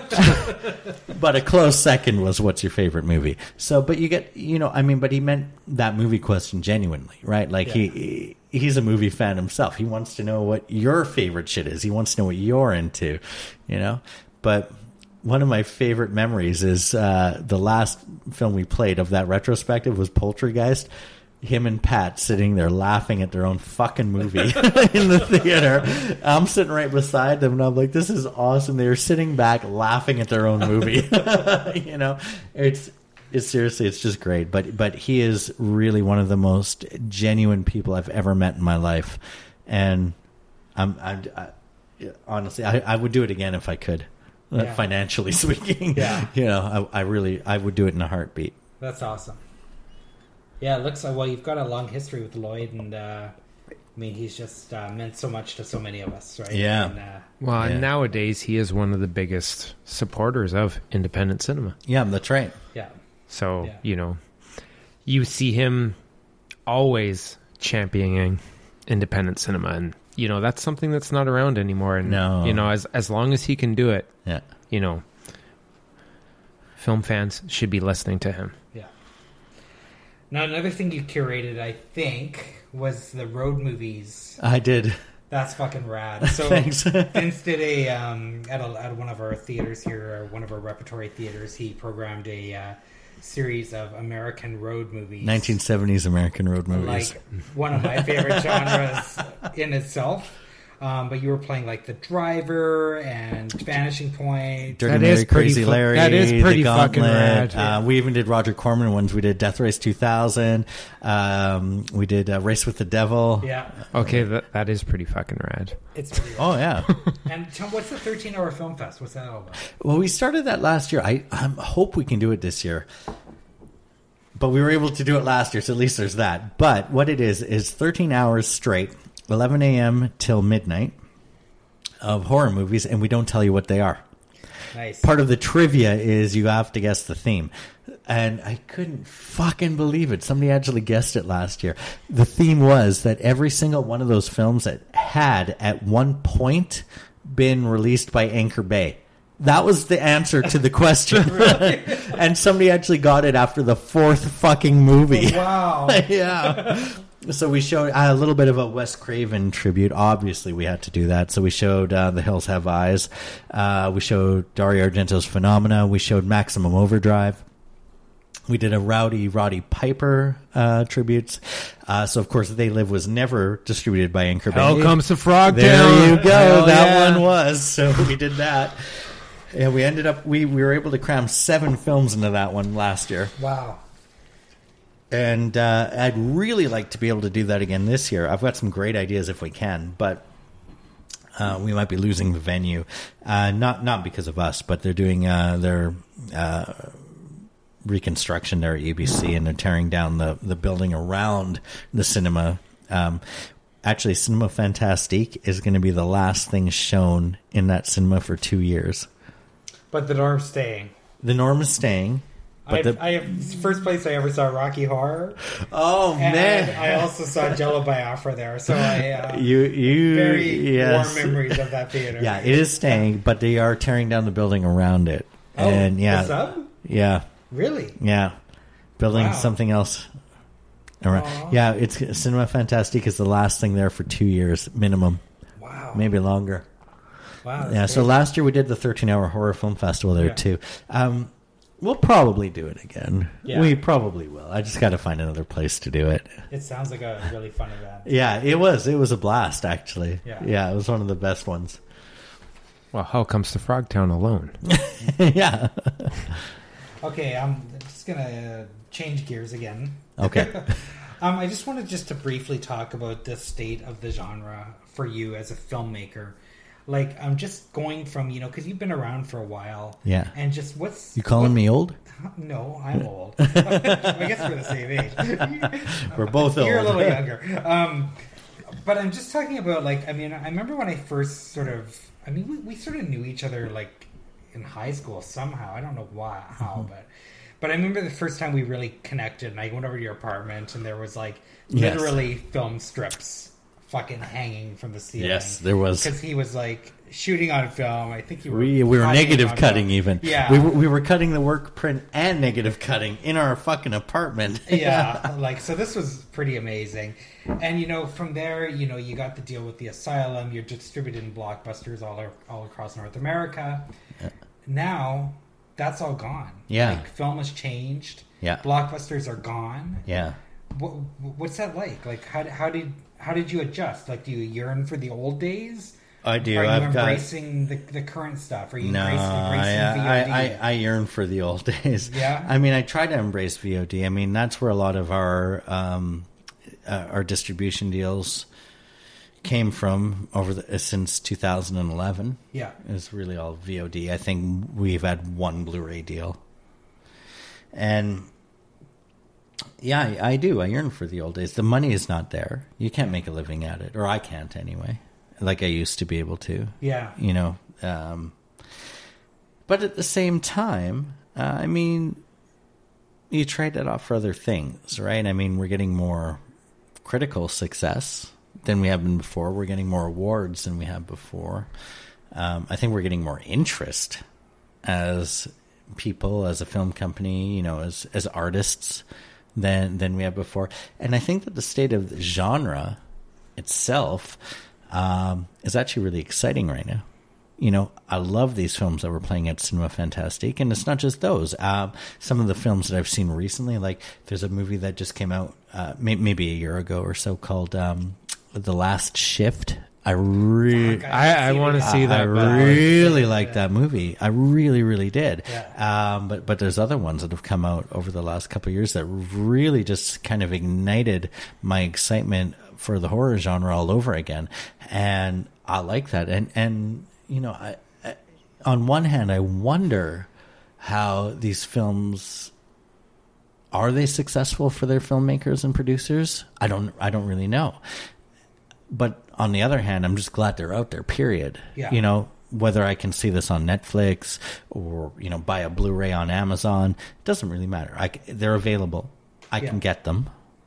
But a close second was, what's your favorite movie? So, but you get, you know, I mean, but he meant that movie question genuinely, right? Like Yeah. he, he's a movie fan himself. He wants to know what your favorite shit is. He wants to know what you're into, you know? But one of my favorite memories is uh, the last film we played of that retrospective was Poltergeist. Him and Pat sitting there laughing at their own fucking movie in the theater. I'm sitting right beside them, and I'm like, "This is awesome." They were sitting back laughing at their own movie. You know, it's it's seriously, it's just great. But but he is really one of the most genuine people I've ever met in my life, and I'm, I'm I, honestly, I, I would do it again if I could, uh, Yeah. financially speaking. Yeah. You know, I, I really, I would do it in a heartbeat. That's awesome. Yeah, it looks like, well, you've got a long history with Lloyd, and uh, I mean, he's just uh, meant so much to so many of us, right? Yeah. And, uh, Well, Yeah. and nowadays he is one of the biggest supporters of independent cinema. Yeah, that's right. yeah. So, Yeah. you know, you see him always championing independent cinema. And, you know, that's something that's not around anymore. And, No. you know, as, as long as he can do it, Yeah. you know, film fans should be listening to him. Yeah. Now, another thing you curated, I think, was the road movies. I did. That's fucking rad. So Thanks. Vince did a um, at a at one of our theaters here, or one of our repertory theaters. He programmed a uh, series of American road movies, nineteen seventies American road movies. like one of my favorite genres in itself. Um, but you were playing like The Driver and Vanishing Point. Dirty That Mary, is pretty Crazy fu- Larry. that is The pretty fucking Gauntlet. rad. Uh, we even did Roger Corman ones. We did Death Race two thousand. Um, we did uh, Race with the Devil. Yeah, Okay, that, that is pretty fucking rad. it's pretty Oh, yeah. And tell, what's the thirteen hour film fest? What's that all about? Well, we started that last year. I, I hope we can do it this year. But we were able to do it last year, so at least there's that. But what it is, is thirteen hours straight, eleven a.m. till midnight, of horror movies, and we don't tell you what they are. Nice. Part of the trivia is you have to guess the theme. And I couldn't fucking believe it. Somebody actually guessed it last year. The theme was that every single one of those films that had at one point been released by Anchor Bay. That was the answer to the question. And somebody actually got it after the fourth fucking movie. Wow. Yeah. So we showed uh, a little bit of a Wes Craven tribute. Obviously, we had to do that. So we showed uh, The Hills Have Eyes. Uh, we showed Dario Argento's Phenomena. We showed Maximum Overdrive. We did a Rowdy Roddy Piper uh, tributes. Uh, so, of course, They Live was never distributed by Anchor Bay. Hell comes to Frogtown. There you go. Hell that yeah. one was. So we did that. Yeah, we ended up, we, we were able to cram seven films into that one last year. Wow. And uh, I'd really like to be able to do that again this year. I've got some great ideas if we can, but uh, we might be losing the venue. Uh, not not because of us, but they're doing uh, their uh, reconstruction there at U B C, and they're tearing down the, the building around the cinema. Um, actually, Cinema Fantastique is going to be the last thing shown in that cinema for two years. But the norm's staying. The norm is staying. But I've, the, I have first place I ever saw Rocky Horror, oh, and man. I also saw Jello Biafra there. So I uh, You, you, very yes. warm memories of that theater. Yeah, it is staying, but they are tearing down the building around it. Oh, and yeah, the sub? yeah, Really? yeah, building Wow. something else around. Aw. Yeah, it's Cinema Fantastique is the last thing there for two years minimum, Wow. maybe longer. Wow. that's Yeah, so great. last year we did the thirteen hour horror film festival there Yeah. too. Um, we'll probably do it again. Yeah. We probably will. I just got to find another place to do it. It sounds like a really fun event. Yeah, it was. It was a blast, actually. Yeah. yeah, it was one of the best ones. Well, how comes to Frogtown alone? Yeah. Okay, I'm just gonna change gears again. Okay. um, I just wanted just to briefly talk about the state of the genre for you as a filmmaker. Like, I'm just going from, you know, because you've been around for a while. Yeah. And just what's... You calling what- me old? No, I'm old. I guess we're the same age. We're both old. You're a little younger. Um, but I'm just talking about, like, I mean, I remember when I first sort of... I mean, we, we sort of knew each other, like, in high school somehow. I don't know why, how, mm-hmm. but but I remember the first time we really connected, and I went over to your apartment, and there was like literally yes. film strips fucking hanging from the ceiling. Yes, there was, because he was like shooting on film. I think you were. We, we were negative cutting film. even. Yeah, we were, we were cutting the work print and negative cutting in our fucking apartment. Yeah, like so. This was pretty amazing, and you know, from there, you know, you got the deal with the Asylum. You're distributed in Blockbusters all all across North America. Yeah. Now, that's all gone. Yeah, like, film has changed. Yeah, Blockbusters are gone. Yeah, what, what's that like? Like, how how did how did you adjust? Like, do you yearn for the old days? I do. Are you I've embracing got... the the current stuff? Are you no, embracing, embracing I, V O D? I, I, I yearn for the old days. Yeah. I mean, I try to embrace V O D. I mean, that's where a lot of our um, uh, our distribution deals came from over the, since two thousand eleven. Yeah, it's really all V O D. I think we've had one Blu-ray deal, and yeah, I, I do. I yearn for the old days. The money is not there. You can't make a living at it, or I can't anyway. Like I used to be able to. Yeah. You know, um, but at the same time, uh, I mean, you trade that off for other things, right? I mean, we're getting more critical success than we have been before. We're getting more awards than we have before. Um, I think we're getting more interest as people, as a film company, you know, as as artists than than we have before. And I think that the state of the genre itself um, is actually really exciting right now. You know, I love these films that we're playing at Cinema Fantastique, and it's not just those. Um, some of the films that I've seen recently, like there's a movie that just came out uh, may- maybe a year ago or so called um, The Last Shift. I really, I, I want to see that. I really liked that movie. I really, really did. Yeah. Um, but but there's other ones that have come out over the last couple of years that really just kind of ignited my excitement for the horror genre all over again, and I like that. And and you know, I, I, on one hand, I wonder how these films. Are they successful for their filmmakers and producers? I don't. I don't really know. But on the other hand, I'm just glad they're out there. Period. Yeah. You know, whether I can see this on Netflix or you know buy a Blu-ray on Amazon, it doesn't really matter. I, they're available. I yeah. can get them,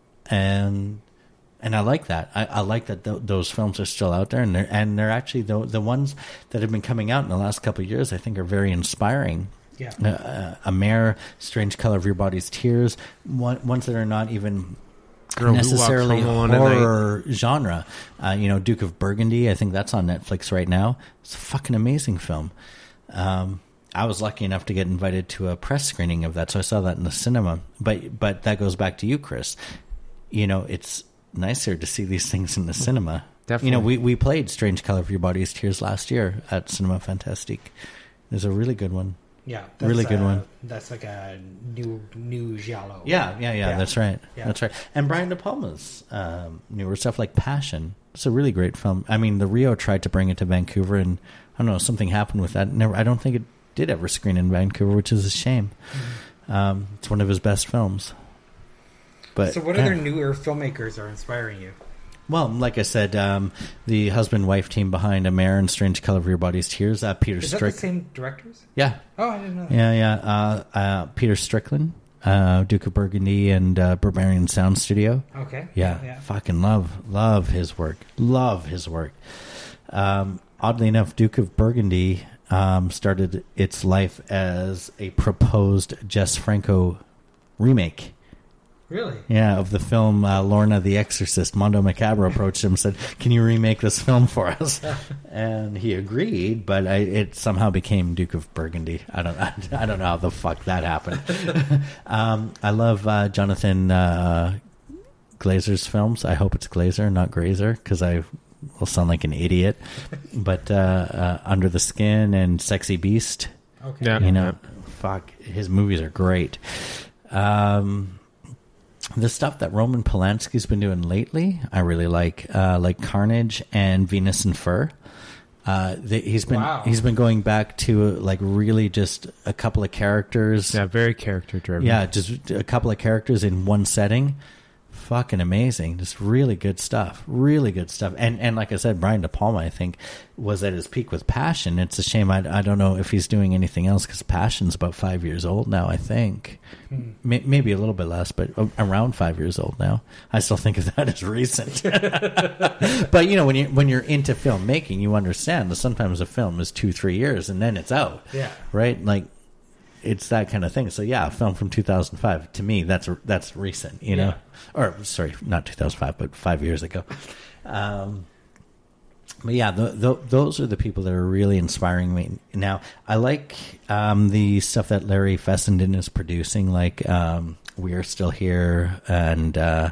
and and I like that. I, I like that th- those films are still out there, and they're and they're actually the the ones that have been coming out in the last couple of years. I think are very inspiring. Yeah. Uh, A Mare, Strange Color of Your Body's Tears, one, ones that are not even Girl necessarily horror horror genre. Uh, you know, Duke of Burgundy, I think that's on Netflix right now. It's a fucking amazing film. Um, I was lucky enough to get invited to a press screening of that, so I saw that in the cinema. But but that goes back to you, Chris. You know, it's nicer to see these things in the cinema. Definitely. You know, we, we played Strange Color of Your Body's Tears last year at Cinema Fantastique. There's a really good one. Yeah, that's really good a, one. That's like a new new giallo. Yeah, yeah, yeah, yeah. That's right. Yeah. That's right. And Brian De Palma's um, newer stuff like Passion. It's a really great film. I mean, the Rio tried to bring it to Vancouver, and I don't know, something happened with that. Never, I don't think it did ever screen in Vancouver, which is a shame. Mm-hmm. Um, it's one of his best films. But so, what yeah. other newer filmmakers are inspiring you? Well, like I said, um, the husband-wife team behind A Mare and Strange Color of Your Body's Tears, uh, Peter Is that Strick. the same directors? Yeah. Oh, I didn't know that. Yeah, yeah. Uh, uh, Peter Strickland, uh, Duke of Burgundy, and uh, Barbarian Sound Studio. Okay. Yeah, yeah, fucking love, love his work. Love his work. Um, oddly enough, Duke of Burgundy um, started its life as a proposed Jess Franco remake. Really? Yeah, of the film uh, Lorna the Exorcist. Mondo Macabro approached him and said, "Can you remake this film for us?" And he agreed, but I, it somehow became Duke of Burgundy. I don't, I, I don't know how the fuck that happened. um, I love uh, Jonathan uh, Glazer's films. I hope it's Glazer, not Grazer, because I will sound like an idiot. But uh, uh, Under the Skin and Sexy Beast. Okay. Yeah. You know, fuck, his movies are great. Um... The stuff that Roman Polanski's been doing lately, I really like, uh, like Carnage and Venus and Fur. Uh, the, he's been Wow. he's been going back to like really just a couple of characters. Yeah, very character driven. Yeah, just a couple of characters in one setting. fucking amazing. Just really good stuff. Really good stuff. And and like I said, Brian De Palma, I think, was at his peak with Passion. It's a shame. I, I don't know if he's doing anything else because Passion's about five years old now, I think. Hmm. May, maybe a little bit less, but around five years old now. I still think of that as recent. But, you know, when, you, when you're into filmmaking, you understand that sometimes a film is two, three years and then it's out. Yeah. Right? Like, it's that kind of thing. So yeah, a film from two thousand five to me, that's that's recent, you know, yeah. or sorry, not two thousand five, but five years ago. Um, but yeah, the, the, those are the people that are really inspiring me. Now, I like um, the stuff that Larry Fessenden is producing, like um, We Are Still Here and uh,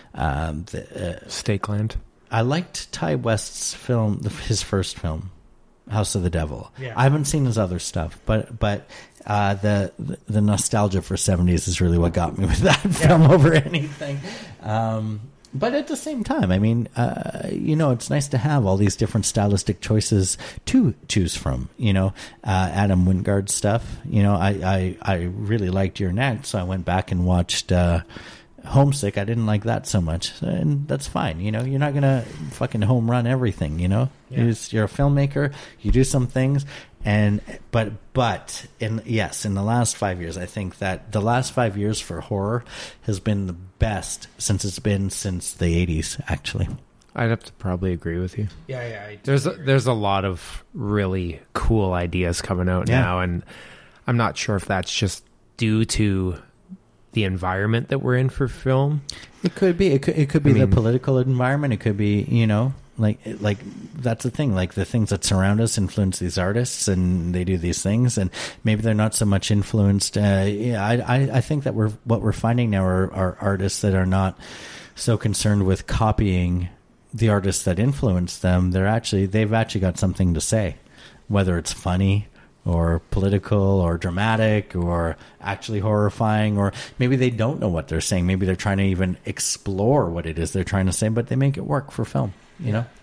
um, the, uh, Stakeland. I liked Ty West's film, the, his first film, House of the Devil. Yeah. I haven't seen his other stuff, but but uh, the, the the nostalgia for seventies is really what got me with that yeah. film over anything. Um, but at the same time, I mean, uh, you know, it's nice to have all these different stylistic choices to choose from. You know, uh, Adam Wingard's stuff. You know, I, I, I really liked Your Neck, so I went back and watched uh, Homesick. I didn't like that so much, and that's fine. You know, you're not gonna fucking home run everything. You know, yeah. you're, you're a filmmaker. You do some things, and but but in yes, in the last five years, I think that the last five years for horror has been the best since it's been since the eighties. Actually, I'd have to probably agree with you. Yeah, yeah. I there's a, agree. there's a lot of really cool ideas coming out yeah. now, and I'm not sure if that's just due to the environment that we're in for film. It could be. It could. It could be I mean, the political environment. It could be, you know, like like that's the thing. Like the things that surround us influence these artists, and they do these things, and maybe they're not so much influenced. Uh, yeah, I, I I think that we're what we're finding now are, are artists that are not so concerned with copying the artists that influence them. They're actually they've actually got something to say, whether it's funny or political or dramatic or actually horrifying, or maybe they don't know what they're saying. Maybe they're trying to even explore what it is they're trying to say, but they make it work for film, you know?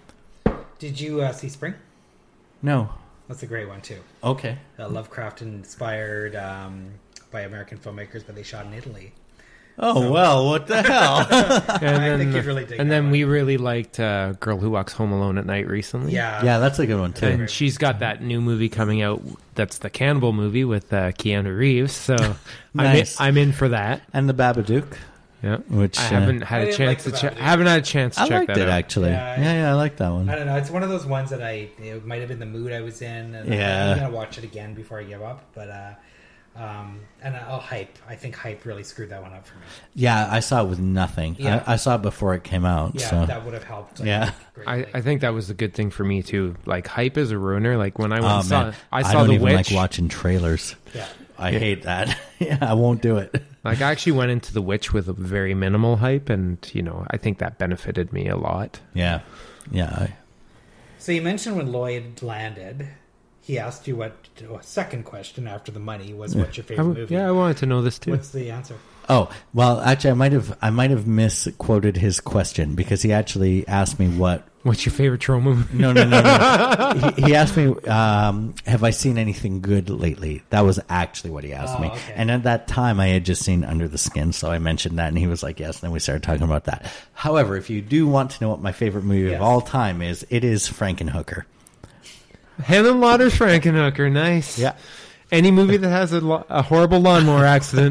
Did you uh, see Spring? No. That's a great one, too. Okay. Uh, Lovecraft inspired um, by American filmmakers, but they shot in Italy. Oh, so, well, what the hell? and I then, think you'd really dig And that then one. we really liked uh, Girl Who Walks Home Alone at Night recently. Yeah. Yeah, that's a good one, too. And she's got that new movie coming out that's the Cannibal movie with uh, Keanu Reeves, so Nice. I'm, in, I'm in for that. And The Babadook. Yeah, which I uh, haven't had I a didn't chance like to The check. Babadook. Haven't had a chance to I check liked that it, out. actually. Yeah, I- Yeah, yeah, I like that one. I don't know. It's one of those ones that I, it might have been the mood I was in. And Yeah. I'm going to watch it again before I give up. But, uh, um, and I'll hype. I think hype really screwed that one up for me. Yeah, I saw it with nothing. Yeah. I, I saw it before it came out. Yeah, so. that would have helped. I Yeah. think, I, greatly. I think that was a good thing for me too. Like hype is a ruiner. Like when I went Oh, and saw, man. I saw don't The even Witch. like watching trailers. yeah. I hate that. Yeah, I won't do it. Like I actually went into The Witch with a very minimal hype, and you know I think that benefited me a lot. Yeah. Yeah. I, So you mentioned when Lloyd landed, he asked you what. A second question after the money was, "What's your I favorite w- movie?" yeah, I wanted to know this too. What's the answer? Oh, well, actually, I might have I might have misquoted his question because he actually asked me what. What's your favorite trauma movie? No, no, no, no. he, he asked me, um, "Have I seen anything good lately?" That was actually what he asked Oh, me. okay. And at that time, I had just seen Under the Skin, so I mentioned that, and he was like, "Yes." And then we started talking about that. However, if you do want to know what my favorite movie Yes. of all time is, it is Frankenhooker. Helen Lauder's Frankenhooker. Nice. Yeah. Any movie that has a, lo- a horrible lawnmower accident.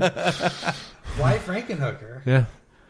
Why Frankenhooker? Yeah.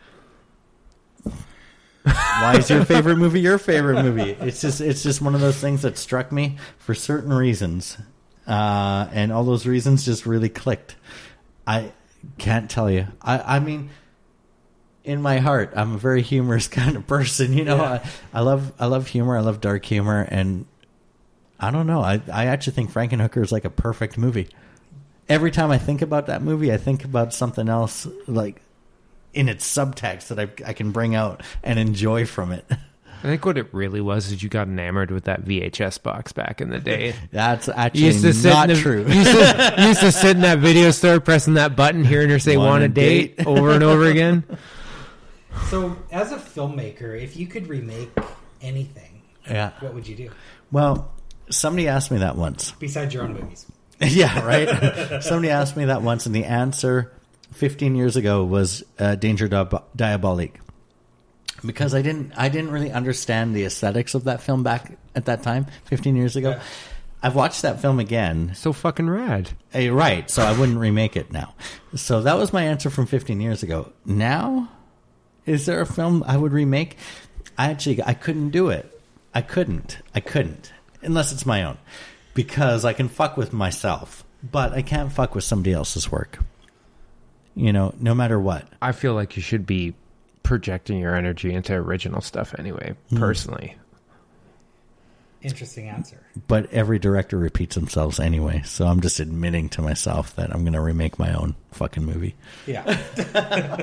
Why is your favorite movie your favorite movie? It's just it's just one of those things that struck me for certain reasons, uh, and all those reasons just really clicked. I can't tell you. I, I mean, in my heart, I'm a very humorous kind of person. You know, Yeah. I, I love I love humor. I love dark humor, and I don't know. I I actually think Frankenhooker is like a perfect movie. Every time I think about that movie, I think about something else, like in its subtext that I I can bring out and enjoy from it. I think what it really was is you got enamored with that V H S box back in the day. That's You actually used to sit not in the, true. You used, to, you used to sit in that video store pressing that button, hearing her say Want "want a a date" date? over and over again. So, as a filmmaker, if you could remake anything, Yeah. what would you do Well, somebody asked me that once. besides your own movies? Yeah, right? Somebody asked me that once, and the answer fifteen years ago was uh, Danger Diab- Diabolique. because I didn't I didn't really understand the aesthetics of that film back at that time, fifteen years ago. Yeah. I've watched that film again. So fucking rad. Hey, right, so I wouldn't remake it now. So that was my answer from fifteen years ago. Now, is there a film I would remake? I actually, I couldn't do it. I couldn't. I couldn't. Unless it's my own. Because I can fuck with myself, but I can't fuck with somebody else's work. You know, no matter what. I feel like you should be projecting your energy into original stuff anyway, personally. Interesting answer. But every director repeats themselves anyway, so I'm just admitting to myself that I'm going to remake my own fucking movie. Yeah.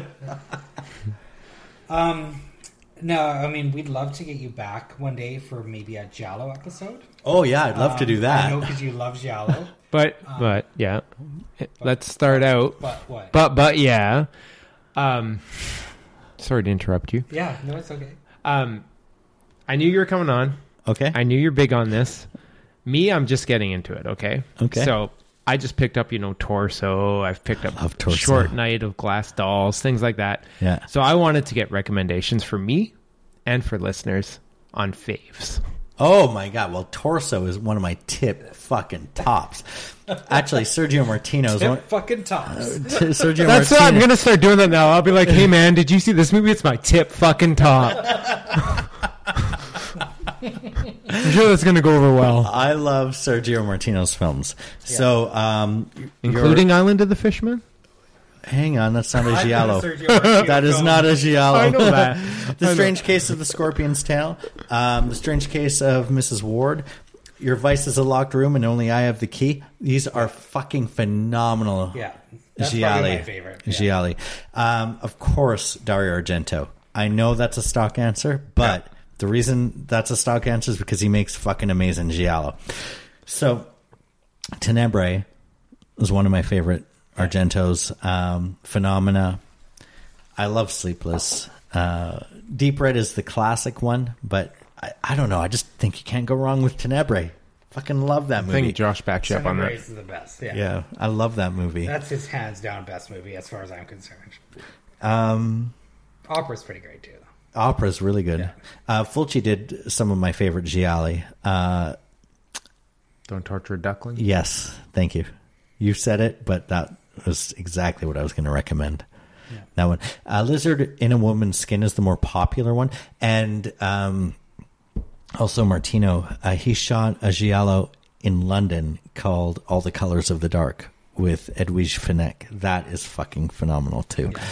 um, no, I mean, we'd love to get you back one day for maybe a Giallo episode. Oh, yeah, I'd love um, to do that. I know because you love Giallo. But, um, but, yeah. But, Let's start but, out. But what? But, but, yeah. Um, sorry to interrupt you. Yeah, no, it's okay. Um, I knew you were coming on. Okay. I knew you're big on this. Me, I'm just getting into it, okay? Okay. So I just picked up, you know, Torso. I've picked up love Torso. Short Night of Glass Dolls, things like that. Yeah. So I wanted to get recommendations for me and for listeners on faves. Oh my god! Well, Torso is one of my tip fucking tops. Actually, Sergio Martino's Tip one. fucking tops. Uh, t- Sergio That's what I'm Martino. gonna start doing that now. I'll be like, hey man, did you see this movie? It's my tip fucking top. I'm sure that's gonna go over well, I love Sergio Martino's films. Yeah. So, um, including Island of the Fisherman. hang on, that's not a I've giallo. been a Sergio Martino That is film. not a giallo. I know that. The I know. Strange Case of the Scorpion's Tail. Um, the Strange Case of Missus Ward. Your Vice is a Locked Room and Only I Have the Key. These are fucking phenomenal. Yeah. That's probably my Gialli. favorite. Yeah. Gialli. Um, of course, Dario Argento. I know that's a stock answer, but the reason that's a stock answer is because he makes fucking amazing giallo. So, Tenebrae is one of my favorite Argento's. Um, Phenomena. I love Sleepless. Uh, Deep Red is the classic one, but I, I don't know. I just think you can't go wrong with Tenebrae. Fucking love that I movie. think Josh backs you up on Son of that. Grace is the best. Yeah. Yeah, I love that movie. That's his hands down best movie as far as I'm concerned. Um, Opera's pretty great too. Opera's really good. Yeah. Uh, Fulci did some of my favorite gialli. Uh, Don't Torture a Duckling. yes, thank you. You said it, but that was exactly what I was going to recommend. Yeah. That one. Uh, Lizard in a Woman's Skin is the more popular one. And um, also Martino, uh, he shot a giallo in London called All the Colors of the Dark with Edwige Fenech. That is fucking phenomenal too. Yeah.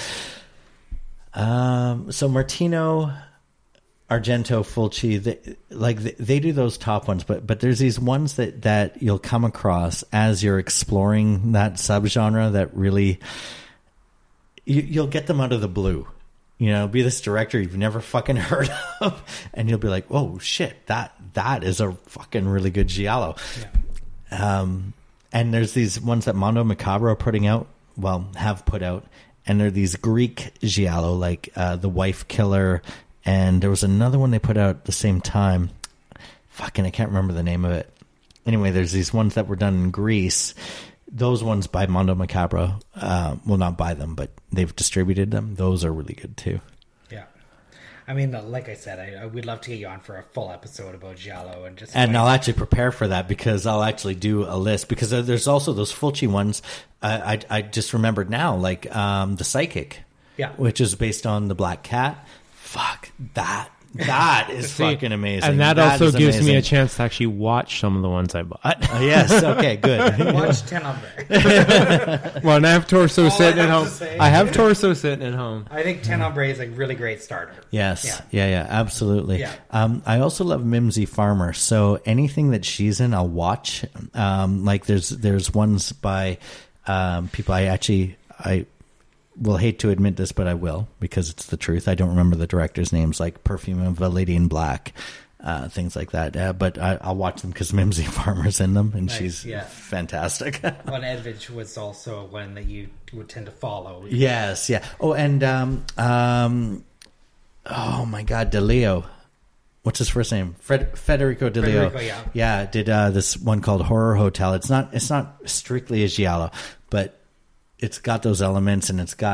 Um, so Martino, Argento, Fulci, they, like they, they do those top ones, but but there's these ones that that you'll come across as you're exploring that subgenre that really you, you'll get them out of the blue. You know, be this director you've never fucking heard of, and you'll be like, "Oh shit, that that is a fucking really good giallo." Yeah. Um, and there's these ones that Mondo Macabro are putting out, well, have put out, and they're these Greek giallo, like uh, The Wife Killer, and there was another one they put out at the same time. Fucking, I can't remember the name of it. Anyway, there's these ones that were done in Greece. Those ones by Mondo Macabro. Uh, well, not buy them, but they've distributed them. Those are really good too. Yeah. I mean, like I said, I, I would love to get you on for a full episode about giallo and just. And like, I'll actually prepare for that because I'll actually do a list because there's also those Fulci ones. I, I, I just remembered now, like um, The Psychic, Yeah. which is based on The Black Cat. Fuck that. That is See, fucking amazing. And that, also is gives me a amazing. chance to actually watch some of the ones I bought. Uh, yes. Okay. Good. Watch Tenebrae. Well, and I have Torso All I sitting at have home. to say- I have Torso sitting at home. I think Tenebrae is a really great starter. Yes. Yeah. Yeah. Yeah. Absolutely. Yeah. Um, I also love Mimsy Farmer. So anything that she's in, I'll watch. Um, like there's there's ones by um, people I actually I will hate to admit this, but I will because it's the truth. I don't remember the directors' names, like Perfume of a Lady in Black, uh, things like that. Uh, but I, I'll watch them because Mimsy Farmer's in them, and Nice, she's yeah. fantastic. Well, Edwidge was also one that you would tend to follow. Yes, yeah. Oh, and um, um, oh my God, DeLeo. What's his first name? Fred, Federico DeLeo. Federico, yeah. yeah, did uh, this one called Horror Hotel. It's not, it's not strictly a giallo, but it's got those elements, and it's got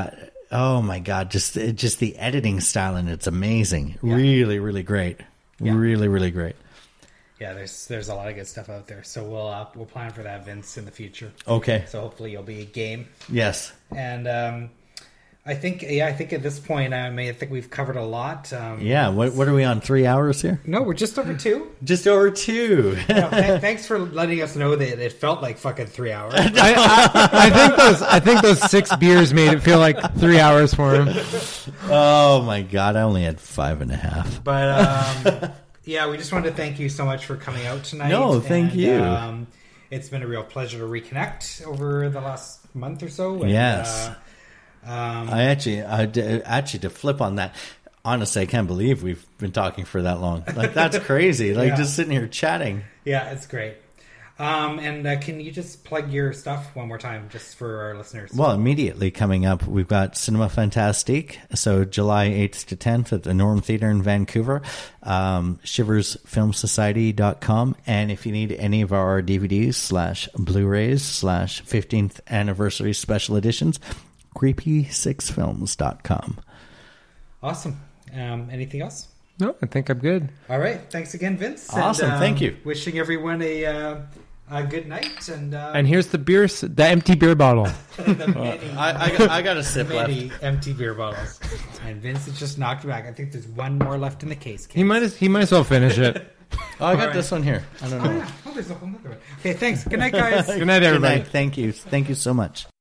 oh my God, just just the editing style, and it's amazing. Yeah. Really, really great. Yeah. Really, really great. Yeah, there's there's a lot of good stuff out there. So we'll uh, we'll plan for that, Vince, in the future. Okay. So hopefully you'll be game. Yes. And um, I think yeah, I think at this point, I mean, I think we've covered a lot. Um, yeah. What what are we on? Three hours here? No, we're just over two. Just over two. No, th- thanks for letting us know that it felt like fucking three hours. I, I, I think those I think those six beers made it feel like three hours for him. Oh my God! I only had five and a half. But. Um, Yeah, we just wanted to thank you so much for coming out tonight. No, thank and, you. Um, it's been a real pleasure to reconnect over the last month or so. And, yes. Uh, um, I actually, I, actually, to flip on that, honestly, I can't believe we've been talking for that long. Like, that's crazy. Like, yeah. just sitting here chatting. Yeah, it's great. Um, and uh, can you just plug your stuff one more time, just for our listeners? Well, immediately coming up, we've got Cinema Fantastique. So July eighth to tenth at the Norm Theatre in Vancouver, um, shivers film society dot com. And if you need any of our D V Ds slash Blu-rays slash fifteenth anniversary special editions, creepy six films dot com. Awesome. Um, anything else? No, I think I'm good. All right. Thanks again, Vince. Awesome. And, um, Thank you. Wishing everyone a... Uh, Uh, good night, and uh, and here's the beer, the empty beer bottle. the many, I, I, got, I got a sip many left. empty beer bottles, and Vince has just knocked back. I think there's one more left in the case. He might as, he might as well finish it. Oh, I got right. this one here. I don't know. Oh, yeah. Oh, there's a whole other one. Okay, thanks. Good night, guys. Good night, everybody. Good night. Thank you. Thank you so much.